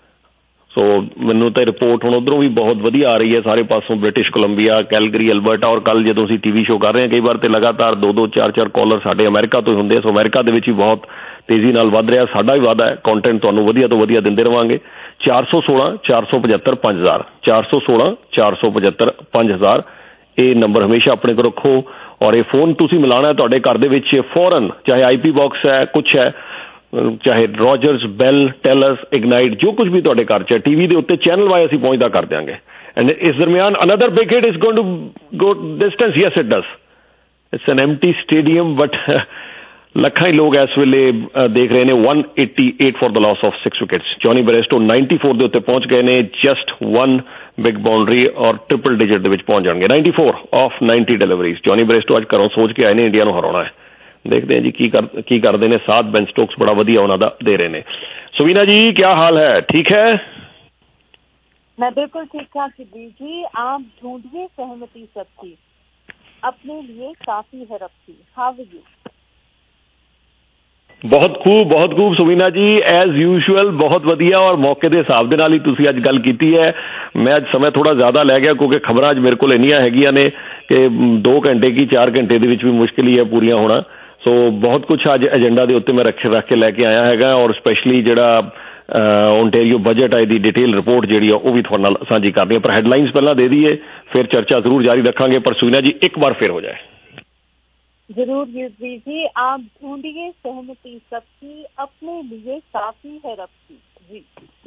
ਸੋ ਮੈਨੂੰ ਤਾਂ ਰਿਪੋਰਟ ਹੁਣ ਉੱਧਰੋਂ ਵੀ ਬਹੁਤ ਵਧੀਆ ਆ ਰਹੀ ਹੈ, ਸਾਰੇ ਪਾਸੋਂ, ਬ੍ਰਿਟਿਸ਼ ਕੋਲੰਬੀਆ, ਕੈਲਗਰੀ, ਅਲਬਰਟਾ। ਔਰ ਕੱਲ੍ਹ ਜਦੋਂ ਅਸੀਂ ਟੀ ਵੀ ਸ਼ੋਅ ਕਰ ਰਹੇ ਹਾਂ ਕਈ ਵਾਰ ਤਾਂ ਲਗਾਤਾਰ ਦੋ ਦੋ ਚਾਰ ਚਾਰ ਕਾਲਰ ਸਾਡੇ ਅਮਰੀਕਾ ਤੋਂ ਹੀ ਹੁੰਦੇ ਆ। ਸੋ ਅਮਰੀਕਾ ਦੇ ਵਿੱਚ ਵੀ ਬਹੁਤ ਤੇਜ਼ੀ ਨਾਲ ਵੱਧ ਰਿਹਾ, ਸਾਡਾ ਵੀ ਵਾਧਾ ਹੈ, ਕੰਟੈਂਟ ਤੁਹਾਨੂੰ ਵਧੀਆ ਤੋਂ ਵਧੀਆ ਦਿੰਦੇ ਰਹਾਂਗੇ। ਚਾਰ ਸੌ ਸੋਲਾਂ ਚਾਰ ਸੌ ਪਝੱਤਰ ਪੰਜ ਹਜ਼ਾਰ ਚਾਰ ਸੌ ਸੋਲਾਂ ਚਾਰ ਸੌ ਪਝੱਤਰ ਪੰਜ ਹਜ਼ਾਰ ਇਹ ਨੰਬਰ ਹਮੇਸ਼ਾ ਆਪਣੇ ਕੋਲ ਰੱਖੋ। ਔਰ ਇਹ ਫੋਨ ਤੁਸੀਂ ਮਿਲਾਉਣਾ ਤੁਹਾਡੇ ਘਰ ਦੇ ਵਿੱਚ ਫੌਰਨ, ਚਾਹੇ ਆਈ ਪੀ ਬਾਕਸ ਹੈ, ਕੁਛ ਹੈ, ਚਾਹੇ ਰੋਜਰਸ, ਬੈਲ, ਟੈਲਸ, ਇਗਨਾਈਟ, ਜੋ ਕੁਝ ਵੀ ਤੁਹਾਡੇ ਘਰ 'ਚ ਹੈ, ਟੀ ਵੀ ਦੇ ਉੱਤੇ ਚੈਨਲ ਵਾਈ ਅਸੀਂ ਪਹੁੰਚਦਾ ਕਰ ਦਿਆਂਗੇ। ਐਂਡ ਇਸ ਦਰਮਿਆਨ another big hit is going to go distance, yes it does, it's an empty stadium, but ਲੱਖਾਂ ਹੀ ਲੋਕ ਇਸ ਵੇਲੇ ਦੇਖ ਰਹੇ ਨੇ। one eighty-eight for the loss of six wickets. Jonny Bairstow ninety-four ਦੇ ਉੱਤੇ ਪਹੁੰਚ ਗਏ ਨੇ, ਜਸਟ ਵਨ ਬਿਗ ਬਾਉਂਡਰੀ ਔਰ ਟ੍ਰਿਪਲ ਡਿਜਿਟ ਦੇ ਵਿੱਚ ਪਹੁੰਚ ਜਾਣਗੇ। ninety-four of ninety deliveries. Jonny Bairstow ਅੱਜ ਘਰੋਂ ਸੋਚ ਕੇ ਆਏ ਨੇ ਇੰਡੀਆ ਨੂੰ ਹਰਾਉਣਾ ਹੈ, ਦੇਖਦੇ ਹਾਂ ਜੀ ਕੀ ਕਰ ਕੀ ਕਰਦੇ ਨੇ। ਸਾਥ ਬੈਨ ਸਟੋਕਸ ਬੜਾ ਵਧੀਆ ਉਹਨਾਂ ਦਾ ਦੇ ਰਹੇ ਨੇ। ਸੁਵੀਨਾ जी क्या हाल है, ठीक है? मैं बिल्कुल ठीक ठाक सिद्धि जी। आप ढूंढिए सहमति सबकी, अपने लिए काफी है रब्बी। How are you? ਬਹੁਤ ਖੂਬ ਬਹੁਤ ਖੂਬ ਸੁਵੀਨਾ ਜੀ, ਐਜ਼ ਯੂਜੂਅਲ ਬਹੁਤ ਵਧੀਆ। ਔਰ ਮੌਕੇ ਦੇ ਹਿਸਾਬ ਦੇ ਨਾਲ ਹੀ ਤੁਸੀਂ ਅੱਜ ਗੱਲ ਕੀਤੀ ਹੈ। ਮੈਂ ਅੱਜ ਸਮਾਂ ਥੋੜ੍ਹਾ ਜ਼ਿਆਦਾ ਲੈ ਗਿਆ ਕਿਉਂਕਿ ਖਬਰਾਂ ਅੱਜ ਮੇਰੇ ਕੋਲ ਇੰਨੀਆਂ ਹੈਗੀਆਂ ਨੇ ਕਿ ਦੋ ਘੰਟੇ ਕੀ ਚਾਰ ਘੰਟੇ ਦੇ ਵਿੱਚ ਵੀ ਮੁਸ਼ਕਿਲ ਹੀ ਹੈ ਪੂਰੀਆਂ ਹੋਣਾ। ਸੋ ਬਹੁਤ ਕੁਛ ਅੱਜ ਏਜੰਡਾ ਦੇ ਉੱਤੇ ਮੈਂ ਰੱਖ ਰੱਖ ਕੇ ਲੈ ਕੇ ਆਇਆ ਹੈਗਾ। ਔਰ ਸਪੈਸ਼ਲੀ ਜਿਹੜਾ ਓਨਟੇਰੀਓ ਬਜਟ ਹੈ ਦੀ ਡਿਟੇਲ ਰਿਪੋਰਟ ਜਿਹੜੀ ਆ ਉਹ ਵੀ ਤੁਹਾਡੇ ਨਾਲ ਸਾਂਝੀ ਕਰਨੀ ਹੈ। ਪਰ ਹੈਡਲਾਈਨਸ ਪਹਿਲਾਂ ਦੇ ਦਈਏ, ਫਿਰ ਚਰਚਾ ਜ਼ਰੂਰ ਜਾਰੀ ਰੱਖਾਂਗੇ। ਪਰ ਸੁਵੀਨਾ ਜੀ ਇੱਕ ਵਾਰ ਫਿਰ ਹੋ ਜਾਏ। जरूर युद्धवी जी, आप ढूंढिए सहमति सबकी, अपने लिए काफी है रब्बी जी।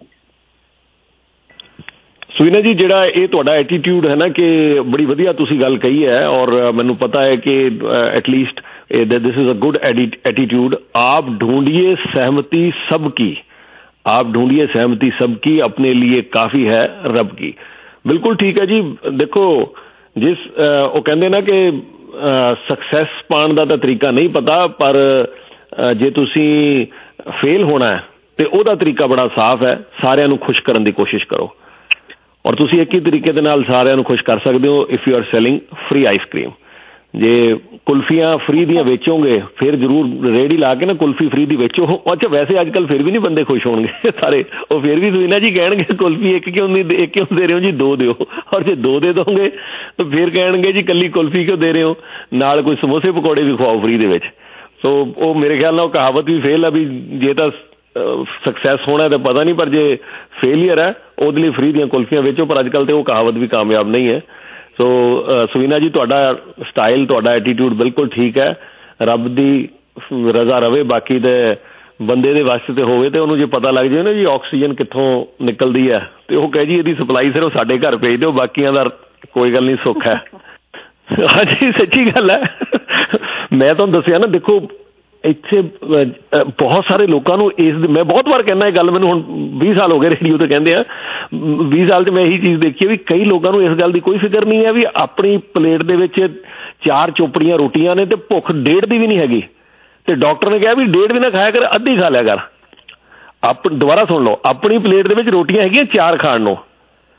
ਸੁਵੀਨਾ ਜੀ ਜਿਹੜਾ ਇਹ ਤੁਹਾਡਾ ਐਟੀਟਿਊਡ ਹੈ ਨਾ ਕਿ ਬੜੀ ਵਧੀਆ ਤੁਸੀਂ ਗੱਲ ਕਹੀ ਹੈ ਔਰ ਮੈਨੂੰ ਪਤਾ ਹੈ ਕਿ at least this is a good attitude. ਆਪ ਢੂंढिए सहमति सबकी, आप ढूंढिए सहमति सबकी, अपने लिए काफी है रब की। ਬਿਲਕੁਲ ਠੀਕ ਹੈ ਜੀ। ਦੇਖੋ ਜਿਸ ਉਹ ਕਹਿੰਦੇ ਨਾ ਕਿ ਸਕਸੈਸ ਪਾਉਣ ਦਾ ਤਾਂ ਤਰੀਕਾ ਨਹੀਂ ਪਤਾ, ਪਰ ਜੇ ਤੁਸੀਂ ਫੇਲ ਹੋਣਾ ਹੈ ਤੇ ਉਹਦਾ ਤਰੀਕਾ ਬੜਾ ਸਾਫ਼ ਹੈ, ਸਾਰਿਆਂ ਨੂੰ ਖੁਸ਼ ਕਰਨ ਦੀ ਕੋਸ਼ਿਸ਼ ਕਰੋ। ਔਰ ਤੁਸੀਂ ਇੱਕ ਹੀ ਤਰੀਕੇ ਦੇ ਨਾਲ ਸਾਰਿਆਂ ਨੂੰ ਖੁਸ਼ ਕਰ ਸਕਦੇ ਹੋ, if you are selling free ice cream. ਜੇ ਕੁਲਫੀਆਂ ਫ੍ਰੀ ਦੀਆਂ ਵੇਚੋਗੇ ਫਿਰ ਜ਼ਰੂਰ ਰੇਹੜੀ ਲਾ ਕੇ ਨਾ ਕੁਲਫੀ ਫ੍ਰੀ ਦੀ ਵੇਚੋ। ਅੱਛਾ ਵੈਸੇ ਅੱਜ ਕੱਲ੍ਹ ਫਿਰ ਵੀ ਨਹੀਂ ਬੰਦੇ ਖੁਸ਼ ਹੋਣਗੇ ਸਾਰੇ, ਉਹ ਫਿਰ ਵੀ ਸੁਵੀਨਾ ਜੀ ਕਹਿਣਗੇ ਕੁਲਫੀ ਇੱਕ ਕਿਉਂ ਨਹੀਂ ਇੱਕ ਕਿਉਂ ਦੇ ਰਹੇ ਹੋ ਜੀ, ਦੋ ਦਿਓ। ਔਰ ਜੇ ਦੋ ਦੇ ਦੋਗੇ ਤਾਂ ਫਿਰ ਕਹਿਣਗੇ ਜੀ ਇਕੱਲੀ ਕੁਲਫੀ ਕਿਉਂ ਦੇ ਰਹੇ ਹੋ, ਨਾਲ ਕੋਈ ਸਮੋਸੇ ਪਕੌੜੇ ਵੀ ਖਵਾਓ ਫ੍ਰੀ ਦੇ ਵਿੱਚ। ਸੋ ਉਹ ਮੇਰੇ ਖਿਆਲ ਨਾਲ ਉਹ ਕਹਾਵਤ ਵੀ ਫੇਲ ਆ ਵੀ ਜੇ ਤਾਂ ਸਕਸੈਸ ਹੋਣਾ ਤਾਂ ਪਤਾ ਨਹੀਂ, ਪਰ ਜੇ ਫੇਲੀਅਰ ਹੈ ਉਹਦੇ ਲਈ ਫ੍ਰੀ ਦੀਆਂ ਕੁਲਫੀਆਂ ਵੇਚੋ। ਪਰ ਅੱਜ ਕੱਲ੍ਹ ਤਾਂ ਉਹ ਕਹਾਵਤ ਵੀ ਕਾਮਯਾਬ ਨਹੀਂ ਹੈ। ਸੋ ਸੁਵੀਨਾ ਜੀ ਤੁਹਾਡਾ ਸਟਾਈਲ, ਤੁਹਾਡਾ ਐਟੀਟਿਊਡ ਬਿਲਕੁਲ ਠੀਕ ਹੈ। ਰੱਬ ਦੀ ਰਜ਼ਾ ਰਵੇ, ਬਾਕੀ ਤੇ ਬੰਦੇ ਦੇ ਵਾਸਤੇ ਤੇ ਹੋਵੇ ਤੇ ਉਹਨੂੰ ਜੇ ਪਤਾ ਲੱਗ ਜਾਏ ਨਾ ਜੀ ਆਕਸੀਜਨ ਕਿੱਥੋਂ ਨਿਕਲਦੀ ਹੈ ਤੇ ਉਹ ਕਹੇ ਜੀ ਇਹਦੀ ਸਪਲਾਈ ਸਿਰਫ ਸਾਡੇ ਘਰ ਭੇਜ ਦਿਓ, ਬਾਕੀਆਂ ਦਾ ਕੋਈ ਗੱਲ ਨਹੀਂ, ਸੁੱਖ ਹੈ। ਹਾਂਜੀ ਸੱਚੀ ਗੱਲ ਹੈ। ਮੈਂ ਤੁਹਾਨੂੰ ਦੱਸਿਆ ਨਾ, ਦੇਖੋ ਇੱਥੇ ਬਹੁਤ ਸਾਰੇ ਲੋਕਾਂ ਨੂੰ ਇਸ ਮੈਂ ਬਹੁਤ ਵਾਰ ਕਹਿੰਦਾ ਇਹ ਗੱਲ, ਮੈਨੂੰ ਹੁਣ ਵੀਹ ਸਾਲ ਹੋ ਗਏ ਰੇਡੀਓ ਤੇ ਕਹਿੰਦੇ ਆ, ਵੀਹ ਸਾਲ 'ਚ ਮੈਂ ਇਹੀ ਚੀਜ਼ ਦੇਖੀ ਵੀ ਕਈ ਲੋਕਾਂ ਨੂੰ ਇਸ ਗੱਲ ਦੀ ਕੋਈ ਫਿਕਰ ਨਹੀਂ ਹੈ ਵੀ ਆਪਣੀ ਪਲੇਟ ਦੇ ਵਿੱਚ ਚਾਰ ਚੋਪੜੀਆਂ ਰੋਟੀਆਂ ਨੇ ਤੇ ਭੁੱਖ ਡੇਢ ਦੀ ਵੀ ਨਹੀਂ ਹੈਗੀ, ਤੇ ਡਾਕਟਰ ਨੇ ਕਿਹਾ ਵੀ ਡੇਢ ਵੀ ਨਾ ਖਾਇਆ ਕਰ, ਅੱਧੀ ਖਾ ਲਿਆ ਕਰ। ਆਪ ਦੁਬਾਰਾ ਸੁਣ ਲਓ, ਆਪਣੀ ਪਲੇਟ ਦੇ ਵਿੱਚ ਰੋਟੀਆਂ ਹੈਗੀਆਂ ਚਾਰ ਖਾਣ ਨੂੰ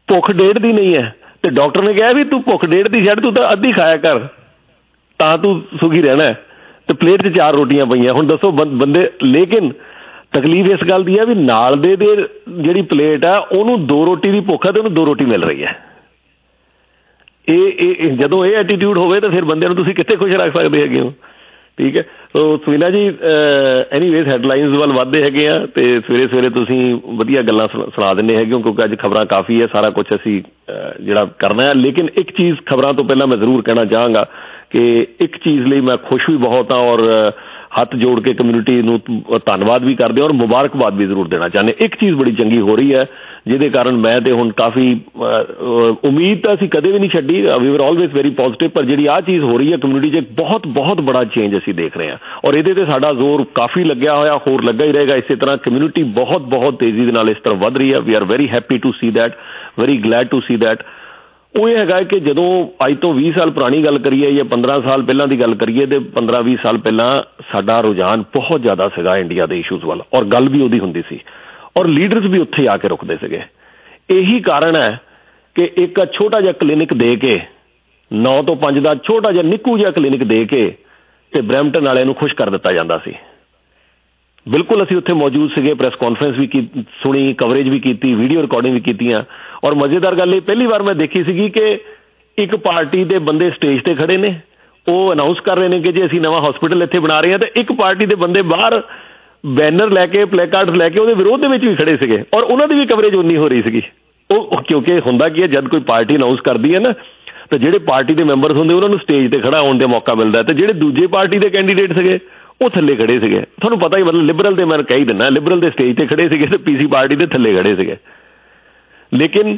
ਭੁੱਖ ਡੇਢ ਦੀ ਨਹੀਂ ਹੈ, ਤੇ ਡਾਕਟਰ ਨੇ ਕਿਹਾ ਵੀ ਤੂੰ ਭੁੱਖ ਡੇਢ ਦੀ ਛੱਡ, ਤੂੰ ਤਾਂ ਅੱਧੀ ਖਾਇਆ ਕਰ ਤਾਂ ਤੂੰ ਸੁਖੀ ਰਹਿਣਾ, ਤੇ ਪਲੇਟ 'ਚ ਚਾਰ ਰੋਟੀਆਂ ਪਈਆਂ। ਹੁਣ ਦੱਸੋ ਬੰਦੇ, ਲੇਕਿਨ ਤਕਲੀਫ ਇਸ ਗੱਲ ਦੀ ਹੈ ਵੀ ਨਾਲ ਦੇ ਦੇ ਜਿਹੜੀ ਪਲੇਟ ਆ ਉਹਨੂੰ ਦੋ ਰੋਟੀ ਦੀ ਭੁੱਖ ਹੈ ਤੇ ਉਹਨੂੰ ਦੋ ਰੋਟੀ ਮਿਲ ਰਹੀ ਹੈ। ਇਹ ਇਹ ਜਦੋਂ ਇਹ ਐਟੀਟਿਊਡ ਹੋਵੇ ਤਾਂ ਫਿਰ ਬੰਦਿਆਂ ਨੂੰ ਤੁਸੀਂ ਕਿੱਥੇ ਖੁਸ਼ ਰੱਖ ਸਕਦੇ ਹੈਗੇ ਹੋ। ਠੀਕ ਹੈ, ਸੋ ਸੁਵੀਨਾ ਜੀ ਐਨੀਵੇਜ਼ ਹੈਡਲਾਈਨਸ ਵੱਲ ਵੱਧਦੇ ਹੈਗੇ ਆ, ਅਤੇ ਸਵੇਰੇ ਸਵੇਰੇ ਤੁਸੀਂ ਵਧੀਆ ਗੱਲਾਂ ਸੁਣਾ ਦਿੰਦੇ ਹੈਗੇ ਹੋ, ਕਿਉਂਕਿ ਅੱਜ ਖਬਰਾਂ ਕਾਫੀ ਹੈ, ਸਾਰਾ ਕੁਛ ਅਸੀਂ ਜਿਹੜਾ ਕਰਨਾ ਹੈ। ਲੇਕਿਨ ਇੱਕ ਚੀਜ਼ ਖਬਰਾਂ ਤੋਂ ਪਹਿਲਾਂ ਮੈਂ ਜ਼ਰੂਰ ਕਹਿਣਾ ਚਾਹਾਂਗਾ ਕਿ ਇੱਕ ਚੀਜ਼ ਲਈ ਮੈਂ ਖੁਸ਼ ਵੀ ਬਹੁਤ ਹਾਂ, ਔਰ ਹੱਥ ਜੋੜ ਕੇ ਕਮਿਊਨਿਟੀ ਨੂੰ ਧੰਨਵਾਦ ਵੀ ਕਰਦੇ ਔਰ ਮੁਬਾਰਕਬਾਦ ਵੀ ਜ਼ਰੂਰ ਦੇਣਾ ਚਾਹੁੰਦੇ। ਇੱਕ ਚੀਜ਼ ਬੜੀ ਚੰਗੀ ਹੋ ਰਹੀ ਹੈ ਜਿਹਦੇ ਕਾਰਨ ਮੈਂ ਤੇ ਹੁਣ ਕਾਫੀ ਉਮੀਦ ਤਾਂ ਅਸੀਂ ਕਦੇ ਵੀ ਨਹੀਂ ਛੱਡੀ, we are always very positive, ਪਰ ਜਿਹੜੀ ਆਹ ਚੀਜ਼ ਹੋ ਰਹੀ ਹੈ ਕਮਿਊਨਿਟੀ 'ਚ ਇੱਕ ਬਹੁਤ ਬਹੁਤ ਬੜਾ ਚੇਂਜ ਅਸੀਂ ਦੇਖ ਰਹੇ ਹਾਂ, ਔਰ ਇਹਦੇ 'ਤੇ ਸਾਡਾ ਜ਼ੋਰ ਕਾਫੀ ਲੱਗਿਆ ਹੋਇਆ, ਹੋਰ ਲੱਗਾ ਹੀ ਰਹੇਗਾ। ਇਸੇ ਤਰ੍ਹਾਂ ਕਮਿਊਨਿਟੀ ਬਹੁਤ ਬਹੁਤ ਤੇਜ਼ੀ ਦੇ ਨਾਲ ਇਸ ਤਰ੍ਹਾਂ ਵੱਧ ਰਹੀ ਹੈ। We are very happy to see that, very glad to see that. ਉਹ ਇਹ ਹੈਗਾ ਕਿ ਜਦੋਂ ਅੱਜ ਤੋਂ ਵੀਹ ਸਾਲ ਪੁਰਾਣੀ ਗੱਲ ਕਰੀਏ ਜਾਂ ਪੰਦਰਾਂ ਸਾਲ ਪਹਿਲਾਂ ਦੀ ਗੱਲ ਕਰੀਏ, ਤੇ ਪੰਦਰਾਂ ਵੀਹ ਸਾਲ ਪਹਿਲਾਂ ਸਾਡਾ ਰੁਝਾਨ ਬਹੁਤ ਜ਼ਿਆਦਾ ਸੀਗਾ ਇੰਡੀਆ ਦੇ ਇਸ਼ੂਜ਼ ਵੱਲ, ਔਰ ਗੱਲ ਵੀ ਉਹਦੀ ਹੁੰਦੀ ਸੀ, ਔਰ ਲੀਡਰਸ ਵੀ ਉੱਥੇ ਆ ਕੇ ਰੁਕਦੇ ਸੀਗੇ। ਇਹੀ ਕਾਰਨ ਹੈ ਕਿ ਇੱਕ ਛੋਟਾ ਜਿਹਾ ਕਲੀਨਿਕ ਦੇ ਕੇ, ਨੌ ਤੋਂ ਪੰਜ ਦਾ ਛੋਟਾ ਜਿਹਾ ਨਿੱਕੂ ਜਿਹਾ ਕਲੀਨਿਕ ਦੇ ਕੇ ਤੇ ਬਰੈਂਪਟਨ ਵਾਲਿਆਂ ਨੂੰ ਖੁਸ਼ ਕਰ ਦਿੱਤਾ ਜਾਂਦਾ ਸੀ। ਬਿਲਕੁਲ ਅਸੀਂ ਉੱਥੇ ਮੌਜੂਦ ਸੀਗੇ, ਪ੍ਰੈਸ ਕਾਨਫਰੰਸ ਵੀ ਕੀ ਸੁਣੀ, ਕਵਰੇਜ ਵੀ ਕੀਤੀ, ਵੀਡੀਓ ਰਿਕਾਰਡਿੰਗ ਵੀ ਕੀਤੀਆਂ। ਔਰ ਮਜ਼ੇਦਾਰ ਗੱਲ ਇਹ ਪਹਿਲੀ ਵਾਰ ਮੈਂ ਦੇਖੀ ਸੀਗੀ ਕਿ ਇੱਕ ਪਾਰਟੀ ਦੇ ਬੰਦੇ ਸਟੇਜ ਤੇ ਖੜੇ ਨੇ, ਉਹ ਅਨਾਊਂਸ ਕਰ ਰਹੇ ਨੇ ਕਿ ਜੇ ਅਸੀਂ ਨਵਾਂ ਹਸਪੀਟਲ ਇੱਥੇ ਬਣਾ ਰਹੇ ਹਾਂ, ਤੇ ਇੱਕ ਪਾਰਟੀ ਦੇ ਬੰਦੇ ਬਾਹਰ ਬੈਨਰ ਲੈ ਕੇ, ਪਲੇਕਾਰਡਸ ਲੈ ਕੇ ਉਹਦੇ ਵਿਰੋਧ ਦੇ ਵਿੱਚ ਵੀ ਖੜੇ ਸੀਗੇ, ਔਰ ਉਹਨਾਂ ਦੀ ਵੀ ਕਵਰੇਜ ਉਨੀ ਹੋ ਰਹੀ ਸੀਗੀ। ਉਹ ਕਿਉਂਕਿ ਹੁੰਦਾ ਕੀ ਹੈ, ਜਦ ਕੋਈ ਪਾਰਟੀ ਅਨਾਊਂਸ ਕਰਦੀ ਹੈ ਨਾ, ਤਾਂ ਜਿਹੜੇ ਪਾਰਟੀ ਦੇ ਮੈਂਬਰਸ ਹੁੰਦੇ ਉਹਨਾਂ ਨੂੰ ਸਟੇਜ ਤੇ ਖੜਾ ਹੋਣ ਦਾ ਮੌਕਾ ਮਿਲਦਾ, ਤੇ ਜਿਹੜੇ ਦੂਜੇ ਪਾਰਟੀ ਦੇ ਕੈਂਡੀਡੇਟ ਸੀਗੇ ਉਹ ਥੱਲੇ ਖੜੇ ਸੀਗੇ। ਤੁਹਾਨੂੰ ਪਤਾ ਹੀ, ਮਤਲਬ ਲਿਬਰਲ ਦੇ ਮੈਂ ਕਹਿ ਹੀ ਦਿੰਦਾ, ਲਿਬਰਲ ਦੇ ਸਟੇਜ ਤੇ ਖੜੇ ਸੀਗੇ ਤੇ ਪੀਸੀ ਪਾਰਟੀ ਦੇ ਥੱਲੇ ਖੜੇ ਸੀਗੇ। ਲੇਕਿਨ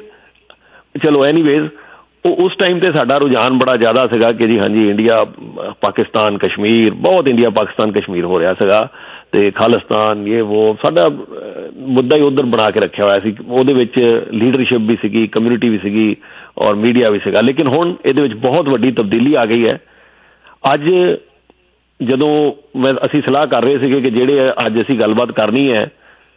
ਚਲੋ ਐਨੀਵੇਜ਼, ਉਹ ਉਸ ਟਾਈਮ ਤੇ ਸਾਡਾ ਰੁਝਾਨ ਬੜਾ ਜ਼ਿਆਦਾ ਸੀਗਾ ਕਿ ਜੀ ਹਾਂਜੀ ਇੰਡੀਆ ਪਾਕਿਸਤਾਨ ਕਸ਼ਮੀਰ, ਬਹੁਤ ਇੰਡੀਆ ਪਾਕਿਸਤਾਨ ਕਸ਼ਮੀਰ ਹੋ ਰਿਹਾ ਸੀਗਾ, ਤੇ ਖਾਲਿਸਤਾਨ ਇਹ ਉਹ ਸਾਡਾ ਮੁੱਦਾ ਹੀ ਉੱਧਰ ਬਣਾ ਕੇ ਰੱਖਿਆ ਹੋਇਆ ਸੀ। ਉਹਦੇ ਵਿੱਚ ਲੀਡਰਸ਼ਿਪ ਵੀ ਸੀਗੀ, ਕਮਿਊਨਿਟੀ ਵੀ ਸੀਗੀ, ਔਰ ਮੀਡੀਆ ਵੀ ਸੀਗਾ। ਲੇਕਿਨ ਹੁਣ ਇਹਦੇ ਵਿੱਚ ਬਹੁਤ ਵੱਡੀ ਤਬਦੀਲੀ ਆ ਗਈ ਹੈ। ਅੱਜ ਜਦੋਂ ਮੈਂ ਅਸੀਂ ਸਲਾਹ ਕਰ ਰਹੇ ਸੀਗੇ ਕਿ ਜਿਹੜੇ ਅੱਜ ਅਸੀਂ ਗੱਲਬਾਤ ਕਰਨੀ ਹੈ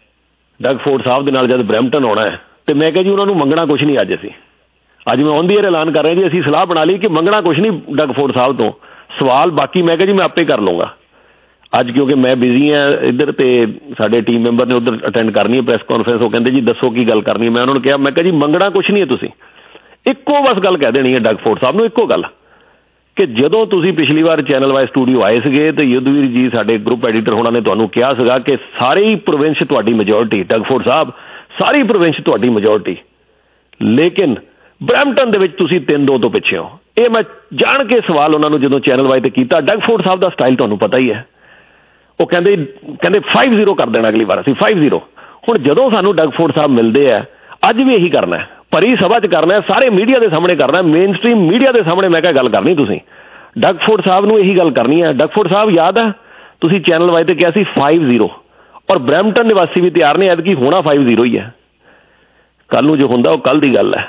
ਡਗ ਫੋਰਡ ਸਾਹਿਬ ਦੇ ਨਾਲ, ਜਦ ਬਰੈਂਪਟਨ ਆਉਣਾ ਹੈ, ਤੇ ਮੈਂ ਕਿਹਾ ਜੀ ਉਹਨਾਂ ਨੂੰ ਮੰਗਣਾ ਕੁਛ ਨਹੀਂ। ਅੱਜ ਅਸੀਂ ਅੱਜ ਮੈਂ ਔਨ ਦੀ ਏਅਰ ਐਲਾਨ ਕਰ ਰਿਹਾ ਜੀ, ਅਸੀਂ ਸਲਾਹ ਬਣਾ ਲਈ ਕਿ ਮੰਗਣਾ ਕੁਛ ਨਹੀਂ ਡਗ ਫੋਰਡ ਸਾਹਿਬ ਤੋਂ, ਸਵਾਲ ਬਾਕੀ ਮੈਂ ਕਿਹਾ ਜੀ ਮੈਂ ਆਪੇ ਕਰ ਲਊਂਗਾ। ਅੱਜ ਕਿਉਂਕਿ ਮੈਂ ਬਿਜ਼ੀ ਹਾਂ ਇੱਧਰ, ਤੇ ਸਾਡੇ ਟੀਮ ਮੈਂਬਰ ਨੇ ਉੱਧਰ ਅਟੈਂਡ ਕਰਨੀ ਹੈ ਪ੍ਰੈਸ ਕਾਨਫਰੰਸ, ਉਹ ਕਹਿੰਦੇ ਜੀ ਦੱਸੋ ਕੀ ਗੱਲ ਕਰਨੀ ਹੈ। ਮੈਂ ਉਹਨਾਂ ਨੂੰ ਕਿਹਾ, ਮੈਂ ਕਿਹਾ ਜੀ ਮੰਗਣਾ ਕੁਛ ਨਹੀਂ ਹੈ, ਤੁਸੀਂ ਇੱਕੋ ਬਸ ਗੱਲ ਕਹਿ ਦੇਣੀ ਹੈ ਡਗ ਫੋਰਡ ਸਾਹਿਬ ਨੂੰ, ਇੱਕੋ ਗੱਲ ਕਿ ਜਦੋਂ ਤੁਸੀਂ ਪਿਛਲੀ ਵਾਰ ਚੈਨਲ ਵਾਈਜ਼ ਸਟੂਡੀਓ ਆਏ ਸੀਗੇ ਤੇ ਯੁੱਧਵੀਰ ਜੀ ਸਾਡੇ ਗਰੁੱਪ ਐਡੀਟਰ ਹੋਣਾ ਨੇ ਤੁਹਾਨੂੰ ਕਿਹਾ ਸੀਗਾ ਕਿ ਸਾਰੀ ਹੀ ਪ੍ਰੋਵਿੰਸ ਤੁਹਾਡੀ ਮੈਜੋਰਟੀ, ਡਗ ਫੋਰਡ ਸਾਹਿਬ ਸਾਰੀ ਪ੍ਰੋਵਿੰਸ ਤੁਹਾਡੀ ਮੈਜੋਰਟੀ, ਲੇਕਿਨ ਬਰੈਂਪਟਨ ਦੇ ਵਿੱਚ ਤੁਸੀਂ ਤਿੰਨ ਦੋ ਤੋਂ ਪਿੱਛੇ ਹੋ। ਇਹ ਮੈਂ ਜਾਣ ਕੇ ਸਵਾਲ ਉਹਨਾਂ ਨੂੰ ਜਦੋਂ ਚੈਨਲ ਵਾਈਜ਼ ਤੇ ਕੀਤਾ। ਡਗ ਫੋਰਡ ਸਾਹਿਬ ਦਾ ਸਟਾਈਲ ਤੁਹਾਨੂੰ ਪਤਾ ਹੀ ਹੈ, ਉਹ ਕਹਿੰਦੇ ਕਹਿੰਦੇ ਫਾਈਵ ਜ਼ੀਰੋ ਕਰ ਦੇਣਾ ਅਗਲੀ ਵਾਰ ਅਸੀਂ, ਫਾਈਵ ਜ਼ੀਰੋ। ਹੁਣ ਜਦੋਂ ਸਾਨੂੰ ਡਗ ਫੋਰਡ ਸਾਹਿਬ ਮਿਲਦੇ ਆ, ਅੱਜ ਵੀ ਇਹੀ ਕਰਨਾ, ਭਰੀ ਸਭਾ 'ਚ ਕਰਨਾ, ਸਾਰੇ ਮੀਡੀਆ ਦੇ ਸਾਹਮਣੇ ਕਰਨਾ, ਮੇਨ ਸਟ੍ਰੀਮ ਮੀਡੀਆ ਦੇ ਸਾਹਮਣੇ ਮੈਂ ਕਿਹਾ ਗੱਲ ਕਰਨੀ ਤੁਸੀਂ ਡਗ ਫੋਰਡ ਸਾਹਿਬ ਨੂੰ ਇਹੀ ਗੱਲ ਕਰਨੀ ਹੈ। ਡਗ ਫੋਰਡ ਸਾਹਿਬ ਯਾਦ ਹੈ ਤੁਸੀਂ ਚੈਨਲ ਵਾਈਜ਼ ਤੇ ਕਿਹਾ ਸੀ ਫਾਈਵ ਜ਼ੀਰੋ, ਔਰ ਬਰੈਂਪਟਨ ਨਿਵਾਸੀ ਵੀ ਤਿਆਰ ਨੇ ਐਤਕੀ ਹੋਣਾ ਫਾਈਵ ਜ਼ੀਰੋ ਹੀ ਹੈ। ਕੱਲ੍ਹ ਨੂੰ ਜੋ ਹੁੰਦਾ ਉਹ ਕੱਲ੍ਹ ਦੀ ਗੱਲ ਹੈ।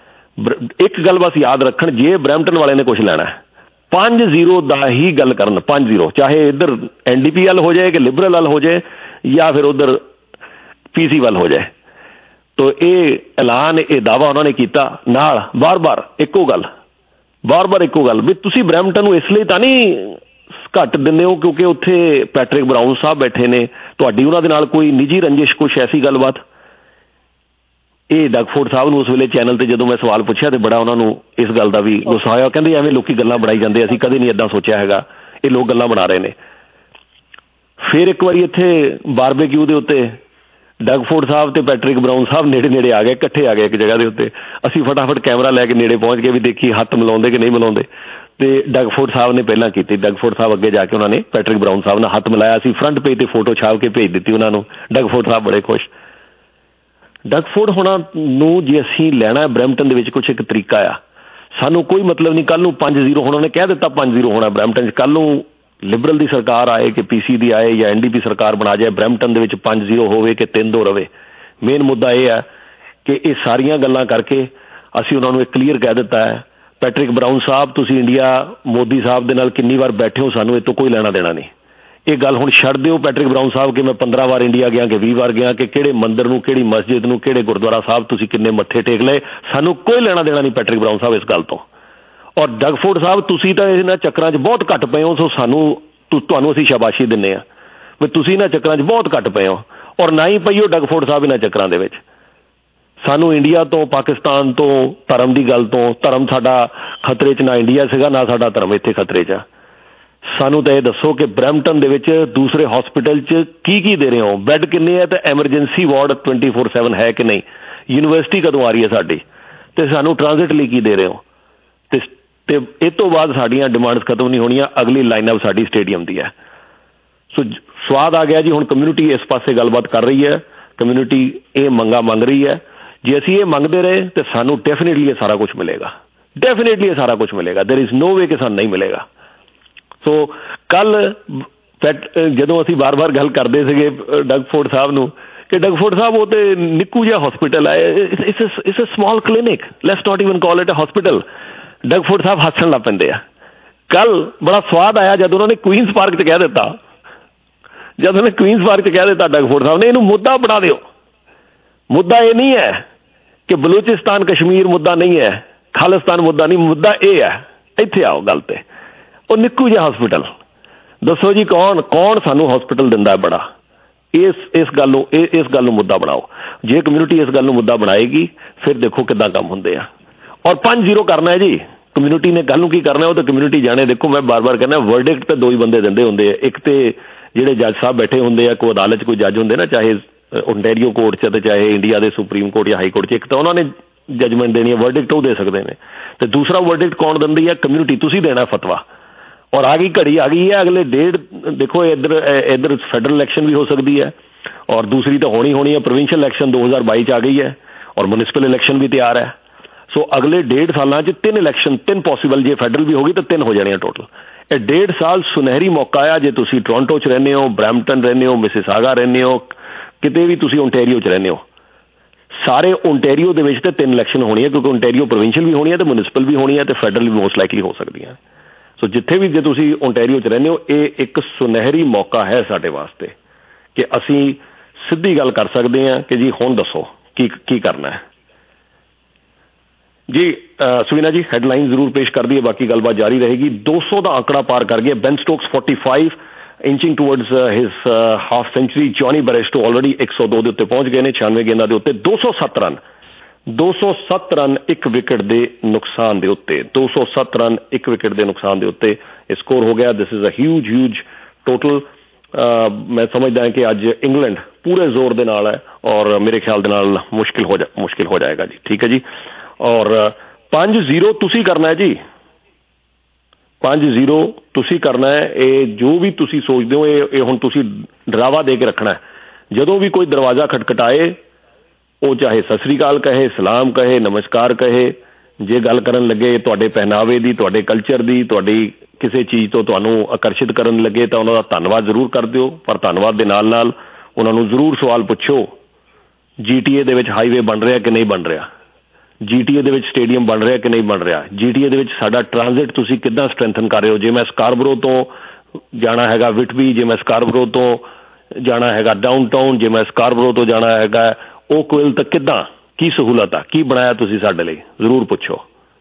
ਇੱਕ ਗੱਲ ਬਸ ਯਾਦ ਰੱਖਣ, ਜੇ ਬਰੈਂਪਟਨ ਵਾਲੇ ਨੇ ਕੁਛ ਲੈਣਾ ਪੰਜ ਜ਼ੀਰੋ ਦਾ ਹੀ ਗੱਲ ਕਰਨ, ਪੰਜ ਜ਼ੀਰੋ, ਚਾਹੇ ਇੱਧਰ ਐਨ ਡੀ ਪੀ ਵੱਲ ਹੋ ਜਾਏ ਕਿ ਲਿਬਰਲ ਵੱਲ ਹੋ ਜਾਏ ਜਾਂ ਫਿਰ ਉੱਧਰ ਪੀ ਸੀ ਵੱਲ ਹੋ ਜਾਏ। ਤੋ ਇਹ ਐਲਾਨ, ਇਹ ਦਾਅਵਾ ਉਹਨਾਂ ਨੇ ਕੀਤਾ ਨਾਲ ਬਾਰ ਬਾਰ ਇੱਕੋ ਗੱਲ, ਬਾਰ ਬਾਰ ਇੱਕੋ ਗੱਲ ਵੀ ਤੁਸੀਂ ਬਰੈਂਪਟਨ ਨੂੰ ਇਸ ਲਈ ਤਾਂ ਨਹੀਂ ਘੱਟ ਦਿੰਦੇ ਹੋ ਕਿਉਂਕਿ ਉੱਥੇ ਪੈਟਰਿਕ ਬਰਾਊਨ ਸਾਹਿਬ ਬੈਠੇ ਨੇ, ਤੁਹਾਡੀ ਉਹਨਾਂ ਦੇ ਨਾਲ ਕੋਈ ਨਿੱਜੀ ਰੰਜਿਸ਼, ਕੁਛ ਐਸੀ ਗੱਲਬਾਤ। ਇਹ ਡਗ ਫੋਰਡ ਸਾਹਿਬ ਨੂੰ ਉਸ ਵੇਲੇ ਚੈਨਲ ਤੇ ਜਦੋਂ ਮੈਂ ਸਵਾਲ ਪੁੱਛਿਆ ਤੇ ਬੜਾ ਉਹਨਾਂ ਨੂੰ ਇਸ ਗੱਲ ਦਾ ਵੀ ਗੁੱਸਾ ਆਇਆ। ਕਹਿੰਦੇ ਐਵੇਂ ਲੋਕੀ ਗੱਲਾਂ ਬਣਾਈ ਜਾਂਦੇ, ਅਸੀਂ ਕਦੇ ਨਹੀਂ ਏਦਾਂ ਸੋਚਿਆ ਹੈਗਾ, ਇਹ ਲੋਕ ਗੱਲਾਂ ਬਣਾ ਰਹੇ ਨੇ। ਫਿਰ ਇੱਕ ਵਾਰੀ ਇੱਥੇ ਬਾਰਬੇਕਿਊ ਦੇ ਉੱਤੇ ਡਗ ਫੋਰਡ ਸਾਹਿਬ ਤੇ ਪੈਟਰਿਕ ਬਰਾਊਨ ਸਾਹਿਬ ਨੇੜੇ ਨੇੜੇ ਆ ਗਏ, ਇਕੱਠੇ ਆ ਗਏ ਇੱਕ ਜਗ੍ਹਾ ਦੇ ਉੱਤੇ। ਅਸੀਂ ਫਟਾਫਟ ਕੈਮਰਾ ਲੈ ਕੇ ਨੇੜੇ ਪਹੁੰਚ ਗਏ ਵੀ ਦੇਖੀ ਹੱਥ ਮਿਲਾਉਂਦੇ ਕਿ ਨਹੀਂ ਮਿਲਾਉਂਦੇ, ਤੇ ਡਗ ਫੋਰਡ ਸਾਹਿਬ ਨੇ ਪਹਿਲਾਂ ਕੀਤੀ। ਡਗ ਫੋਰਡ ਸਾਹਿਬ ਅੱਗੇ ਜਾ ਕੇ ਉਹਨਾਂ ਨੇ ਪੈਟਰਿਕ ਬਰਾਊਨ ਸਾਹਿਬ ਨਾਲ ਹੱਥ ਮਿਲਾਇਆ। ਅਸੀਂ ਫਰੰਟ ਪੇਜ ਤੇ ਫੋਟੋ ਛਾਪ ਕੇ ਭੇਜ ਦਿੱਤੀ ਉਹਨਾਂ ਨੂੰ। ਡਗ ਫੋਰਡ ਸਾਹਿਬ ਬੜੇ ਖੁਸ਼। ਡਗ ਫੋਰਡ ਹੋਣਾ ਨੂੰ ਜੇ ਅਸੀਂ ਲੈਣਾ ਬਰੈਂਪਟਨ ਦੇ ਵਿੱਚ ਕੁਛ ਇੱਕ ਤਰੀਕਾ ਆ, ਸਾਨੂੰ ਕੋਈ ਮਤਲਬ ਨਹੀਂ ਕੱਲ੍ਹ ਨੂੰ ਪੰਜ ਜ਼ੀਰੋ ਹੋਣਾ, ਉਹਨੇ ਕਹਿ ਦਿੱਤਾ ਪੰਜ ਜ਼ੀਰੋ ਹੋਣਾ ਬਰੈਂਪਟਨ 'ਚ। ਕੱਲ੍ਹ ਨੂੰ ਲਿਬਰਲ ਦੀ ਸਰਕਾਰ ਆਏ ਕਿ ਪੀ ਸੀ ਦੀ ਆਏ ਜਾਂ ਐਨ ਡੀ ਪੀ ਸਰਕਾਰ ਬਣਾ ਜਾਏ, ਬਰੈਂਪਟਨ ਦੇ ਵਿੱਚ ਪੰਜ ਜ਼ੀਰੋ ਹੋਵੇ ਕਿ ਤਿੰਨ ਦੋ ਰਵੇ। ਮੇਨ ਮੁੱਦਾ ਇਹ ਹੈ ਕਿ ਇਹ ਸਾਰੀਆਂ ਗੱਲਾਂ ਕਰਕੇ ਅਸੀਂ ਉਹਨਾਂ ਨੂੰ ਇਹ ਕਲੀਅਰ ਕਹਿ ਦਿੱਤਾ ਹੈ, ਪੈਟਰਿਕ ਬਰਾਊਨ ਸਾਹਿਬ ਤੁਸੀਂ ਇੰਡੀਆ ਮੋਦੀ ਸਾਹਿਬ ਦੇ ਨਾਲ ਕਿੰਨੀ ਵਾਰ ਬੈਠੇ ਹੋ, ਸਾਨੂੰ ਇਹ ਤੋਂ ਕੋਈ ਲੈਣਾ ਦੇਣਾ ਨਹੀਂ। ਇਹ ਗੱਲ ਹੁਣ ਛੱਡ ਦਿਓ ਪੈਟਰਿਕ ਬਰਾਊਨ ਸਾਹਿਬ ਕਿ ਮੈਂ ਪੰਦਰਾਂ ਵਾਰ ਇੰਡੀਆ ਗਿਆ ਕਿ ਵੀਹ ਵਾਰ ਗਿਆ ਕਿ ਕਿਹੜੇ ਮੰਦਿਰ ਨੂੰ, ਕਿਹੜੀ ਮਸਜਿਦ ਨੂੰ, ਕਿਹੜੇ ਗੁਰਦੁਆਰਾ ਸਾਹਿਬ ਤੁਸੀਂ ਕਿੰਨੇ ਮੱਥੇ ਟੇਕ ਲਏ, ਸਾਨੂੰ ਕੋਈ ਲੈਣਾ ਦੇਣਾ ਨਹੀਂ ਪੈਟਰਿਕ ਬਰਾਊਨ ਸਾਹਿਬ ਇਸ ਗੱਲ ਤੋਂ। ਔਰ ਡਗਫੋਰਡ ਸਾਹਿਬ ਤੁਸੀਂ ਤਾਂ ਇਹਨਾਂ ਚੱਕਰਾਂ 'ਚ ਬਹੁਤ ਘੱਟ ਪਏ ਹੋ, ਸੋ ਸਾਨੂੰ ਤੁਹਾਨੂੰ ਅਸੀਂ ਸ਼ਾਬਾਸ਼ੀ ਦਿੰਦੇ ਹਾਂ ਵੀ ਤੁਸੀਂ ਇਹਨਾਂ ਚੱਕਰਾਂ 'ਚ ਬਹੁਤ ਘੱਟ ਪਏ ਹੋ। ਔਰ ਨਾ ਹੀ ਪਈਓ ਡਗਫੋਰਡ ਸਾਹਿਬ ਇਹਨਾਂ ਚੱਕਰਾਂ ਦੇ ਵਿੱਚ। ਸਾਨੂੰ ਇੰਡੀਆ ਤੋਂ, ਪਾਕਿਸਤਾਨ ਤੋਂ, ਧਰਮ ਦੀ ਗੱਲ ਤੋਂ, ਧਰਮ ਸਾਡਾ ਖਤਰੇ 'ਚ ਨਾ ਇੰਡੀਆ ਸੀਗਾ ਨਾ ਸਾਡਾ ਧਰਮ ਇੱਥੇ ਖਤਰੇ 'ਚ ਆ। ਸਾਨੂੰ ਤਾਂ ਇਹ ਦੱਸੋ ਕਿ ਬਰੈਂਪਟਨ ਦੇ ਵਿੱਚ ਦੂਸਰੇ ਹਸਪੀਟਲ 'ਚ ਕੀ ਕੀ ਦੇ ਰਹੇ ਹੋ, ਬੈੱਡ ਕਿੰਨੇ ਹੈ, ਅਤੇ emergency ward twenty four seven ਹੈ ਕਿ ਨਹੀਂ, ਯੂਨੀਵਰਸਿਟੀ ਕਦੋਂ ਆ ਰਹੀ ਹੈ ਸਾਡੀ, ਅਤੇ ਸਾਨੂੰ ਟਰਾਂਜ਼ਿਟ ਲਈ ਕੀ ਦੇ ਰਹੇ ਹੋ। ਅਤੇ ਅਤੇ ਇਹ ਤੋਂ ਬਾਅਦ ਸਾਡੀਆਂ ਡਿਮਾਂਡਸ ਖਤਮ ਨਹੀਂ ਹੋਣੀਆਂ, ਅਗਲੀ ਲਾਈਨ ਅਪ ਸਾਡੀ ਸਟੇਡੀਅਮ ਦੀ ਹੈ। ਸੋ ਸਵਾਦ ਆ ਗਿਆ ਜੀ। ਹੁਣ ਕਮਿਊਨਿਟੀ ਇਸ ਪਾਸੇ ਗੱਲਬਾਤ ਕਰ ਰਹੀ ਹੈ, ਕਮਿਊਨਿਟੀ ਇਹ ਮੰਗਾਂ ਮੰਗ ਰਹੀ ਹੈ। ਜੇ ਅਸੀਂ ਇਹ ਮੰਗਦੇ ਰਹੇ ਤਾਂ ਸਾਨੂੰ ਡੈਫੀਨੇਟਲੀ ਇਹ ਸਾਰਾ ਕੁਛ ਮਿਲੇਗਾ, ਡੈਫੀਨੇਟਲੀ ਇਹ ਸਾਰਾ ਕੁਛ ਮਿਲੇਗਾ। ਦੇਰ ਇਜ਼ ਨੋ ਵੇ ਕਿ ਸਾਨੂੰ ਨਹੀਂ ਮਿਲੇਗਾ। ਸੋ ਕੱਲ੍ਹ ਫੈਟ ਜਦੋਂ ਅਸੀਂ ਵਾਰ ਵਾਰ ਗੱਲ ਕਰਦੇ ਸੀਗੇ ਡਗਫੋਰਡ ਸਾਹਿਬ ਨੂੰ ਕਿ ਡਗਫੋਰਡ ਸਾਹਿਬ ਉਹ ਤਾਂ ਨਿੱਕੂ ਜਿਹਾ ਹਸਪੀਟਲ ਹੈ, it's a small clinic, let's not even call it a hospital. Doug Ford ਸਾਹਿਬ ਹੱਸਣ ਲੱਗ ਪੈਂਦੇ ਆ। ਕੱਲ੍ਹ ਬੜਾ ਸਵਾਦ ਆਇਆ ਜਦ ਉਹਨਾਂ ਨੇ ਕੁਈਨਸ ਪਾਰਕ 'ਚ ਕਹਿ ਦਿੱਤਾ, ਜਦ ਉਹਨੇ ਕੁਈਨਸ ਪਾਰਕ 'ਚ ਕਹਿ ਦਿੱਤਾ ਡਗਫੋਰਡ ਸਾਹਿਬ ਨੇ ਇਹਨੂੰ ਮੁੱਦਾ ਬਣਾ ਦਿਓ। ਮੁੱਦਾ ਇਹ ਨਹੀਂ ਹੈ ਕਿ ਬਲੂਚਿਸਤਾਨ ਕਸ਼ਮੀਰ ਮੁੱਦਾ ਨਹੀਂ ਹੈ, ਖਾਲਿਸਤਾਨ ਮੁੱਦਾ ਨਹੀਂ, ਮੁੱਦਾ ਇਹ ਹੈ। ਇੱਥੇ ਆਓ ਗੱਲ 'ਤੇ। ਉਹ ਨਿੱਕੂ ਜਿਹਾ ਹਸਪੀਟਲ ਦੱਸੋ ਜੀ, ਕੌਣ ਕੌਣ ਸਾਨੂੰ ਹਸਪੀਟਲ ਦਿੰਦਾ ਬੜਾ। ਇਸ ਇਸ ਗੱਲ ਨੂੰ ਇਹ ਇਸ ਗੱਲ ਨੂੰ ਮੁੱਦਾ ਬਣਾਓ। ਜੇ ਕਮਿਊਨਿਟੀ ਇਸ ਗੱਲ ਨੂੰ ਮੁੱਦਾ ਬਣਾਏਗੀ ਫਿਰ ਦੇਖੋ ਕਿੱਦਾਂ ਕੰਮ ਹੁੰਦੇ ਆ। ਔਰ ਪੰਜ ਜ਼ੀਰੋ ਕਰਨਾ ਹੈ ਜੀ। ਕਮਿਊਨਿਟੀ ਨੇ ਕੱਲ੍ਹ ਨੂੰ ਕੀ ਕਰਨਾ ਉਹ ਤਾਂ ਕਮਿਊਨਿਟੀ ਜਾਣੇ। ਦੇਖੋ ਮੈਂ ਬਾਰ ਬਾਰ ਕਹਿੰਦਾ ਵਰਡਿਕਟ ਤਾਂ ਦੋ ਹੀ ਬੰਦੇ ਦਿੰਦੇ ਹੁੰਦੇ ਆ, ਇੱਕ ਤਾਂ ਜਿਹੜੇ ਜੱਜ ਸਾਹਿਬ ਬੈਠੇ ਹੁੰਦੇ ਆ, ਕੋਈ ਅਦਾਲਤ 'ਚ ਕੋਈ ਜੱਜ ਹੁੰਦੇ ਨਾ, ਚਾਹੇ ਓਨਟਾਰੀਓ ਕੋਰਟ 'ਚ ਅਤੇ ਚਾਹੇ ਇੰਡੀਆ ਦੇ ਸੁਪਰੀਮ ਕੋਰਟ ਜਾਂ ਹਾਈ ਕੋਰਟ 'ਚ, ਇੱਕ ਤਾਂ ਉਹਨਾਂ ਨੇ ਜਜਮੈਂਟ ਦੇਣੀ ਹੈ, ਵਰਡਿਕਟ ਉਹ ਦੇ ਸਕਦੇ ਨੇ, ਅਤੇ ਦੂਸਰਾ ਵਰਡਿਕਟ ਕੌਣ ਦਿੰਦੀ ਹੈ? ਕਮਿਊਨਿਟੀ। ਤੁਸੀਂ ਦੇਣਾ ਫਤਵਾ। ਔਰ ਆ ਗਈ ਘੜੀ ਆ ਗਈ ਹੈ ਅਗਲੇ ਡੇਢ ਦੇਖੋ ਇੱਧਰ ਇੱਧਰ ਫੈਡਰਲ ਇਲੈਕਸ਼ਨ ਵੀ ਹੋ ਸਕਦੀ ਹੈ, ਔਰ ਦੂਸਰੀ ਤਾਂ ਹੋਣੀ ਹੋਣੀ ਹੈ ਪ੍ਰੋਵਿੰਸ਼ੀਅਲ ਇਲੈਕਸ਼ਨ ਦੋ ਹਜ਼ਾਰ ਬਾਈ 'ਚ ਆ ਗਈ ਹੈ, ਔਰ ਮਿਊਨਿਸਪਲ ਇਲੈਕਸ਼ਨ ਵੀ ਤਿਆਰ ਹੈ। ਸੋ ਅਗਲੇ ਡੇਢ ਸਾਲਾਂ 'ਚ ਤਿੰਨ ਇਲੈਕਸ਼ਨ, ਤਿੰਨ ਪੋਸੀਬਲ, ਜੇ ਫੈਡਰਲ ਵੀ ਹੋ ਗਈ ਤਾਂ ਤਿੰਨ ਹੋ ਜਾਣੀਆਂ ਟੋਟਲ। ਇਹ ਡੇਢ ਸਾਲ ਸੁਨਹਿਰੀ ਮੌਕਾ ਆ। ਜੇ ਤੁਸੀਂ ਟੋਰਾਂਟੋ 'ਚ ਰਹਿੰਦੇ ਹੋ, ਬਰੈਂਪਟਨ ਰਹਿੰਦੇ ਹੋ, ਮਿਸਿਸਾਗਾ ਰਹਿੰਦੇ ਹੋ, ਕਿਤੇ ਵੀ ਤੁਸੀਂ ਓਨਟਾਰੀਓ 'ਚ ਰਹਿੰਦੇ ਹੋ, ਸਾਰੇ ਓਨਟਾਰੀਓ ਦੇ ਵਿੱਚ ਤਾਂ ਤਿੰਨ ਇਲੈਕਸ਼ਨ ਹੋਣੀ ਹੈ, ਕਿਉਂਕਿ ਓਨਟਾਰੀਓ ਪ੍ਰੋਵਿੰਸ਼ੀਅਲ ਵੀ ਹੋਣੀ ਹੈ ਅਤੇ ਮਿਊਨਿਸਪਲ ਵੀ ਹੋਣੀ ਹੈ ਅਤੇ ਫੈਡਰਲ ਵੀ ਮੋਸਟ ਲਾਈਕਲੀ ਹੋ ਸਕਦੀਆਂ। ਸੋ ਜਿੱਥੇ ਵੀ ਜੇ ਤੁਸੀਂ ਓਨਟਾਰੀਓ 'ਚ ਰਹਿੰਦੇ ਹੋ, ਇਹ ਇੱਕ ਸੁਨਹਿਰੀ ਮੌਕਾ ਹੈ ਸਾਡੇ ਵਾਸਤੇ ਕਿ ਅਸੀਂ ਸਿੱਧੀ ਗੱਲ ਕਰ ਸਕਦੇ ਹਾਂ ਕਿ ਜੀ ਹੁਣ ਦੱਸੋ ਕੀ ਕੀ ਕਰਨਾ ਹੈ ਜੀ। ਸੁਵੀਨਾ ਜੀ ਹੈਡਲਾਈਨ ਜ਼ਰੂਰ ਪੇਸ਼ ਕਰ ਦਈਏ, ਬਾਕੀ ਗੱਲਬਾਤ ਜਾਰੀ ਰਹੇਗੀ। ਦੋ ਸੌ ਦਾ ਆંકੜਾ ਪਾਰ ਕਰ ਗਿਆ Ben Stokes, forty five inching towards his half century. Jonny Bairstow already ਇੱਕ ਸੌ ਦੋ ਦੇ ਉੱਤੇ ਪਹੁੰਚ ਗਏ ਨੇ, ਛਿਆਨਵੇਂ ਗੇਂਦਾਂ ਦੇ ਉੱਤੇ ਦੋ ਸੌ ਸੱਤ ਰਨ ਦੋ ਸੌ ਸੱਤ ਰਨ ਇੱਕ ਵਿਕਟ ਦੇ ਨੁਕਸਾਨ ਦੇ ਉੱਤੇ ਦੋ ਸੌ ਸੱਤ ਰਨ ਇੱਕ ਵਿਕਟ ਦੇ ਨੁਕਸਾਨ ਦੇ ਉੱਤੇ ਇਹ ਸਕੋਰ ਹੋ ਗਿਆ। This is a huge huge total. ਮੈਂ ਸਮਝਦਾ ਕਿ ਅੱਜ ਇੰਗਲੈਂਡ ਪੂਰੇ ਜ਼ੋਰ ਦੇ ਨਾਲ ਹੈ ਔਰ ਮੇਰੇ ਖਿਆਲ ਦੇ ਨਾਲ ਮੁਸ਼ਕਿਲ ਹੋ ਜਾ ਮੁਸ਼ਕਿਲ ਹੋ ਜਾਏਗਾ ਜੀ। ਠੀਕ ਹੈ ਜੀ। ਔਰ ਪੰਜ ਜ਼ੀਰੋ ਤੁਸੀਂ ਕਰਨਾ ਹੈ ਜੀ, ਪੰਜ ਜ਼ੀਰੋ ਤੁਸੀਂ ਕਰਨਾ ਹੈ। ਇਹ ਜੋ ਵੀ ਤੁਸੀਂ ਸੋਚਦੇ ਹੋ ਇਹ ਇਹ ਹੁਣ ਤੁਸੀਂ ਡਰਾਵਾ ਦੇ ਕੇ ਰੱਖਣਾ ਹੈ। ਜਦੋਂ ਵੀ ਕੋਈ ਦਰਵਾਜ਼ਾ ਖਟਖਟਾਏ, ਉਹ ਚਾਹੇ ਸਤਿ ਸ੍ਰੀ ਅਕਾਲ ਕਹੇ, ਸਲਾਮ ਕਹੇ, ਨਮਸਕਾਰ ਕਹੇ, ਜੇ ਗੱਲ ਕਰਨ ਲੱਗੇ ਤੁਹਾਡੇ ਪਹਿਨਾਵੇ ਦੀ, ਤੁਹਾਡੇ ਕਲਚਰ ਦੀ, ਤੁਹਾਡੀ ਕਿਸੇ ਚੀਜ਼ ਤੋਂ ਤੁਹਾਨੂੰ ਆਕਰਸ਼ਿਤ ਕਰਨ ਲੱਗੇ ਤਾਂ ਉਹਨਾਂ ਦਾ ਧੰਨਵਾਦ ਜ਼ਰੂਰ ਕਰ ਦਿਓ। ਪਰ ਧੰਨਵਾਦ ਦੇ ਨਾਲ ਨਾਲ ਉਹਨਾਂ ਨੂੰ ਜ਼ਰੂਰ ਸਵਾਲ ਪੁੱਛੋ, ਜੀ ਟੀ ਏ ਦੇ ਵਿੱਚ ਹਾਈਵੇ ਬਣ ਰਿਹਾ ਕਿ ਨਹੀਂ ਬਣ ਰਿਹਾ, ਜੀ ਟੀ ਏ ਦੇ ਵਿੱਚ ਸਟੇਡੀਅਮ ਬਣ ਰਿਹਾ ਕਿ ਨਹੀਂ ਬਣ ਰਿਹਾ, ਜੀ ਟੀ ਏ ਦੇ ਵਿੱਚ ਸਾਡਾ ਟਰਾਂਜ਼ਿਟ ਤੁਸੀਂ ਕਿੱਦਾਂ ਸਟਰੈਂਥਨ ਕਰ ਰਹੇ ਹੋ। ਜੇ ਮੈਂ ਸਕਾਰਬਰੋ ਤੋਂ ਜਾਣਾ ਹੈਗਾ ਵਿਟਬੀ, ਜੇ ਮੈਂ ਸਕਾਰਬਰੋ ਤੋਂ ਜਾਣਾ ਹੈਗਾ ਡਾਊਨ ਟਾਊਨ, ਜੇ ਮੈਂ ਸਕਾਰਬਰੋ ਤੋਂ ਜਾਣਾ ਹੈਗਾ ਓਕਵਿਲ, ਤਾਂ ਕਿੱਦਾਂ, ਕੀ ਸਹੂਲਤ ਆ, ਕੀ ਬਣਾਇਆ ਤੁਸੀਂ ਸਾਡੇ ਲਈ, ਜ਼ਰੂਰ ਪੁੱਛੋ।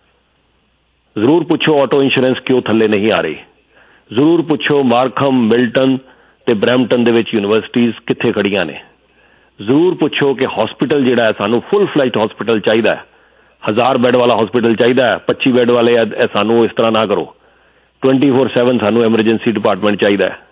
ਜ਼ਰੂਰ ਪੁੱਛੋ ਆਟੋ ਇੰਸ਼ੋਰੈਂਸ ਕਿਉਂ ਥੱਲੇ ਨਹੀਂ ਆ ਰਹੀ, ਜ਼ਰੂਰ ਪੁੱਛੋ ਮਾਰਕਹਮ, ਮਿਲਟਨ ਅਤੇ ਬਰੈਂਪਟਨ ਦੇ ਵਿੱਚ ਯੂਨੀਵਰਸਿਟੀਜ਼ ਕਿੱਥੇ ਖੜੀਆਂ ਨੇ। ਜ਼ਰੂਰ ਪੁੱਛੋ ਕਿ ਹਸਪੀਟਲ ਜਿਹੜਾ ਹੈ ਸਾਨੂੰ ਫੁੱਲ ਫਲਾਈਟ ਹਸਪੀਟਲ ਚਾਹੀਦਾ ਹੈ, ਹਜ਼ਾਰ ਬੈੱਡ ਵਾਲਾ ਹਸਪੀਟਲ ਚਾਹੀਦਾ ਹੈ, ਪੱਚੀ ਬੈੱਡ ਵਾਲੇ ਸਾਨੂੰ ਇਸ ਤਰ੍ਹਾਂ ਨਾ ਕਰੋ, ਟਵੈਂਟੀ ਫੋਰ ਸੈਵਨ ਸਾਨੂੰ ਐਮਰਜੈਂਸੀ ਡਿਪਾਰਟਮੈਂਟ ਚਾਹੀਦਾ ਹੈ।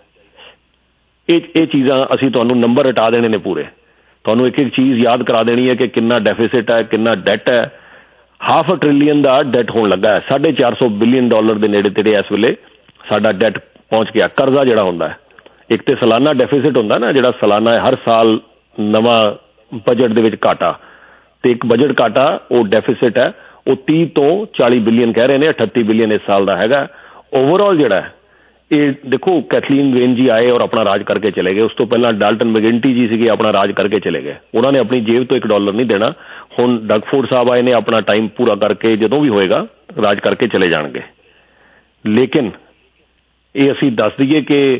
ਇਹ ਇਹ ਚੀਜ਼ਾਂ ਅਸੀਂ ਤੁਹਾਨੂੰ ਨੰਬਰ ਹਟਾ ਦੇਣੇ ਨੇ ਪੂਰੇ, ਤੁਹਾਨੂੰ ਇੱਕ ਇੱਕ ਚੀਜ਼ ਯਾਦ ਕਰਾ ਦੇਣੀ ਹੈ ਕਿ ਕਿੰਨਾ ਡੈਫਿਸਿਟ ਹੈ, ਕਿੰਨਾ ਡੈਟ ਹੈ। ਹਾਫ ਅ ਟ੍ਰਿਲੀਅਨ ਦਾ ਡੈਟ ਹੋਣ ਲੱਗਾ ਹੈ, ਸਾਢੇ ਚਾਰ ਸੌ ਬਿਲੀਅਨ ਡਾਲਰ ਦੇ ਨੇੜੇ ਤੇੜੇ ਇਸ ਵੇਲੇ ਸਾਡਾ ਡੈਟ ਪਹੁੰਚ ਗਿਆ। ਕਰਜ਼ਾ ਜਿਹੜਾ ਹੁੰਦਾ ਹੈ, ਇੱਕ ਤਾਂ ਸਾਲਾਨਾ ਡੈਫਿਸਿਟ ਹੁੰਦਾ ਨਾ, ਜਿਹੜਾ ਸਾਲਾਨਾ ਹਰ ਸਾਲ ਨਵਾਂ ਬਜਟ ਦੇ ਵਿੱਚ ਘਾਟਾ, ਅਤੇ ਇੱਕ ਬਜਟ ਘਾਟਾ ਉਹ ਡੈਫਿਸਿਟ ਹੈ, ਉਹ ਤੀਹ ਤੋਂ ਚਾਲੀ ਬਿਲੀਅਨ ਕਹਿ ਰਹੇ ਨੇ, ਅਠੱਤੀ ਬਿਲੀਅਨ ਇਸ ਸਾਲ ਦਾ ਹੈਗਾ। ਓਵਰਆਲ ਜਿਹੜਾ ਇਹ ਦੇਖੋ ਕੈਥਲੀਨ ਵੇਨ ਜੀ ਆਏ ਔਰ ਆਪਣਾ ਰਾਜ ਕਰਕੇ ਚਲੇ ਗਏ, ਉਸ ਤੋਂ ਪਹਿਲਾਂ ਡਾਲਟਨ ਮੈਗਿੰਟੀ ਜੀ ਸੀਗੇ, ਆਪਣਾ ਰਾਜ ਕਰਕੇ ਚਲੇ ਗਏ, ਉਹਨਾਂ ਨੇ ਆਪਣੀ ਜੇਬ ਤੋਂ ਇੱਕ ਡਾਲਰ ਨਹੀਂ ਦੇਣਾ। ਹੁਣ ਡਗਫੋਰਡ ਸਾਹਿਬ ਆਏ ਨੇ, ਆਪਣਾ ਟਾਈਮ ਪੂਰਾ ਕਰਕੇ ਜਦੋਂ ਵੀ ਹੋਏਗਾ ਰਾਜ ਕਰਕੇ ਚਲੇ ਜਾਣਗੇ। ਲੇਕਿਨ ਇਹ ਅਸੀਂ ਦੱਸ ਦਈਏ ਕਿ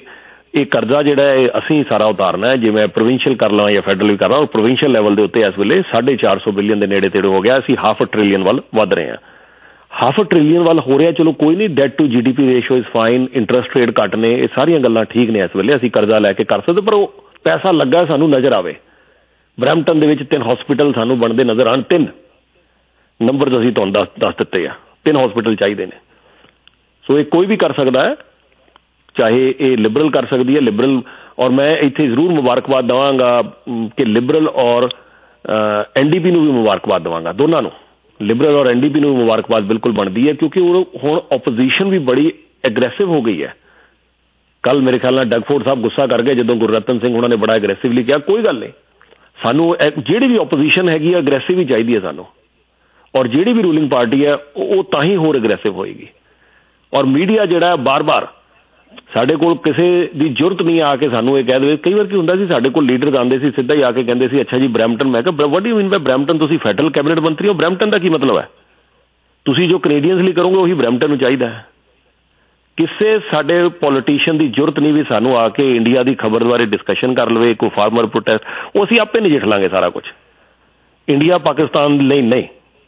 ਇਹ ਕਰਜ਼ਾ ਜਿਹੜਾ ਹੈ ਅਸੀਂ ਸਾਰਾ ਉਤਾਰਨਾ ਹੈ, ਜੇ ਮੈਂ ਪ੍ਰੋਵਿੰਸ਼ੀਅਲ ਕਰ ਲਵਾਂ ਜਾਂ ਫੈਡਰਲ ਵੀ ਕਰ ਲਵਾਂ। ਪ੍ਰੋਵਿੰਸ਼ੀਅਲ ਲੈਵਲ ਦੇ ਉੱਤੇ ਇਸ ਵੇਲੇ ਸਾਢੇ ਚਾਰ ਸੌ ਬਿਲੀਅਨ ਦੇ ਨੇੜੇ ਤੇੜੇ ਹੋ ਗਿਆ। ਅਸੀਂ ਹਾਫ ਟ੍ਰਿਲੀਅਨ ਵੱਲ ਵੱਧ ਰਹੇ ਹਾਂ, ਹਾਫ ਟ੍ਰਿਲੀਅਨ ਵੱਲ ਹੋ ਰਿਹਾ। ਚਲੋ ਕੋਈ ਨਹੀਂ, debt to G D P ratio is fine, interest rate ਘੱਟ ਨੇ, ਇਹ ਸਾਰੀਆਂ ਗੱਲਾਂ ਠੀਕ ਨੇ। ਇਸ ਵੇਲੇ ਅਸੀਂ ਕਰਜ਼ਾ ਲੈ ਕੇ ਕਰ ਸਕਦੇ, ਪਰ ਉਹ ਪੈਸਾ ਲੱਗਾ ਸਾਨੂੰ ਨਜ਼ਰ ਆਵੇ। ਬਰੈਂਪਟਨ ਦੇ ਵਿੱਚ ਤਿੰਨ ਹਸਪੀਟਲ ਸਾਨੂੰ ਬਣਦੇ ਨਜ਼ਰ ਆਉਣ, ਤਿੰਨ ਨੰਬਰ ਅਸੀਂ ਤੁਹਾਨੂੰ ਦੱਸ ਦੱਸ ਦਿੱਤੇ ਆ, ਤਿੰਨ ਹਸਪੀਟਲ ਚਾਹੀਦੇ ਨੇ। ਸੋ ਇਹ ਕੋਈ ਵੀ ਕਰ ਸਕਦਾ ਹੈ, ਚਾਹੇ ਇਹ ਲਿਬਰਲ ਕਰ ਸਕਦੀ ਹੈ, ਲਿਬਰਲ। ਔਰ ਮੈਂ ਇੱਥੇ ਜ਼ਰੂਰ ਮੁਬਾਰਕਬਾਦ ਦੇਵਾਂਗਾ ਕਿ ਲਿਬਰਲ ਔਰ ਐਨ ਡੀ ਪੀ ਨੂੰ ਵੀ ਮੁਬਾਰਕਬਾਦ ਦੇਵਾਂਗਾ, ਦੋਨਾਂ ਨੂੰ, ਲਿਬਰਲ ਔਰ ਐਨ ਡੀ ਪੀ ਨੂੰ ਵੀ ਮੁਬਾਰਕਬਾਦ ਬਿਲਕੁਲ ਬਣਦੀ ਹੈ, ਕਿਉਂਕਿ ਉਹ ਹੁਣ ਓਪੋਜੀਸ਼ਨ ਵੀ ਬੜੀ ਐਗਰੈਸਿਵ ਹੋ ਗਈ ਹੈ। ਕੱਲ ਮੇਰੇ ਖਿਆਲ ਨਾਲ ਡਗਫੋਰਡ ਸਾਹਿਬ ਗੁੱਸਾ ਕਰ ਗਏ ਜਦੋਂ ਗੁਰਰਤਨ ਸਿੰਘ ਉਹਨਾਂ ਨੇ ਬੜਾ ਐਗਰੈਸਿਵਲੀ ਕਿਹਾ ਕੋਈ ਗੱਲ ਨਹੀਂ, ਸਾਨੂੰ ਜਿਹੜੀ ਵੀ ਓਪੋਜੀਸ਼ਨ ਹੈਗੀ ਹੈ ਅਗਰੈਸਿਵ ਹੀ ਚਾਹੀਦੀ ਹੈ ਸਾਨੂੰ, ਔਰ ਜਿਹੜੀ ਵੀ ਰੂਲਿੰਗ ਪਾਰਟੀ ਹੈ ਉਹ ਤਾਂ ਹੀ ਹੋਰ ਅਗਰੈਸਿਵ ਹੋਏਗੀ। ਔਰ ਮੀਡੀਆ ਜਿਹੜਾ ਬਾਰ ਬਾਰ ਸਾਡੇ ਕੋਲ ਕਿਸੇ ਦੀ ਜ਼ਰੂਰਤ ਨਹੀਂ ਆ ਕੇ ਸਾਨੂੰ ਇਹ ਕਹਿ ਦੇਵੇ। ਕਈ ਵਾਰ ਕੀ ਹੁੰਦਾ ਸੀ, ਸਾਡੇ ਕੋਲ ਲੀਡਰਸ ਆਉਂਦੇ ਸੀ ਸਿੱਧਾ ਹੀ ਆ ਕੇ ਕਹਿੰਦੇ ਸੀ ਅੱਛਾ ਜੀ ਬਰੈਂਪਟਨ। ਮੈਂ ਕਿਹਾ what do you mean by Brampton? ਤੁਸੀਂ ਫੈਡਰਲ ਕੈਬਨਿਟ ਮੰਤਰੀ ਹੋ, ਬਰੈਂਪਟਨ ਦਾ ਕੀ ਮਤਲਬ ਹੈ? ਤੁਸੀਂ ਜੋ ਕੈਨੇਡੀਅਨਸ ਲਈ ਕਰੋਗੇ ਉਹੀ ਬਰੈਂਪਟਨ ਨੂੰ ਚਾਹੀਦਾ ਹੈ। ਕਿਸੇ ਸਾਡੇ ਪੋਲੀਟੀਸ਼ੀਅਨ ਦੀ ਜ਼ਰੂਰਤ ਨਹੀਂ ਵੀ ਸਾਨੂੰ ਆ ਕੇ ਇੰਡੀਆ ਦੀ ਖਬਰ ਬਾਰੇ ਡਿਸਕਸ਼ਨ ਕਰ ਲਵੇ, ਕੋਈ ਫਾਰਮਰ ਪ੍ਰੋਟੈਸਟ, ਉਹ ਅਸੀਂ ਆਪੇ ਨਜਿੱਠ ਲਾਂਗੇ ਸਾਰਾ ਕੁਛ। ਇੰਡੀਆ ਪਾਕਿਸਤਾਨ ਲਈ ਨਹੀਂ,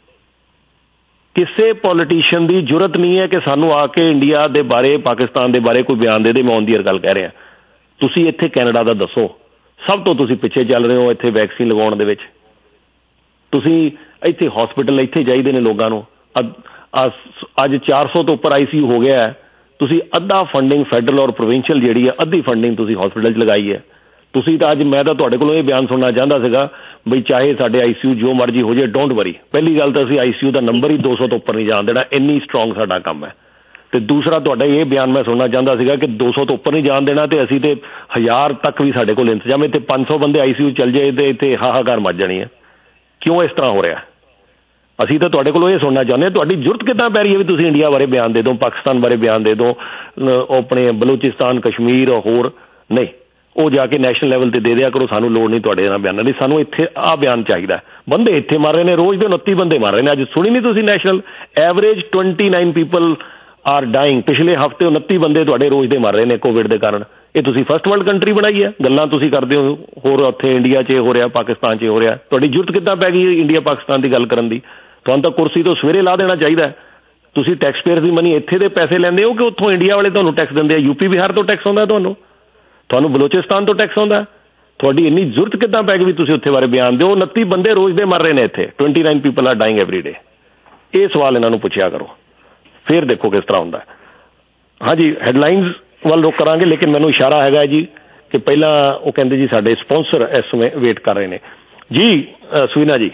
ਕਿਸੇ ਪੋਲੀਟੀਸ਼ੀਅਨ ਦੀ ਜ਼ਰੂਰਤ ਨਹੀਂ ਹੈ ਕਿ ਸਾਨੂੰ ਆ ਕੇ ਇੰਡੀਆ ਦੇ ਬਾਰੇ, ਪਾਕਿਸਤਾਨ ਦੇ ਬਾਰੇ ਕੋਈ ਬਿਆਨ ਦੇ ਦੇ। ਮੈਂ ਆਨ ਦੀ ਗੱਲ ਕਹਿ ਰਿਹਾ, ਤੁਸੀਂ ਇੱਥੇ ਕੈਨੇਡਾ ਦਾ ਦੱਸੋ, ਸਭ ਤੋਂ ਤੁਸੀਂ ਪਿੱਛੇ ਚੱਲ ਰਹੇ ਹੋ ਇੱਥੇ ਵੈਕਸੀਨ ਲਗਾਉਣ ਦੇ ਵਿੱਚ। ਤੁਸੀਂ ਇੱਥੇ ਹਸਪੀਟਲ ਇੱਥੇ ਚਾਹੀਦੇ ਨੇ ਲੋਕਾਂ ਨੂੰ। ਅੱਜ ਚਾਰ ਸੌ ਤੋਂ ਉੱਪਰ ਆਈ ਸੀ ਯੂ ਹੋ ਗਿਆ ਹੈ, ਤੁਸੀਂ ਅੱਧਾ ਫੰਡਿੰਗ ਫੈਡਰਲ ਔਰ ਪ੍ਰੋਵਿੰਸ਼ੀਅਲ ਜਿਹੜੀ ਹੈ ਅੱਧੀ ਫੰਡਿੰਗ ਤੁਸੀਂ ਹਸਪੀਟਲ 'ਚ ਲਗਾਈ ਹੈ। ਤੁਸੀਂ ਤਾਂ ਅੱਜ, ਮੈਂ ਤਾਂ ਤੁਹਾਡੇ ਕੋਲੋਂ ਇਹ ਬਿਆਨ ਸੁਣਨਾ ਚਾਹੁੰਦਾ ਸੀਗਾ ਬਈ ਚਾਹੇ ਸਾਡੇ ਆਈ ਸੀ ਯੂ ਜੋ ਮਰਜ਼ੀ ਹੋ ਜਾਏ, ਡੋਂਟ ਵਰੀ। ਪਹਿਲੀ ਗੱਲ ਤਾਂ ਅਸੀਂ ਆਈ ਸੀ ਯੂ ਦਾ ਨੰਬਰ ਹੀ ਦੋ ਸੌ ਤੋਂ ਉੱਪਰ ਨਹੀਂ ਜਾਣ ਦੇਣਾ, ਇੰਨੀ ਸਟਰੋਂਗ ਸਾਡਾ ਕੰਮ ਹੈ। ਅਤੇ ਦੂਸਰਾ ਤੁਹਾਡਾ ਇਹ ਬਿਆਨ ਮੈਂ ਸੁਣਨਾ ਚਾਹੁੰਦਾ ਸੀਗਾ ਕਿ ਦੋ ਸੌ ਤੋਂ ਉੱਪਰ ਨਹੀਂ ਜਾਣ ਦੇਣਾ, ਅਤੇ ਅਸੀਂ ਤਾਂ ਹਜ਼ਾਰ ਤੱਕ ਵੀ ਸਾਡੇ ਕੋਲ ਇੰਤਜ਼ਾਮ। ਇੱਥੇ ਪੰਜ ਸੌ ਬੰਦੇ ਆਈ ਸੀ ਯੂ ਚੱਲ ਜਾਏ ਅਤੇ ਇੱਥੇ ਹਾਹਾਕਾਰ ਮੱਚ ਜਾਣੀ ਹੈ। ਕਿਉਂ ਇਸ ਤਰ੍ਹਾਂ ਹੋ ਰਿਹਾ? ਅਸੀਂ ਤਾਂ ਤੁਹਾਡੇ ਕੋਲੋਂ ਇਹ ਸੁਣਨਾ ਚਾਹੁੰਦੇ ਹਾਂ ਤੁਹਾਡੀ ਜ਼ਰੂਰਤ ਕਿੱਦਾਂ ਪੈ ਰਹੀ ਹੈ ਵੀ ਤੁਸੀਂ ਇੰਡੀਆ ਬਾਰੇ ਬਿਆਨ ਦੇ ਦਿਓ, ਪਾਕਿਸਤਾਨ ਬਾਰੇ ਬਿਆਨ ਦੇ ਦਿਓ, ਆਪਣੇ ਬਲੋਚਿਸਤਾਨ, ਕਸ਼ਮੀਰ, ਹੋਰ ਨਹੀਂ, ਉਹ ਜਾ ਕੇ ਨੈਸ਼ਨਲ ਲੈਵਲ 'ਤੇ ਦੇ ਦਿਆ ਕਰੋ। ਸਾਨੂੰ ਲੋੜ ਨਹੀਂ ਤੁਹਾਡੇ ਨਾਲ ਬਿਆਨਾਂ ਦੀ, ਸਾਨੂੰ ਇੱਥੇ ਆਹ ਬਿਆਨ ਚਾਹੀਦਾ। ਬੰਦੇ ਇੱਥੇ ਮਰ ਰਹੇ ਨੇ, ਰੋਜ਼ ਦੇ ਉਨੱਤੀ ਬੰਦੇ ਮਰ ਰਹੇ ਨੇ। ਅੱਜ ਸੁਣੀ ਨਹੀਂ ਤੁਸੀਂ national average twenty nine people are dying. ਪਿਛਲੇ ਹਫ਼ਤੇ ਉਨੱਤੀ ਬੰਦੇ ਤੁਹਾਡੇ ਰੋਜ਼ ਦੇ ਮਰ ਰਹੇ ਨੇ ਕੋਵਿਡ ਦੇ ਕਾਰਨ। ਇਹ ਤੁਸੀਂ ਫਸਟ ਵਰਲਡ ਕੰਟਰੀ ਬਣਾਈ ਹੈ, ਗੱਲਾਂ ਤੁਸੀਂ ਕਰਦੇ ਹੋ ਹੋਰ ਉੱਥੇ ਇੰਡੀਆ 'ਚ ਹੋ ਰਿਹਾ, ਪਾਕਿਸਤਾਨ 'ਚ ਹੋ ਰਿਹਾ। ਤੁਹਾਡੀ ਜ਼ਰੂਰਤ ਕਿੱਦਾਂ ਪੈ ਗਈ ਇੰਡੀਆ ਪਾਕਿਸਤਾਨ ਦੀ ਗੱਲ ਕਰਨ ਦੀ? ਤੁਹਾਨੂੰ ਤਾਂ ਕੁਰਸੀ ਤੋਂ ਸਵੇਰੇ ਲਾ ਦੇਣਾ ਚਾਹੀਦਾ। ਤੁਸੀਂ ਟੈਕਸ ਪੇਅਰ ਦੀ ਮਨੀ ਇੱਥੇ ਦੇ ਪੈਸੇ ਲੈਂਦੇ ਹੋ ਕਿ ਉੱਥੋਂ ਇੰਡੀਆ ਵਾਲੇ ਤੁਹਾਨੂੰ ਟੈਕਸ ਦਿੰਦੇ ਆ? ਯੂਪੀ ਬਿਹਾਰ ਤੋਂ ਟੈਕਸ ਆਉਂਦਾ ਤੁਹਾਨੂੰ, ਤੁਹਾਨੂੰ ਬਲੋਚਿਸਤਾਨ ਤੋਂ ਟੈਕਸ ਆਉਂਦਾ। ਤੁਹਾਡੀ ਇੰਨੀ ਜ਼ਰੂਰਤ ਕਿੱਦਾਂ ਪੈ ਗਈ ਵੀ ਤੁਸੀਂ ਉੱਥੇ ਬਾਰੇ ਬਿਆਨ ਦਿਓ? ਉਨੱਤੀ ਬੰਦੇ ਰੋਜ਼ ਦੇ ਮਰ ਰਹੇ ਨੇ ਇੱਥੇ, twenty nine people are dying every day. ਇਹ ਸਵਾਲ ਇਹਨਾਂ ਨੂੰ ਪੁੱਛਿਆ ਕਰੋ, ਫਿਰ ਦੇਖੋ ਕਿਸ ਤਰ੍ਹਾਂ ਹੁੰਦਾ। ਹਾਂਜੀ, ਹੈਡਲਾਈਨਸ ਵੱਲ ਰੁਕ ਕਰਾਂਗੇ, ਲੇਕਿਨ ਮੈਨੂੰ ਇਸ਼ਾਰਾ ਹੈਗਾ ਜੀ ਕਿ ਪਹਿਲਾਂ ਉਹ ਕਹਿੰਦੇ ਜੀ ਸਾਡੇ ਸਪਾਂਸਰ ਇਸ ਸਮੇਂ ਵੇਟ ਕਰ ਰਹੇ ਨੇ ਜੀ। ਸੁਵੀਨਾ ਜੀ,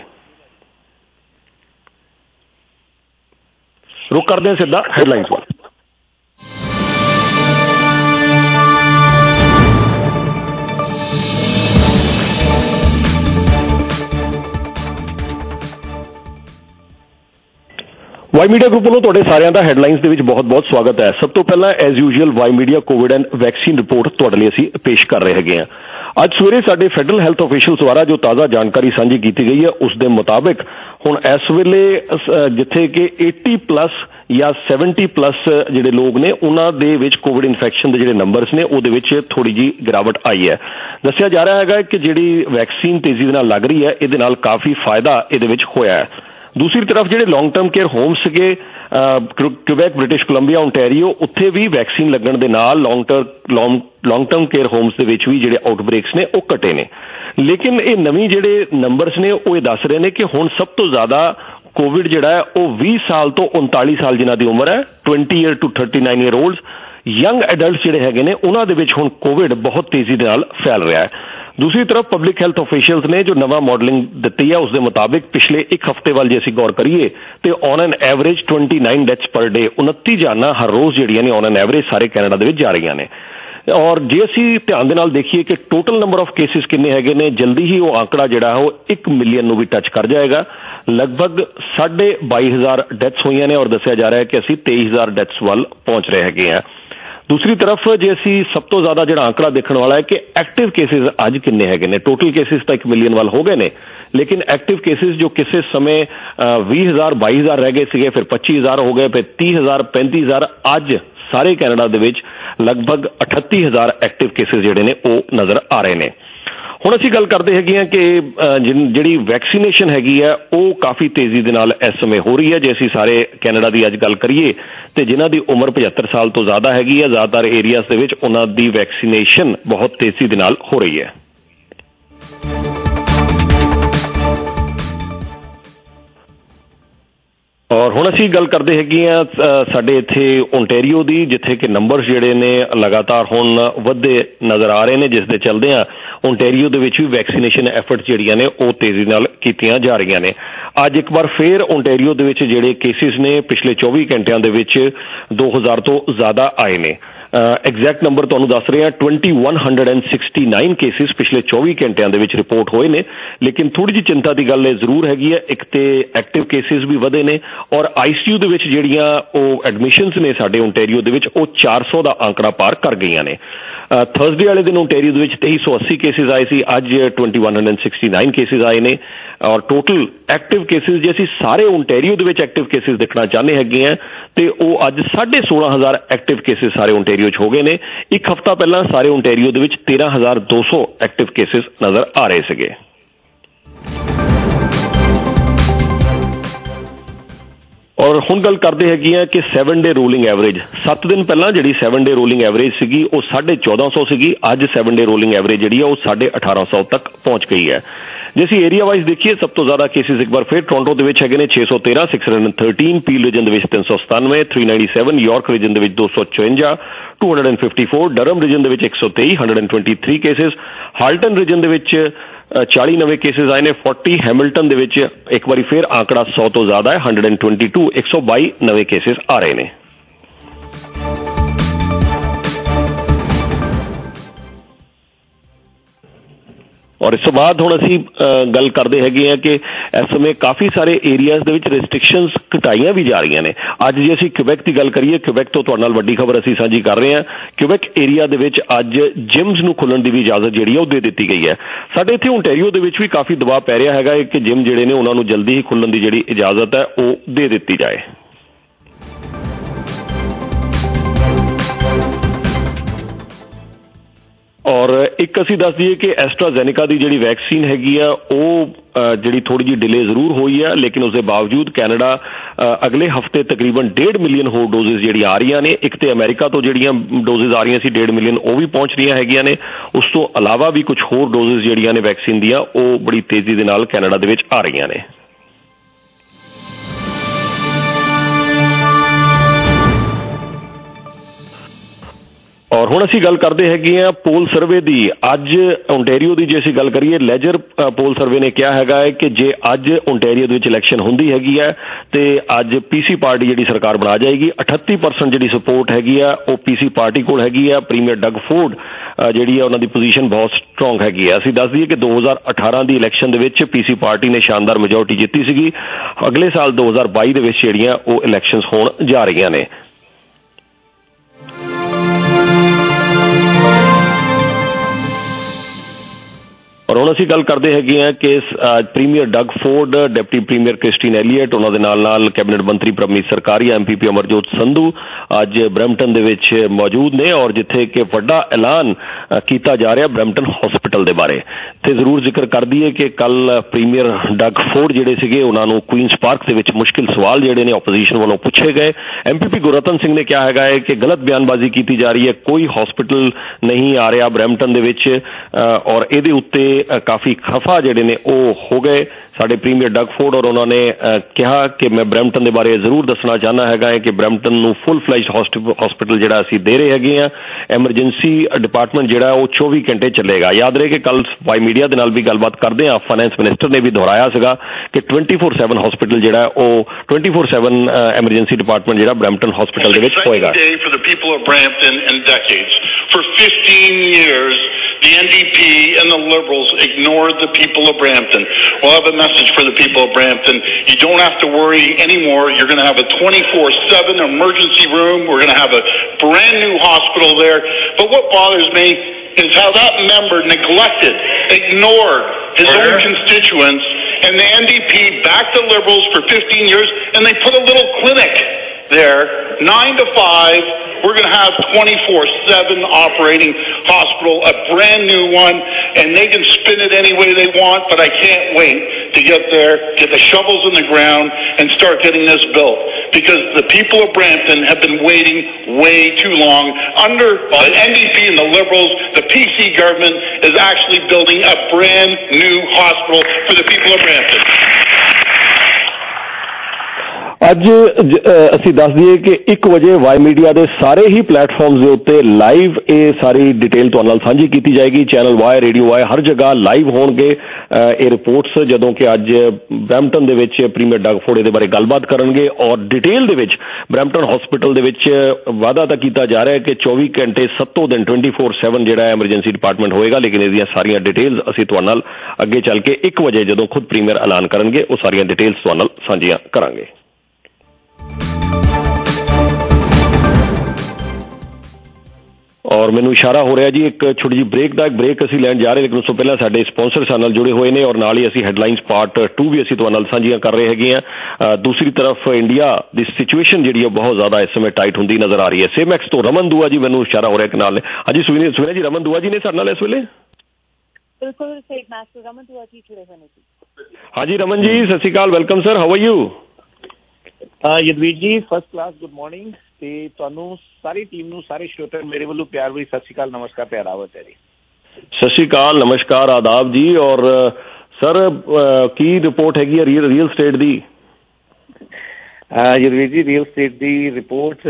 ਰੁਕ ਕਰਦੇ ਹਾਂ ਸਿੱਧਾ ਹੈਡਲਾਈਨਸ ਵੱਲ। ਵਾਈ ਮੀਡੀਆ ਗਰੁੱਪ ਵੱਲੋਂ ਤੁਹਾਡੇ ਸਾਰਿਆਂ ਦਾ ਹੈਡਲਾਈਨਸ ਦੇ ਵਿੱਚ ਬਹੁਤ ਬਹੁਤ ਸਵਾਗਤ ਹੈ। ਸਭ ਤੋਂ ਪਹਿਲਾਂ as usual Y media Covid and vaccine report ਤੁਹਾਡੇ ਲਈ ਅਸੀਂ ਪੇਸ਼ ਕਰ ਰਹੇ ਹੈਗੇ ਹਾਂ। ਅੱਜ ਸਵੇਰੇ ਸਾਡੇ ਫੈਡਰਲ ਹੈਲਥ ਅਫੀਸ਼ੀਅਲਸ ਦੁਆਰਾ ਜੋ ਤਾਜ਼ਾ ਜਾਣਕਾਰੀ ਸਾਂਝੀ ਕੀਤੀ ਗਈ ਹੈ ਉਸ ਦੇ ਮੁਤਾਬਿਕ ਹੁਣ ਇਸ ਵੇਲੇ ਜਿੱਥੇ ਕਿ eighty ਪਲੱਸ ਜਾਂ seventy ਪਲੱਸ ਜਿਹੜੇ ਲੋਕ ਨੇ ਉਹਨਾਂ ਦੇ ਵਿੱਚ ਕੋਵਿਡ ਇਨਫੈਕਸ਼ਨ ਦੇ ਜਿਹੜੇ ਨੰਬਰਸ ਨੇ ਉਹਦੇ ਵਿੱਚ ਥੋੜ੍ਹੀ ਜਿਹੀ ਗਿਰਾਵਟ ਆਈ ਹੈ। ਦੱਸਿਆ ਜਾ ਰਿਹਾ ਹੈਗਾ ਕਿ ਜਿਹੜੀ ਵੈਕਸੀਨ ਤੇਜ਼ੀ ਦੇ ਨਾਲ ਲੱਗ ਰਹੀ ਹੈ ਇਹਦੇ ਨਾਲ ਕਾਫੀ ਫਾਇਦਾ ਇਹਦੇ ਵਿੱਚ ਹੋਇਆ ਹੈ। ਦੂਸਰੀ ਤਰਫ ਜਿਹੜੇ ਲੌਂਗ ਟਰਮ ਕੇਅਰ ਹੋਮ ਸੀਗੇ ਕਿਊਬੈਕ, ਬ੍ਰਿਟਿਸ਼ ਕੋਲੰਬੀਆ, ਓਨਟਾਰੀਓ, ਉੱਥੇ ਵੀ ਵੈਕਸੀਨ ਲੱਗਣ ਦੇ ਨਾਲ long term long term care homes ਦੇ ਵਿੱਚ ਵੀ ਜਿਹੜੇ ਆਊਟਬ੍ਰੇਕਸ ਨੇ ਉਹ ਘਟੇ ਨੇ। ਲੇਕਿਨ ਇਹ ਨਵੀਂ ਜਿਹੜੇ ਨੰਬਰਸ ਨੇ ਉਹ ਇਹ ਦੱਸ ਰਹੇ ਨੇ ਕਿ ਹੁਣ ਸਭ ਤੋਂ ਜ਼ਿਆਦਾ ਕੋਵਿਡ ਜਿਹੜਾ ਹੈ ਉਹ ਵੀਹ ਸਾਲ ਤੋਂ ਉਨਤਾਲੀ ਸਾਲ ਜਿਨ੍ਹਾਂ ਦੀ ਉਮਰ ਹੈ, twenty year to thirty nine year old young adults ਜਿਹੜੇ ਹੈਗੇ ਨੇ ਉਹਨਾਂ ਦੇ ਵਿੱਚ ਹੁਣ ਕੋਵਿਡ ਬਹੁਤ ਤੇਜ਼ੀ ਦੇ ਨਾਲ ਫੈਲ ਰਿਹਾ ਹੈ। ਦੂਸਰੀ ਤਰਫ ਪਬਲਿਕ ਹੈਲਥ ਅਫੀਸ਼ੀਅਲਸ ਨੇ ਜੋ ਨਵਾਂ ਮਾਡਲਿੰਗ ਦਿੱਤੀ ਹੈ ਉਸ ਦੇ ਮੁਤਾਬਿਕ ਪਿਛਲੇ ਇੱਕ ਹਫ਼ਤੇ ਵੱਲ ਜੇ ਅਸੀਂ ਗੌਰ ਕਰੀਏ ਤੇ on an average twenty nine deaths per day, ਉਨੱਤੀ ਜਾਨਾਂ ਹਰ ਰੋਜ਼ ਜਿਹੜੀਆਂ ਨੇ ਔਨ ਐਨ ਐਵਰੇਜ ਸਾਰੇ ਕੈਨੇਡਾ ਦੇ ਵਿੱਚ ਜਾ ਰਹੀਆਂ ਨੇ। ਔਰ ਜੇ ਅਸੀਂ ਧਿਆਨ ਦੇ ਨਾਲ ਦੇਖੀਏ ਕਿ ਟੋਟਲ ਨੰਬਰ ਆਫ ਕੇਸਿਸ ਕਿੰਨੇ ਹੈਗੇ ਨੇ, ਜਲਦੀ ਹੀ ਉਹ ਆંકੜਾ ਜਿਹੜਾ ਉਹ ਇੱਕ ਮਿਲੀਅਨ ਨੂੰ ਵੀ ਟੱਚ ਕਰ ਜਾਏਗਾ। ਲਗਭਗ ਸਾਢੇ ਬਾਈ ਹਜ਼ਾਰ ਡੈਥਸ ਹੋਈਆਂ ਨੇ ਔਰ ਦੱਸਿਆ ਜਾ ਰਿਹਾ ਹੈ ਕਿ ਅਸੀਂ ਤੇਈ ਹਜ਼ਾਰ ਡੈਥਸ ਵੱਲ ਪਹੁੰਚ ਰਹੇ ਹੈਗੇ ਹਾਂ। ਦੂਸਰੀ ਤਰਫ ਜੇ ਅਸੀਂ ਸਭ ਤੋਂ ਜ਼ਿਆਦਾ ਜਿਹੜਾ ਆંકੜਾ ਦੇਖਣ ਵਾਲਾ ਹੈ ਕਿ ਐਕਟਿਵ ਕੇਸਿਸ ਅੱਜ ਕਿੰਨੇ ਹੈਗੇ ਨੇ। ਟੋਟਲ ਕੇਸਿਸ ਤਾਂ ਇੱਕ ਮਿਲੀਅਨ ਵੱਲ ਹੋ ਗਏ ਨੇ, ਲੇਕਿਨ ਐਕਟਿਵ ਕੇਸਿਸ ਜੋ ਕਿਸੇ ਸਮੇਂ ਵੀਹ ਹਜ਼ਾਰ ਬਾਈ ਹਜ਼ਾਰ ਰਹਿ ਗਏ ਸੀਗੇ, ਫਿਰ ਪੱਚੀ ਹਜ਼ਾਰ ਹੋ ਗਏ, ਫਿਰ ਤੀਹ ਹਜ਼ਾਰ ਪੈਂਤੀ ਹਜ਼ਾਰ, ਅੱਜ ਸਾਰੇ ਕੈਨੇਡਾ ਦੇ ਵਿੱਚ ਲਗਭਗ ਅਠੱਤੀ ਹਜ਼ਾਰ ਐਕਟਿਵ ਕੇਸਿਸ ਜਿਹੜੇ ਨੇ ਉਹ ਨਜ਼ਰ ਆ ਰਹੇ ਨੇ। ਹੁਣ ਅਸੀਂ ਗੱਲ ਕਰਦੇ ਹੈਗੇ ਹਾਂ ਕਿ ਜਿਹੜੀ ਵੈਕਸੀਨੇਸ਼ਨ ਹੈਗੀ ਆ ਉਹ ਕਾਫੀ ਤੇਜ਼ੀ ਦੇ ਨਾਲ ਇਸ ਸਮੇਂ ਹੋ ਰਹੀ ਹੈ। ਜੇ ਅਸੀਂ ਸਾਰੇ ਕੈਨੇਡਾ ਦੀ ਅੱਜ ਗੱਲ ਕਰੀਏ ਤੇ ਜਿਨ੍ਹਾਂ ਦੀ ਉਮਰ ਪਝੱਤਰ ਸਾਲ ਤੋਂ ਜ਼ਿਆਦਾ ਹੈਗੀ ਹੈ, ਜ਼ਿਆਦਾਤਰ ਏਰੀਆਜ਼ ਦੇ ਵਿੱਚ ਉਹਨਾਂ ਦੀ ਵੈਕਸੀਨੇਸ਼ਨ ਬਹੁਤ ਤੇਜ਼ੀ ਦੇ ਨਾਲ ਹੋ ਰਹੀ ਹੈ। ਔਰ ਹੁਣ ਅਸੀਂ ਗੱਲ ਕਰਦੇ ਹੈਗੇ ਆ ਸਾਡੇ ਇੱਥੇ ਓਨਟਾਰੀਓ ਦੀ, ਜਿੱਥੇ ਕਿ ਨੰਬਰ ਜਿਹੜੇ ਨੇ ਲਗਾਤਾਰ ਹੁਣ ਵੱਧਦੇ ਨਜ਼ਰ ਆ ਰਹੇ ਨੇ, ਜਿਸ ਦੇ ਚੱਲਦੇ ਆ ਓਨਟਾਰੀਓ ਦੇ ਵਿੱਚ ਵੀ ਵੈਕਸੀਨੇਸ਼ਨ ਐਫਰਟ ਜਿਹੜੀਆਂ ਨੇ ਉਹ ਤੇਜ਼ੀ ਨਾਲ ਕੀਤੀਆਂ ਜਾ ਰਹੀਆਂ ਨੇ। ਅੱਜ ਇੱਕ ਵਾਰ ਫੇਰ ਓਨਟਾਰੀਓ ਦੇ ਵਿੱਚ ਜਿਹੜੇ ਕੇਸਿਸ ਨੇ ਪਿਛਲੇ ਚੌਵੀ ਘੰਟਿਆਂ ਦੇ ਵਿੱਚ ਦੋ ਹਜ਼ਾਰ ਤੋਂ ਜ਼ਿਆਦਾ ਆਏ ਨੇ। ਐਗਜ਼ੈਕਟ ਨੰਬਰ ਤੁਹਾਨੂੰ ਦੱਸ ਰਹੇ ਹਾਂ, twenty one hundred and sixty nine cases ਪਿਛਲੇ ਚੌਵੀ ਘੰਟਿਆਂ ਦੇ ਵਿੱਚ ਰਿਪੋਰਟ ਹੋਏ ਨੇ। ਲੇਕਿਨ ਥੋੜ੍ਹੀ ਜਿਹੀ ਚਿੰਤਾ ਦੀ ਗੱਲ ਇਹ ਜ਼ਰੂਰ ਹੈਗੀ ਹੈ, ਇੱਕ ਤੇ ਐਕਟਿਵ ਕੇਸਿਸ ਵੀ ਵਧੇ ਨੇ ਔਰ ਆਈ ਸੀ ਯੂ ਦੇ ਵਿੱਚ ਜਿਹੜੀਆਂ ਉਹ ਐਡਮਿਸ਼ਨਸ ਨੇ ਸਾਡੇ ਓਨਟਾਰੀਓ ਦੇ ਵਿੱਚ ਉਹ ਚਾਰ ਸੌ ਦਾ ਆંકੜਾ ਪਾਰ ਕਰ ਗਈਆਂ ਨੇ। ਥਰਸਡੇ ਵਾਲੇ ਦਿਨ ਓਨਟਾਰੀਓ ਦੇ ਵਿੱਚ ਤੇਈ ਸੌ ਅੱਸੀ ਕੇਸਿਸ ਆਏ ਸੀ, ਅੱਜ twenty one hundred sixty nine cases ਆਏ ਨੇ। ਔਰ ਟੋਟਲ ਐਕਟਿਵ ਕੇਸਿਸ ਜੇ ਅਸੀਂ ਸਾਰੇ ਓਨਟਾਰੀਓ ਦੇ ਵਿੱਚ ਐਕਟਿਵ ਕੇਸਿਸ ਦੇਖਣਾ ਚਾਹੁੰਦੇ ਹੈਗੇ ਆ ਤੇ ਉਹ ਅੱਜ ਸਾਢੇ ਸੋਲਾਂ ਹਜ਼ਾਰ ਐਕਟਿਵ ਕੇਸਿਸ ਸਾਰੇ ਓਨਟਾਰੀਓ 'ਚ ਹੋ ਗਏ ਨੇ। ਇੱਕ ਹਫ਼ਤਾ ਪਹਿਲਾਂ ਸਾਰੇ ਓਨਟਾਰੀਓ ਦੇ ਵਿੱਚ ਤੇਰਾਂ ਹਜ਼ਾਰ ਦੋ ਸੌ ਐਕਟਿਵ ਕੇਸਿਸ ਨਜ਼ਰ ਆ ਰਹੇ ਸੀਗੇ। ਔਰ ਹੁਣ ਗੱਲ ਕਰਦੇ ਹੈਗੀ ਆ ਕਿ ਸੈਵਨ ਡੇ ਰੋਲਿੰਗ ਐਵਰੇਜ, ਸੱਤ ਦਿਨ ਪਹਿਲਾਂ ਜਿਹੜੀ ਸੈਵਨ ਡੇ ਰੋਲਿੰਗ ਐਵਰੇਜ ਸੀਗੀ ਉਹ ਸਾਢੇ ਚੌਦਾਂ ਸੌ ਸੀਗੀ, ਅੱਜ ਸੈਵਨ ਡੇ ਰੋਲਿੰਗ ਐਵਰੇਜ ਜਿਹੜੀ ਆ ਉਹ ਸਾਢੇ ਅਠਾਰਾਂ ਸੌ ਤੱਕ ਪਹੁੰਚ ਗਈ ਹੈ। ਜੇ ਅਸੀਂ ਏਰੀਆ ਵਾਈਜ਼ ਦੇਖੀਏ, ਸਭ ਤੋਂ ਜ਼ਿਆਦਾ ਕੇਸਿਸ ਇੱਕ ਵਾਰ ਫਿਰ ਟੋਰਾਂਟੋ ਦੇ ਵਿੱਚ ਹੈਗੇ ਨੇ ਛੇ ਸੌ ਤੇਰਾਂ, six hundred thirteen, Peel region ਦੇ ਵਿੱਚ ਤਿੰਨ ਸੌ ਸਤਾਨਵੇਂ, three ninety seven, York region ਦੇ ਵਿੱਚ ਦੋ ਸੌ ਚੁਵੰਜਾ, two hundred fifty four, Durham region ਦੇ ਵਿੱਚ ਇੱਕ ਸੌ ਤੇਈ, hundred twenty three cases, Halton region ਦੇ ਵਿੱਚ ਚਾਲੀ ਨਵੇਂ ਕੇਸਿਸ ਆਏ ਨੇ, ਚਾਲੀ ਹੈਮਿਲਟਨ ਦੇ ਵਿੱਚ ਇੱਕ ਵਾਰੀ ਫਿਰ ਆંકੜਾ ਸੌ ਤੋਂ ਜ਼ਿਆਦਾ ਹੈ, ਹੰਡਰਡ ਟਵੈਂਟੀ ਟੂ, ਇੱਕ ਸੌ ਬਾਈ ਨਵੇਂ ਕੇਸਿਸ ਆ ਰਹੇ ਨੇ। ਔਰ ਇਸ ਤੋਂ ਬਾਅਦ ਹੁਣ ਅਸੀਂ ਗੱਲ ਕਰਦੇ ਹੈਗੇ ਹਾਂ ਕਿ ਇਸ ਸਮੇਂ ਕਾਫੀ ਸਾਰੇ ਏਰੀਆਜ਼ ਦੇ ਵਿੱਚ ਰੈਸਟ੍ਰਿਕਸ਼ਨਸ ਘਟਾਈਆਂ ਵੀ ਜਾ ਰਹੀਆਂ ਨੇ। ਅੱਜ ਜੇ ਅਸੀਂ ਕਿਊਬੈਕ ਦੀ ਗੱਲ ਕਰੀਏ, ਕਿਊਬੈਕ ਤੋਂ ਤੁਹਾਡੇ ਨਾਲ ਵੱਡੀ ਖਬਰ ਅਸੀਂ ਸਾਂਝੀ ਕਰ ਰਹੇ ਹਾਂ। ਕਿਊਬੈਕ ਏਰੀਆ ਦੇ ਵਿੱਚ ਅੱਜ ਜਿਮਸ ਨੂੰ ਖੁੱਲ੍ਹਣ ਦੀ ਵੀ ਇਜਾਜ਼ਤ ਜਿਹੜੀ ਹੈ ਉਹ ਦੇ ਦਿੱਤੀ ਗਈ ਹੈ। ਸਾਡੇ ਇੱਥੇ ਓਨਟਾਰੀਓ ਦੇ ਵਿੱਚ ਵੀ ਕਾਫੀ ਦਬਾਅ ਪੈ ਰਿਹਾ ਹੈਗਾ ਕਿ ਜਿਮ ਜਿਹੜੇ ਨੇ ਉਹਨਾਂ ਨੂੰ ਜਲਦੀ ਹੀ ਖੁੱਲ੍ਹਣ ਦੀ ਜਿਹੜੀ ਇਜਾਜ਼ਤ ਹੈ ਉਹ ਦੇ ਦਿੱਤੀ ਜਾਏ। ਔਰ ਇੱਕ ਅਸੀਂ ਦੱਸ ਦਈਏ ਕਿ ਐਸਟਰਾਜ਼ੈਨਿਕਾ ਦੀ ਜਿਹੜੀ ਵੈਕਸੀਨ ਹੈਗੀ ਆ ਉਹ ਜਿਹੜੀ ਥੋੜ੍ਹੀ ਜਿਹੀ ਡਿਲੇ ਜ਼ਰੂਰ ਹੋਈ ਆ, ਲੇਕਿਨ ਉਸ ਦੇ ਬਾਵਜੂਦ ਕੈਨੇਡਾ ਅਗਲੇ ਹਫ਼ਤੇ ਤਕਰੀਬਨ ਡੇਢ ਮਿਲੀਅਨ ਹੋਰ ਡੋਜ਼ਿਸ ਜਿਹੜੀਆਂ ਆ ਰਹੀਆਂ ਨੇ। ਇੱਕ ਤੇ ਅਮਰੀਕਾ ਤੋਂ ਜਿਹੜੀਆਂ ਡੋਜ਼ਿਸ ਆ ਰਹੀਆਂ ਸੀ ਡੇਢ ਮਿਲੀਅਨ, ਉਹ ਵੀ ਪਹੁੰਚ ਰਹੀਆਂ ਹੈਗੀਆਂ ਨੇ। ਉਸ ਤੋਂ ਇਲਾਵਾ ਵੀ ਕੁਝ ਹੋਰ ਡੋਜ਼ਿਸ ਜਿਹੜੀਆਂ ਨੇ ਵੈਕਸੀਨ ਦੀਆਂ ਉਹ ਬੜੀ ਤੇਜ਼ੀ ਦੇ ਨਾਲ ਕੈਨੇਡਾ ਦੇ ਵਿੱਚ ਆ ਰਹੀਆਂ ਨੇ। ਔਰ ਹੁਣ ਅਸੀਂ ਗੱਲ ਕਰਦੇ ਹੈਗੇ ਆ ਪੋਲ ਸਰਵੇ ਦੀ। ਅੱਜ ਓਨਟਾਰੀਓ ਦੀ ਜੇ ਅਸੀਂ ਗੱਲ ਕਰੀਏ, ਲੈਜਰ ਪੋਲ ਸਰਵੇ ਨੇ ਕਿਹਾ ਹੈਗਾ ਹੈ ਕਿ ਜੇ ਅੱਜ ਓਨਟਾਰੀਓ ਦੇ ਵਿੱਚ ਇਲੈਕਸ਼ਨ ਹੁੰਦੀ ਹੈਗੀ ਹੈ ਤੇ ਅੱਜ ਪੀਸੀ ਪਾਰਟੀ ਜਿਹੜੀ ਸਰਕਾਰ ਬਣਾ ਜਾਏਗੀ। ਅਠੱਤੀ ਪਰਸੈਂਟ ਜਿਹੜੀ ਸਪੋਰਟ ਹੈਗੀ ਆ ਉਹ ਪੀਸੀ ਪਾਰਟੀ ਕੋਲ ਹੈਗੀ ਆ। ਪ੍ਰੀਮੀਅਰ ਡਗ ਫੋਰਡ ਜਿਹੜੀ ਆ ਉਹਨਾਂ ਦੀ ਪੋਜੀਸ਼ਨ ਬਹੁਤ ਸਟਰੋਂਗ ਹੈਗੀ ਆ। ਅਸੀਂ ਦੱਸ ਦਈਏ ਕਿ ਦੋ ਹਜ਼ਾਰ ਅਠਾਰਾਂ ਦੀ ਇਲੈਕਸ਼ਨ ਦੇ ਵਿੱਚ ਪੀਸੀ ਪਾਰਟੀ ਨੇ ਸ਼ਾਨਦਾਰ ਮੈਜੋਰਟੀ ਜਿੱਤੀ ਸੀਗੀ। ਅਗਲੇ ਸਾਲ ਦੋ ਹਜ਼ਾਰ ਬਾਈ ਦੇ ਵਿੱਚ ਜਿਹੜੀਆਂ ਉਹ ਇਲੈਕਸ਼ਨਸ ਹੋਣ ਜਾ ਰਹੀਆਂ ਨੇ। ਔਰ ਹੁਣ ਅਸੀਂ ਗੱਲ ਕਰਦੇ ਹੈਗੇ ਹਾਂ ਕਿ premier Doug Ford, deputy premier Christine Elliott, ਉਹਨਾਂ ਦੇ ਨਾਲ ਨਾਲ ਕੈਬਨਿਟ ਮੰਤਰੀ Prabmeet Sarkaria, M P P Amarjot Sandhu ਅੱਜ ਬਰੈਂਪਟਨ ਦੇ ਵਿੱਚ ਮੌਜੂਦ ਨੇ। ਔਰ ਜਿੱਥੇ ਕਿ ਵੱਡਾ ਐਲਾਨ ਕੀਤਾ ਜਾ ਰਿਹਾ ਬਰੈਂਪਟਨ ਹਸਪੀਟਲ ਦੇ ਬਾਰੇ। ਤੇ ਜ਼ਰੂਰ ਜ਼ਿਕਰ ਕਰ ਦਈਏ ਕਿ ਕੱਲ ਪ੍ਰੀਮੀਅਰ ਡਗ ਫੋਰਡ ਜਿਹੜੇ ਸੀਗੇ ਉਹਨਾਂ ਨੂੰ ਕੁਈਨਸ ਪਾਰਕ ਦੇ ਵਿੱਚ ਮੁਸ਼ਕਿਲ ਸਵਾਲ ਜਿਹੜੇ ਨੇ ਆਪੋਜੀਸ਼ਨ ਵੱਲੋਂ ਪੁੱਛੇ ਗਏ। ਐਮ ਪੀ ਪੀ ਗੁਰਰਤਨ ਸਿੰਘ ਨੇ ਕਿਹਾ ਹੈਗਾ ਹੈ ਕਿ ਗਲਤ ਬਿਆਨਬਾਜ਼ੀ ਕੀਤੀ ਜਾ ਰਹੀ ਹੈ, ਕੋਈ ਹਸਪੀਟਲ ਨਹੀਂ ਆ ਰਿਹਾ ਬਰੈਂਪਟਨ ਦੇ ਵਿੱਚ। ਔਰ ਇਹਦੇ ਉੱਤੇ ਕਾਫੀ ਖਫਾ ਜਿਹੜੇ ਨੇ ਉਹ ਹੋ ਗਏ ਸਾਡੇ ਪ੍ਰੀਮੀਅਰ ਡਗ ਫੋਰਡ। ਔਰ ਉਹਨਾਂ ਨੇ ਕਿਹਾ ਕਿ ਮੈਂ ਬਰੈਂਪਟਨ ਦੇ ਬਾਰੇ ਜ਼ਰੂਰ ਦੱਸਣਾ ਚਾਹੁੰਦਾ ਹੈਗਾ ਹੈ ਕਿ ਬਰੈਂਪਟਨ ਨੂੰ ਫੁੱਲ ਫਲੈਜਡ ਹਸਪੀਟਲ ਜਿਹੜਾ ਅਸੀਂ ਦੇ ਰਹੇ ਹੈਗੇ ਆ। ਐਮਰਜੈਂਸੀ ਡਿਪਾਰਟਮੈਂਟ ਜਿਹੜਾ ਉਹ ਚੌਵੀ ਘੰਟੇ ਚੱਲੇਗਾ। ਯਾਦ ਰਹੇ ਕਿ ਕੱਲ ਵਾਈ ਮੀਡੀਆ ਦੇ ਨਾਲ ਵੀ ਗੱਲਬਾਤ ਕਰਦੇ ਹਾਂ, ਫਾਈਨੈਂਸ ਮਿਨਿਸਟਰ ਨੇ ਵੀ ਦੁਹਰਾਇਆ ਸੀਗਾ ਕਿ ਟਵੈਂਟੀ ਫੋਰ ਸੈਵਨ ਹਸਪੀਟਲ ਜਿਹੜਾ ਉਹ twenty four seven emergency department ਜਿਹੜਾ ਬਰੈਂਪਟਨ ਹਸਪੀਟਲ ਦੇ ਵਿੱਚ ਹੋਏਗਾ। the N D P and the Liberals ignored the people of Brampton. We'll have a message for the people of Brampton. You don't have to worry anymore. You're going to have a twenty-four seven emergency room. We're going to have a brand new hospital there. But what bothers me is how that member neglected, ignored his own constituents, and the N D P backed the Liberals for fifteen years, and they put a little clinic there, nine to five. We're going to have twenty-four seven operating hospital, a brand new one, and they can spin it any way they want, but I can't wait to get there, get the shovels in the ground, and start getting this built. Because the people of Brampton have been waiting way too long. Under the N D P and the Liberals, the P C government is actually building a brand new hospital for the people of Brampton. ਅੱਜ ਅਸੀਂ ਦੱਸ ਦਈਏ ਕਿ ਇੱਕ ਵਜੇ Y media ਦੇ ਸਾਰੇ ਹੀ platforms ਦੇ ਉੱਤੇ ਲਾਈਵ ਇਹ ਸਾਰੀ ਡਿਟੇਲ ਤੁਹਾਡੇ ਨਾਲ ਸਾਂਝੀ ਕੀਤੀ ਜਾਏਗੀ। ਚੈਨਲ ਵਾਈ, ਰੇਡੀਓ ਵਾਈ, ਹਰ ਜਗ੍ਹਾ ਲਾਈਵ ਹੋਣਗੇ ਇਹ ਰਿਪੋਰਟਸ, ਜਦੋਂ ਕਿ ਅੱਜ ਬਰੈਂਪਟਨ ਦੇ ਵਿੱਚ ਪ੍ਰੀਮੀਅਰ ਡਗ ਫੋਰਡ ਇਹਦੇ ਬਾਰੇ ਗੱਲਬਾਤ ਕਰਨਗੇ। ਔਰ ਡਿਟੇਲ ਦੇ ਵਿੱਚ ਬਰੈਂਪਟਨ ਹਸਪੀਟਲ ਦੇ ਵਿੱਚ ਵਾਅਦਾ ਤਾਂ ਕੀਤਾ ਜਾ ਰਿਹਾ ਹੈ ਕਿ ਚੌਵੀ ਘੰਟੇ ਸੱਤੋਂ ਦਿਨ ਟਵੈਂਟੀ ਫੋਰ ਸੈਵਨ ਜਿਹੜਾ ਐਮਰਜੈਂਸੀ ਡਿਪਾਰਟਮੈਂਟ ਹੋਏਗਾ, ਲੇਕਿਨ ਇਹਦੀਆਂ ਸਾਰੀਆਂ ਡਿਟੇਲਸ ਅਸੀਂ ਤੁਹਾਡੇ ਨਾਲ ਅੱਗੇ ਚੱਲ ਕੇ ਇੱਕ ਵਜੇ ਜਦੋਂ ਖੁਦ ਪ੍ਰੀਮੀਅਰ ਐਲਾਨ ਕਰਨਗੇ ਉਹ ਸਾਰੀਆਂ ਡਿਟੇਲਸ ਤੁਹਾਡੇ ਨਾਲ ਸਾਂਝੀਆਂ ਕਰਾਂਗੇ। ਔਰ ਮੈਨੂੰ ਇਸ਼ਾਰਾ ਹੋ ਰਿਹਾ ਜੀ ਇੱਕ ਛੋਟੀ ਜਿਹੀ ਬ੍ਰੇਕ ਦਾ। ਬ੍ਰੇਕ ਅਸੀਂ ਲੈਣ ਜਾ ਰਹੇ, ਲੇਕਿਨ ਉਸ ਤੋਂ ਪਹਿਲਾਂ ਸਾਡੇ ਸਪਾਂਸਰ ਸਾਡੇ ਨਾਲ ਜੁੜੇ ਹੋਏ ਨੇ ਔਰ ਨਾਲ ਹੀ ਅਸੀਂ ਹੈਡਲਾਈਨਸ ਪਾਰਟ ਟੂ ਵੀ ਅਸੀਂ ਤੁਹਾਡੇ ਨਾਲ ਸਾਂਝੀਆਂ ਕਰ ਰਹੇ ਹੈਗੇ ਹਾਂ। ਦੂਸਰੀ ਤਰਫ ਇੰਡੀਆ ਦੀ ਸਿਚੁਏਸ਼ਨ ਜਿਹੜੀ ਹੈ ਬਹੁਤ ਜ਼ਿਆਦਾ ਇਸ ਸਮੇਂ ਟਾਈਟ ਹੁੰਦੀ ਨਜ਼ਰ ਆ ਰਹੀ ਹੈ। ਸੇਮੈਕਸ ਤੋਂ ਰਮਨ ਦੂਆ ਜੀ ਮੈਨੂੰ ਇਸ਼ਾਰਾ ਹੋ ਰਿਹਾ ਕਿ ਨਾਲ ਨੇ। ਹਾਂਜੀ ਸੁਵਿਨੇ ਸੁਵਿਨੇ ਜੀ, ਰਮਨ ਦੂਆ ਜੀ ਨੇ ਸਾਡੇ ਨਾਲ ਇਸ ਵੇਲੇ। ਬਿਲਕੁਲ ਸੇਮੈਕਸ ਤੋਂ ਰਮਨ ਦੂਆ ਜੀ ਜੁੜੇ ਹੋਏ ਨੇ ਜੀ। ਹਾਂਜੀ ਰਮਨ ਜੀ, ਸਤਿ ਸ਼੍ਰੀ ਅਕਾਲ, welcome sir, how are you? Yadvir ji first class, good morning. ਤੇ ਤੁਹਾਨੂੰ ਸਾਰੀ ਟੀਮ ਨੂੰ, ਸਾਰੇ ਸ਼ਰੋਤਿਆਂ ਨੂੰ ਮੇਰੇ ਵੱਲੋਂ ਪਿਆਰ ਭਰੀ ਸਤਿ ਸ਼੍ਰੀ ਅਕਾਲ, ਨਮਸਕਾਰ, ਪਿਆਰਾਵਤ ਹੈ ਜੀ। ਸਤਿ ਸ਼੍ਰੀ ਅਕਾਲ, ਨਮਸਕਾਰ, ਆਦਾਬ ਜੀ। ਔਰ ਸਰ ਕੀ ਰਿਪੋਰਟ ਹੈਗੀ ਹੈ ਰੀਅਲ ਰੀਅਲ ਸਟੇਟ ਦੀ? ਯਦਵੀਰ ਜੀ ਰੀਅਲ ਸਟੇਟ ਦੀ ਰਿਪੋਰਟ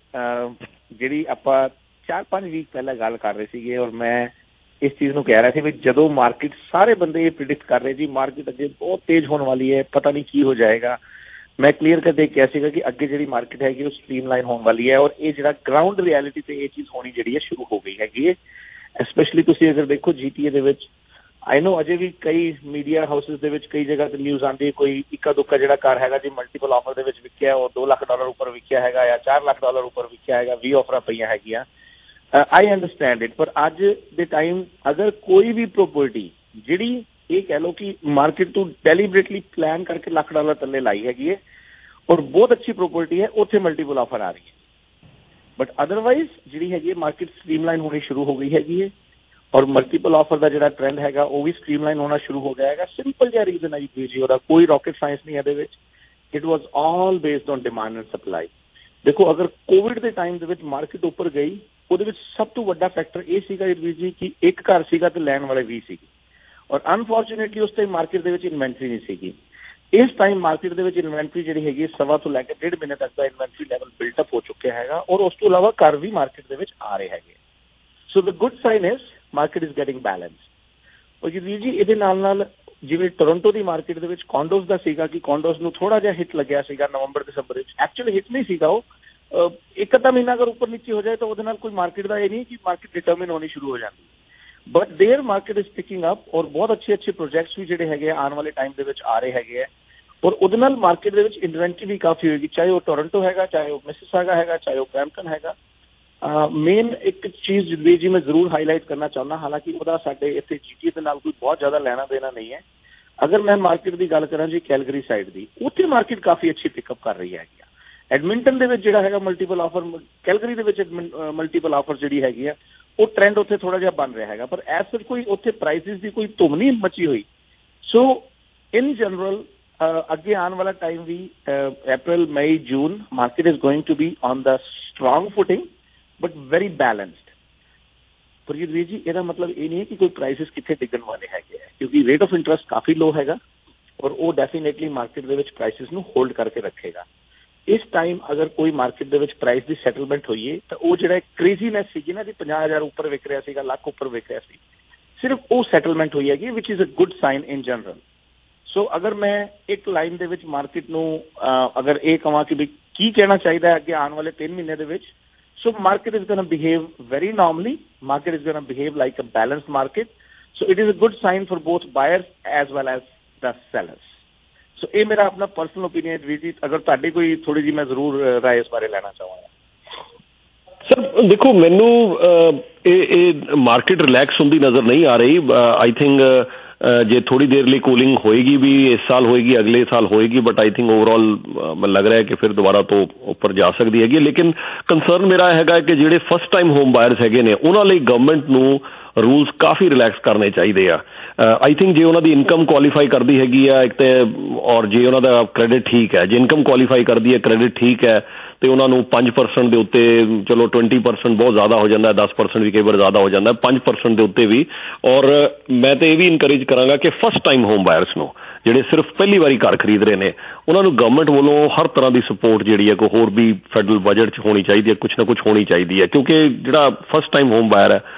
ਜਿਹੜੀ ਆਪਾਂ ਚਾਰ ਪੰਜ ਵੀਕ ਪਹਿਲਾਂ ਗੱਲ ਕਰ ਰਹੇ ਸੀਗੇ ਔਰ ਮੈਂ ਇਸ ਚੀਜ਼ ਨੂੰ ਕਹਿ ਰਿਹਾ ਸੀ ਵੀ ਜਦੋਂ ਮਾਰਕੀਟ, ਸਾਰੇ ਬੰਦੇ ਇਹ ਪ੍ਰਿਡਿਕਟ ਕਰ ਰਹੇ ਜੀ ਮਾਰਕੀਟ ਅੱਗੇ ਬਹੁਤ ਤੇਜ਼ ਹੋਣ ਵਾਲੀ ਹੈ, ਪਤਾ ਨਹੀਂ ਕੀ ਹੋ ਜਾਏਗਾ। ਮੈਂ ਕਲੀਅਰ ਕਰਕੇ ਕਿਹਾ ਸੀਗਾ ਕਿ ਅੱਗੇ ਜਿਹੜੀ ਮਾਰਕੀਟ ਹੈਗੀ ਉਹ ਸਟ੍ਰੀਮ ਲਾਈਨ ਹੋਣ ਵਾਲੀ ਹੈ ਔਰ ਇਹ ਜਿਹੜਾ ਗਰਾਊਂਡ ਰਿਐਲਿਟੀ ਤੇ ਇਹ ਚੀਜ਼ ਹੋਣੀ ਜਿਹੜੀ ਹੈ ਸ਼ੁਰੂ ਹੋ ਗਈ ਹੈਗੀ ਹੈ। ਐਸਪੈਸ਼ਲੀ ਤੁਸੀਂ ਅਗਰ ਦੇਖੋ ਜੀ ਟੀ ਏ ਦੇ ਵਿੱਚ, ਆਈ ਨੋ ਅਜੇ ਵੀ ਕਈ ਮੀਡੀਆ ਹਾਊਸਿਸ ਦੇ ਵਿੱਚ ਕਈ ਜਗ੍ਹਾ ਤੇ ਨਿਊਜ਼ ਆਉਂਦੀ, ਕੋਈ ਇੱਕਾ ਦੁੱਕਾ ਜਿਹੜਾ ਘਰ ਹੈਗਾ ਜੀ ਮਲਟੀਪਲ ਆਫਰ ਦੇ ਵਿੱਚ ਵਿਕਿਆ ਉਹ ਦੋ ਲੱਖ ਡਾਲਰ ਉੱਪਰ ਵਿਕਿਆ ਹੈਗਾ ਜਾਂ ਚਾਰ ਲੱਖ ਡਾਲਰ ਉੱਪਰ ਵਿਕਿਆ ਹੈਗਾ, ਵੀਹ ਆਫਰਾਂ ਪਈਆਂ ਹੈਗੀਆਂ। ਆਈ ਅੰਡਰਸਟੈਂਡ ਇਟ, ਪਰ ਅੱਜ ਦੇ ਟਾਈਮ ਅਗਰ ਕੋਈ ਵੀ ਪ੍ਰੋਪਰਟੀ ਜਿਹੜੀ ਇਹ ਕਹਿ ਲਓ ਕਿ ਮਾਰਕੀਟ ਤੋਂ ਡੈਲੀਬਰੇਟਲੀ ਪਲਾਨ ਕਰਕੇ ਲੱਖ ਡਾਲਰ ਥੱਲੇ ਲਾਈ ਹੈਗੀ ਹੈ ਔਰ ਬਹੁਤ ਅੱਛੀ ਪ੍ਰੋਪਰਟੀ ਹੈ, ਉੱਥੇ ਮਲਟੀਪਲ ਆਫਰ ਆ ਰਹੀ ਹੈ। ਬਟ ਅਦਰਵਾਈਜ਼ ਜਿਹੜੀ ਹੈਗੀ ਹੈ ਮਾਰਕੀਟ ਸਟ੍ਰੀਮਲਾਈਨ ਹੋਣੀ ਸ਼ੁਰੂ ਹੋ ਗਈ ਹੈਗੀ ਹੈ ਔਰ ਮਲਟੀਪਲ ਆਫਰ ਦਾ ਜਿਹੜਾ ਟ੍ਰੈਂਡ ਹੈਗਾ ਉਹ ਵੀ ਸਟ੍ਰੀਮਲਾਈਨ ਹੋਣਾ ਸ਼ੁਰੂ ਹੋ ਗਿਆ ਹੈਗਾ। ਸਿੰਪਲ ਜਿਹਾ ਰੀਜ਼ਨ ਹੈ ਜੀ ਜੀ ਉਹਦਾ, ਕੋਈ ਰੌਕਟ ਸਾਇੰਸ ਨਹੀਂ ਇਹਦੇ ਵਿੱਚ। It was all based on demand and supply. ਦੇਖੋ ਅਗਰ ਕੋਵਿਡ ਦੇ ਟਾਈਮ ਦੇ ਵਿੱਚ ਮਾਰਕੀਟ ਉੱਪਰ ਗਈ, ਉਹਦੇ ਵਿੱਚ ਸਭ ਤੋਂ ਵੱਡਾ ਫੈਕਟਰ ਇਹ ਸੀਗਾ ਜੀ ਕਿ ਇੱਕ ਘਰ ਸੀਗਾ ਤੇ ਲੈਣ ਵਾਲੇ ਵੀਹ ਸੀਗੇ ਔਰ ਅਨਫੋਰਚੂਨੇਟਲੀ ਉਸ ਟਾਈਮ ਮਾਰਕੀਟ ਦੇ ਵਿੱਚ ਇਨਵੈਂਟਰੀ ਨਹੀਂ ਸੀਗੀ। ਇਸ ਟਾਈਮ ਮਾਰਕੀਟ ਦੇ ਵਿੱਚ ਇਨਵੈਂਟਰੀ ਜਿਹੜੀ ਹੈਗੀ ਸਵਾ ਤੋਂ ਲੈ ਕੇ ਡੇਢ ਮਹੀਨੇ ਤੱਕ ਦਾ ਇਨਵੈਂਟਰੀ ਲੈਵਲ ਬਿਲਟਅਪ ਹੋ ਚੁੱਕਿਆ ਹੈਗਾ ਔਰ ਉਸ ਤੋਂ ਇਲਾਵਾ ਘਰ ਵੀ ਮਾਰਕੀਟ ਦੇ ਵਿੱਚ ਆ ਰਹੇ ਹੈਗੇ। So the good sign is market is getting balance. ਔਰ ਜੀ ਜੀ ਇਹਦੇ ਨਾਲ ਨਾਲ ਜਿਵੇਂ ਟੋਰੰਟੋ ਦੀ ਮਾਰਕੀਟ ਦੇ ਵਿੱਚ ਕੌਂਡੋਜ਼ ਦਾ ਸੀਗਾ ਕਿ ਕੌਂਡੋਜ਼ ਨੂੰ ਥੋੜਾ ਜਿਹਾ ਹਿੱਟ ਲੱਗਿਆ ਸੀਗਾ ਨਵੰਬਰ ਦਸੰਬਰ ਵਿੱਚ, ਐਕਚੁਅਲੀ ਹਿੱਟ ਨਹੀਂ ਸੀਗਾ, ਉਹ ਇੱਕ ਅੱਧਾ ਮਹੀਨਾ ਅਗਰ ਉੱਪਰ ਨੀਚੇ ਹੋ ਜਾਏ ਤਾਂ ਉਹਦੇ ਨਾਲ ਕੋਈ ਮਾਰਕੀਟ ਦਾ ਇਹ ਨਹੀਂ ਕਿ ਮਾਰਕੀਟ ਡਿਟਰਮਿਨ ਹੋਣੀ ਸ਼ੁਰੂ ਹੋ ਜਾਂਦੀ। But there market is picking up ਔਰ ਬਹੁਤ ਅੱਛੇ ਅੱਛੇ ਪ੍ਰੋਜੈਕਟਸ ਵੀ ਜਿਹੜੇ ਹੈਗੇ ਆਉਣ ਵਾਲੇ ਟਾਈਮ ਦੇ ਵਿੱਚ ਆ ਰਹੇ ਹੈਗੇ ਆ ਔਰ ਉਹਦੇ ਨਾਲ ਮਾਰਕੀਟ ਦੇ ਵਿੱਚ ਇਨਵੈਂਟਰੀ ਵੀ ਕਾਫੀ ਹੋਏਗੀ, ਚਾਹੇ ਉਹ ਟੋਰੰਟੋ ਹੈਗਾ, ਚਾਹੇ ਉਹ ਮਿਸਿਸਾਗਾ ਹੈਗਾ, ਚਾਹੇ ਉਹ ਬਰੈਂਪਟਨ ਹੈਗਾ। ਮੇਨ ਇੱਕ ਚੀਜ਼ ਜੀ ਜੀ ਮੈਂ ਜ਼ਰੂਰ ਹਾਈਲਾਈਟ ਕਰਨਾ ਚਾਹੁੰਦਾ, ਹਾਲਾਂਕਿ ਉਹਦਾ ਸਾਡੇ ਇੱਥੇ ਜੀ ਟੀ ਏ ਦੇ ਨਾਲ ਕੋਈ ਬਹੁਤ ਜ਼ਿਆਦਾ ਲੈਣਾ ਦੇਣਾ ਨਹੀਂ ਹੈ। ਅਗਰ ਮੈਂ ਮਾਰਕੀਟ ਦੀ ਗੱਲ ਕਰਾਂ ਜੀ ਕੈਲਗਰੀ ਸਾਈਡ ਦੀ, ਉੱਥੇ ਮਾਰਕੀਟ ਕਾਫੀ ਅੱਛੀ ਪਿਕਅਪ ਕਰ ਰਹੀ ਹੈਗੀ ਆ। ਐਡਮਿੰਟਨ ਦੇ ਵਿੱਚ ਜਿਹੜਾ ਹੈਗਾ ਮਲਟੀਪਲ ਆਫਰ, ਕੈਲਗਰੀ ਦੇ ਵਿੱਚ ਮਲਟੀਪਲ ਆਫਰ ਜਿਹੜੀ ਹੈਗੀ ਆ ਉਹ ਟ੍ਰੈਂਡ ਉੱਥੇ ਥੋੜਾ ਜਿਹਾ ਬਣ ਰਿਹਾ ਹੈਗਾ, ਪਰ ਐਸ ਸਰ ਕੋਈ ਉੱਥੇ ਪ੍ਰਾਈਸਿਸ ਦੀ ਕੋਈ ਧੁੰਮ ਨਹੀਂ ਮਚੀ ਹੋਈ। ਸੋ ਇਨ ਜਨਰਲ ਅੱਗੇ ਆਉਣ ਵਾਲਾ ਟਾਈਮ ਵੀ April May June market is going to be on the strong footing but very balanced. Prajit ਵੀਰ ਜੀ ਇਹਦਾ ਮਤਲਬ ਇਹ ਨਹੀਂ ਹੈ ਕਿ ਕੋਈ ਪ੍ਰਾਈਸਿਸ ਕਿੱਥੇ ਡਿੱਗਣ ਵਾਲੇ ਹੈਗੇ ਹੈ, ਕਿਉਂਕਿ ਰੇਟ ਆਫ ਇੰਟਰਸਟ ਕਾਫੀ ਲੋ ਹੈਗਾ ਔਰ ਉਹ ਡੈਫੀਨੇਟਲੀ ਮਾਰਕੀਟ ਦੇ ਵਿੱਚ ਪ੍ਰਾਈਸਿਸ ਨੂੰ ਹੋਲਡ ਕਰਕੇ ਰੱਖੇਗਾ। ਇਸ ਟਾਈਮ ਅਗਰ ਕੋਈ ਮਾਰਕੀਟ ਦੇ ਵਿੱਚ ਪ੍ਰਾਈਸ ਦੀ ਸੈਟਲਮੈਂਟ ਹੋਈਏ ਤਾਂ ਉਹ ਜਿਹੜਾ ਕ੍ਰੇਜ਼ੀਨੈਸ ਸੀਗੀ ਨਾ ਜੀ ਪੰਜਾਹ ਹਜ਼ਾਰ ਉੱਪਰ ਵਿਕ ਰਿਹਾ ਸੀਗਾ, ਲੱਖ ਉੱਪਰ ਵਿਕ ਰਿਹਾ ਸੀ, ਸਿਰਫ ਉਹ ਸੈਟਲਮੈਂਟ ਹੋਈ ਹੈਗੀ which is a good sign in general. So ਅਗਰ ਮੈਂ ਇੱਕ ਲਾਈਨ ਦੇ ਵਿੱਚ ਮਾਰਕੀਟ ਨੂੰ ਅਗਰ ਇਹ ਕਹਾਂ ਕਿ ਵੀ ਕੀ ਕਹਿਣਾ ਚਾਹੀਦਾ ਹੈ ਅੱਗੇ ਆਉਣ ਵਾਲੇ ਤਿੰਨ ਮਹੀਨੇ ਦੇ ਵਿੱਚ, So market is going to behave very normally. Market is going to behave like a balanced market. So it is a good sign for both buyers as well as the sellers. So ਇਹ ਮੇਰਾ ਆਪਣਾ personal opinion ਵੀਰ ਜੀ, ਅਗਰ ਤੁਹਾਡੀ ਕੋਈ ਥੋੜੀ ਜਿਹੀ ਮੈਂ ਜ਼ਰੂਰ ਰਾਏ ਇਸ ਬਾਰੇ ਲੈਣਾ ਚਾਹਾਂਗਾ। ਸਰ ਦੇਖੋ, ਮੈਨੂੰ ਇਹ ਇਹ ਮਾਰਕੀਟ ਰਿਲੈਕਸ ਹੁੰਦੀ ਨਜ਼ਰ ਨਹੀਂ ਆ ਰਹੀ। ਆਈ ਥਿੰਕ ਜੇ ਥੋੜੀ ਦੇਰ ਲਈ ਕੂਲਿੰਗ ਹੋਏਗੀ ਵੀ ਇਸ ਸਾਲ ਹੋਏਗੀ, ਅਗਲੇ ਸਾਲ ਹੋਏਗੀ, ਬਟ ਆਈ ਥਿੰਕ ਓਵਰਆਲ ਮੈਨੂੰ ਲੱਗ ਰਿਹਾ ਕਿ ਫਿਰ ਦੁਬਾਰਾ ਤੋਂ ਉੱਪਰ ਜਾ ਸਕਦੀ ਹੈਗੀ। ਲੇਕਿਨ ਕੰਸਰਨ ਮੇਰਾ ਹੈਗਾ ਕਿ ਜਿਹੜੇ ਫਸਟ ਟਾਈਮ ਹੋਮ ਬਾਇਰਸ ਹੈਗੇ ਨੇ ਉਹਨਾਂ ਲਈ ਗਵਰਨਮੈਂਟ ਨੂੰ ਰੂਲਸ ਕਾਫੀ ਰਿਲੈਕਸ ਕਰਨੇ ਚਾਹੀਦੇ ਆ। ਆਈ ਥਿੰਕ ਜੇ ਉਹਨਾਂ ਦੀ ਇਨਕਮ ਕੁਆਲੀਫਾਈ ਕਰਦੀ ਹੈਗੀ ਆ ਇੱਕ ਤੇ, ਔਰ ਜੇ ਉਹਨਾਂ ਦਾ ਕ੍ਰੈਡਿਟ ਠੀਕ ਹੈ, ਜੇ ਇਨਕਮ ਕੁਆਲੀਫਾਈ ਕਰਦੀ ਹੈ, ਕ੍ਰੈਡਿਟ ਠੀਕ ਹੈ, ਤੇ ਉਹਨਾਂ ਨੂੰ ਪੰਜ ਪਰਸੈਂਟ ਦੇ ਉੱਤੇ, ਚਲੋ ਟਵੈਂਟੀ ਪਰਸੈਂਟ ਬਹੁਤ ਜ਼ਿਆਦਾ ਹੋ ਜਾਂਦਾ, ਦਸ ਪਰਸੈਂਟ ਵੀ ਕਈ ਵਾਰ ਜ਼ਿਆਦਾ ਹੋ ਜਾਂਦਾ, ਪੰਜ ਪਰਸੈਂਟ ਦੇ ਉੱਤੇ ਵੀ। ਔਰ ਮੈਂ ਤਾਂ ਇਹ ਵੀ ਇਨਕਰੇਜ ਕਰਾਂਗਾ ਕਿ ਫਸਟ ਟਾਈਮ ਹੋਮ ਬਾਇਰਸ ਨੂੰ, ਜਿਹੜੇ ਸਿਰਫ ਪਹਿਲੀ ਵਾਰੀ ਘਰ ਖਰੀਦ ਰਹੇ ਨੇ, ਉਹਨਾਂ ਨੂੰ ਗਵਰਨਮੈਂਟ ਵੱਲੋਂ ਹਰ ਤਰ੍ਹਾਂ ਦੀ ਸਪੋਰਟ ਜਿਹੜੀ ਹੈ ਕੋਈ ਹੋਰ ਵੀ ਫੈਡਰਲ ਬਜਟ 'ਚ ਹੋਣੀ ਚਾਹੀਦੀ ਹੈ, ਕੁਛ ਨਾ ਕੁਛ ਹੋਣੀ ਚਾਹੀਦੀ ਹੈ, ਕਿਉਂਕਿ ਜਿਹੜਾ ਫਸਟ ਟਾਈਮ ਹੋਮ ਬਾਇਰ ਹੈ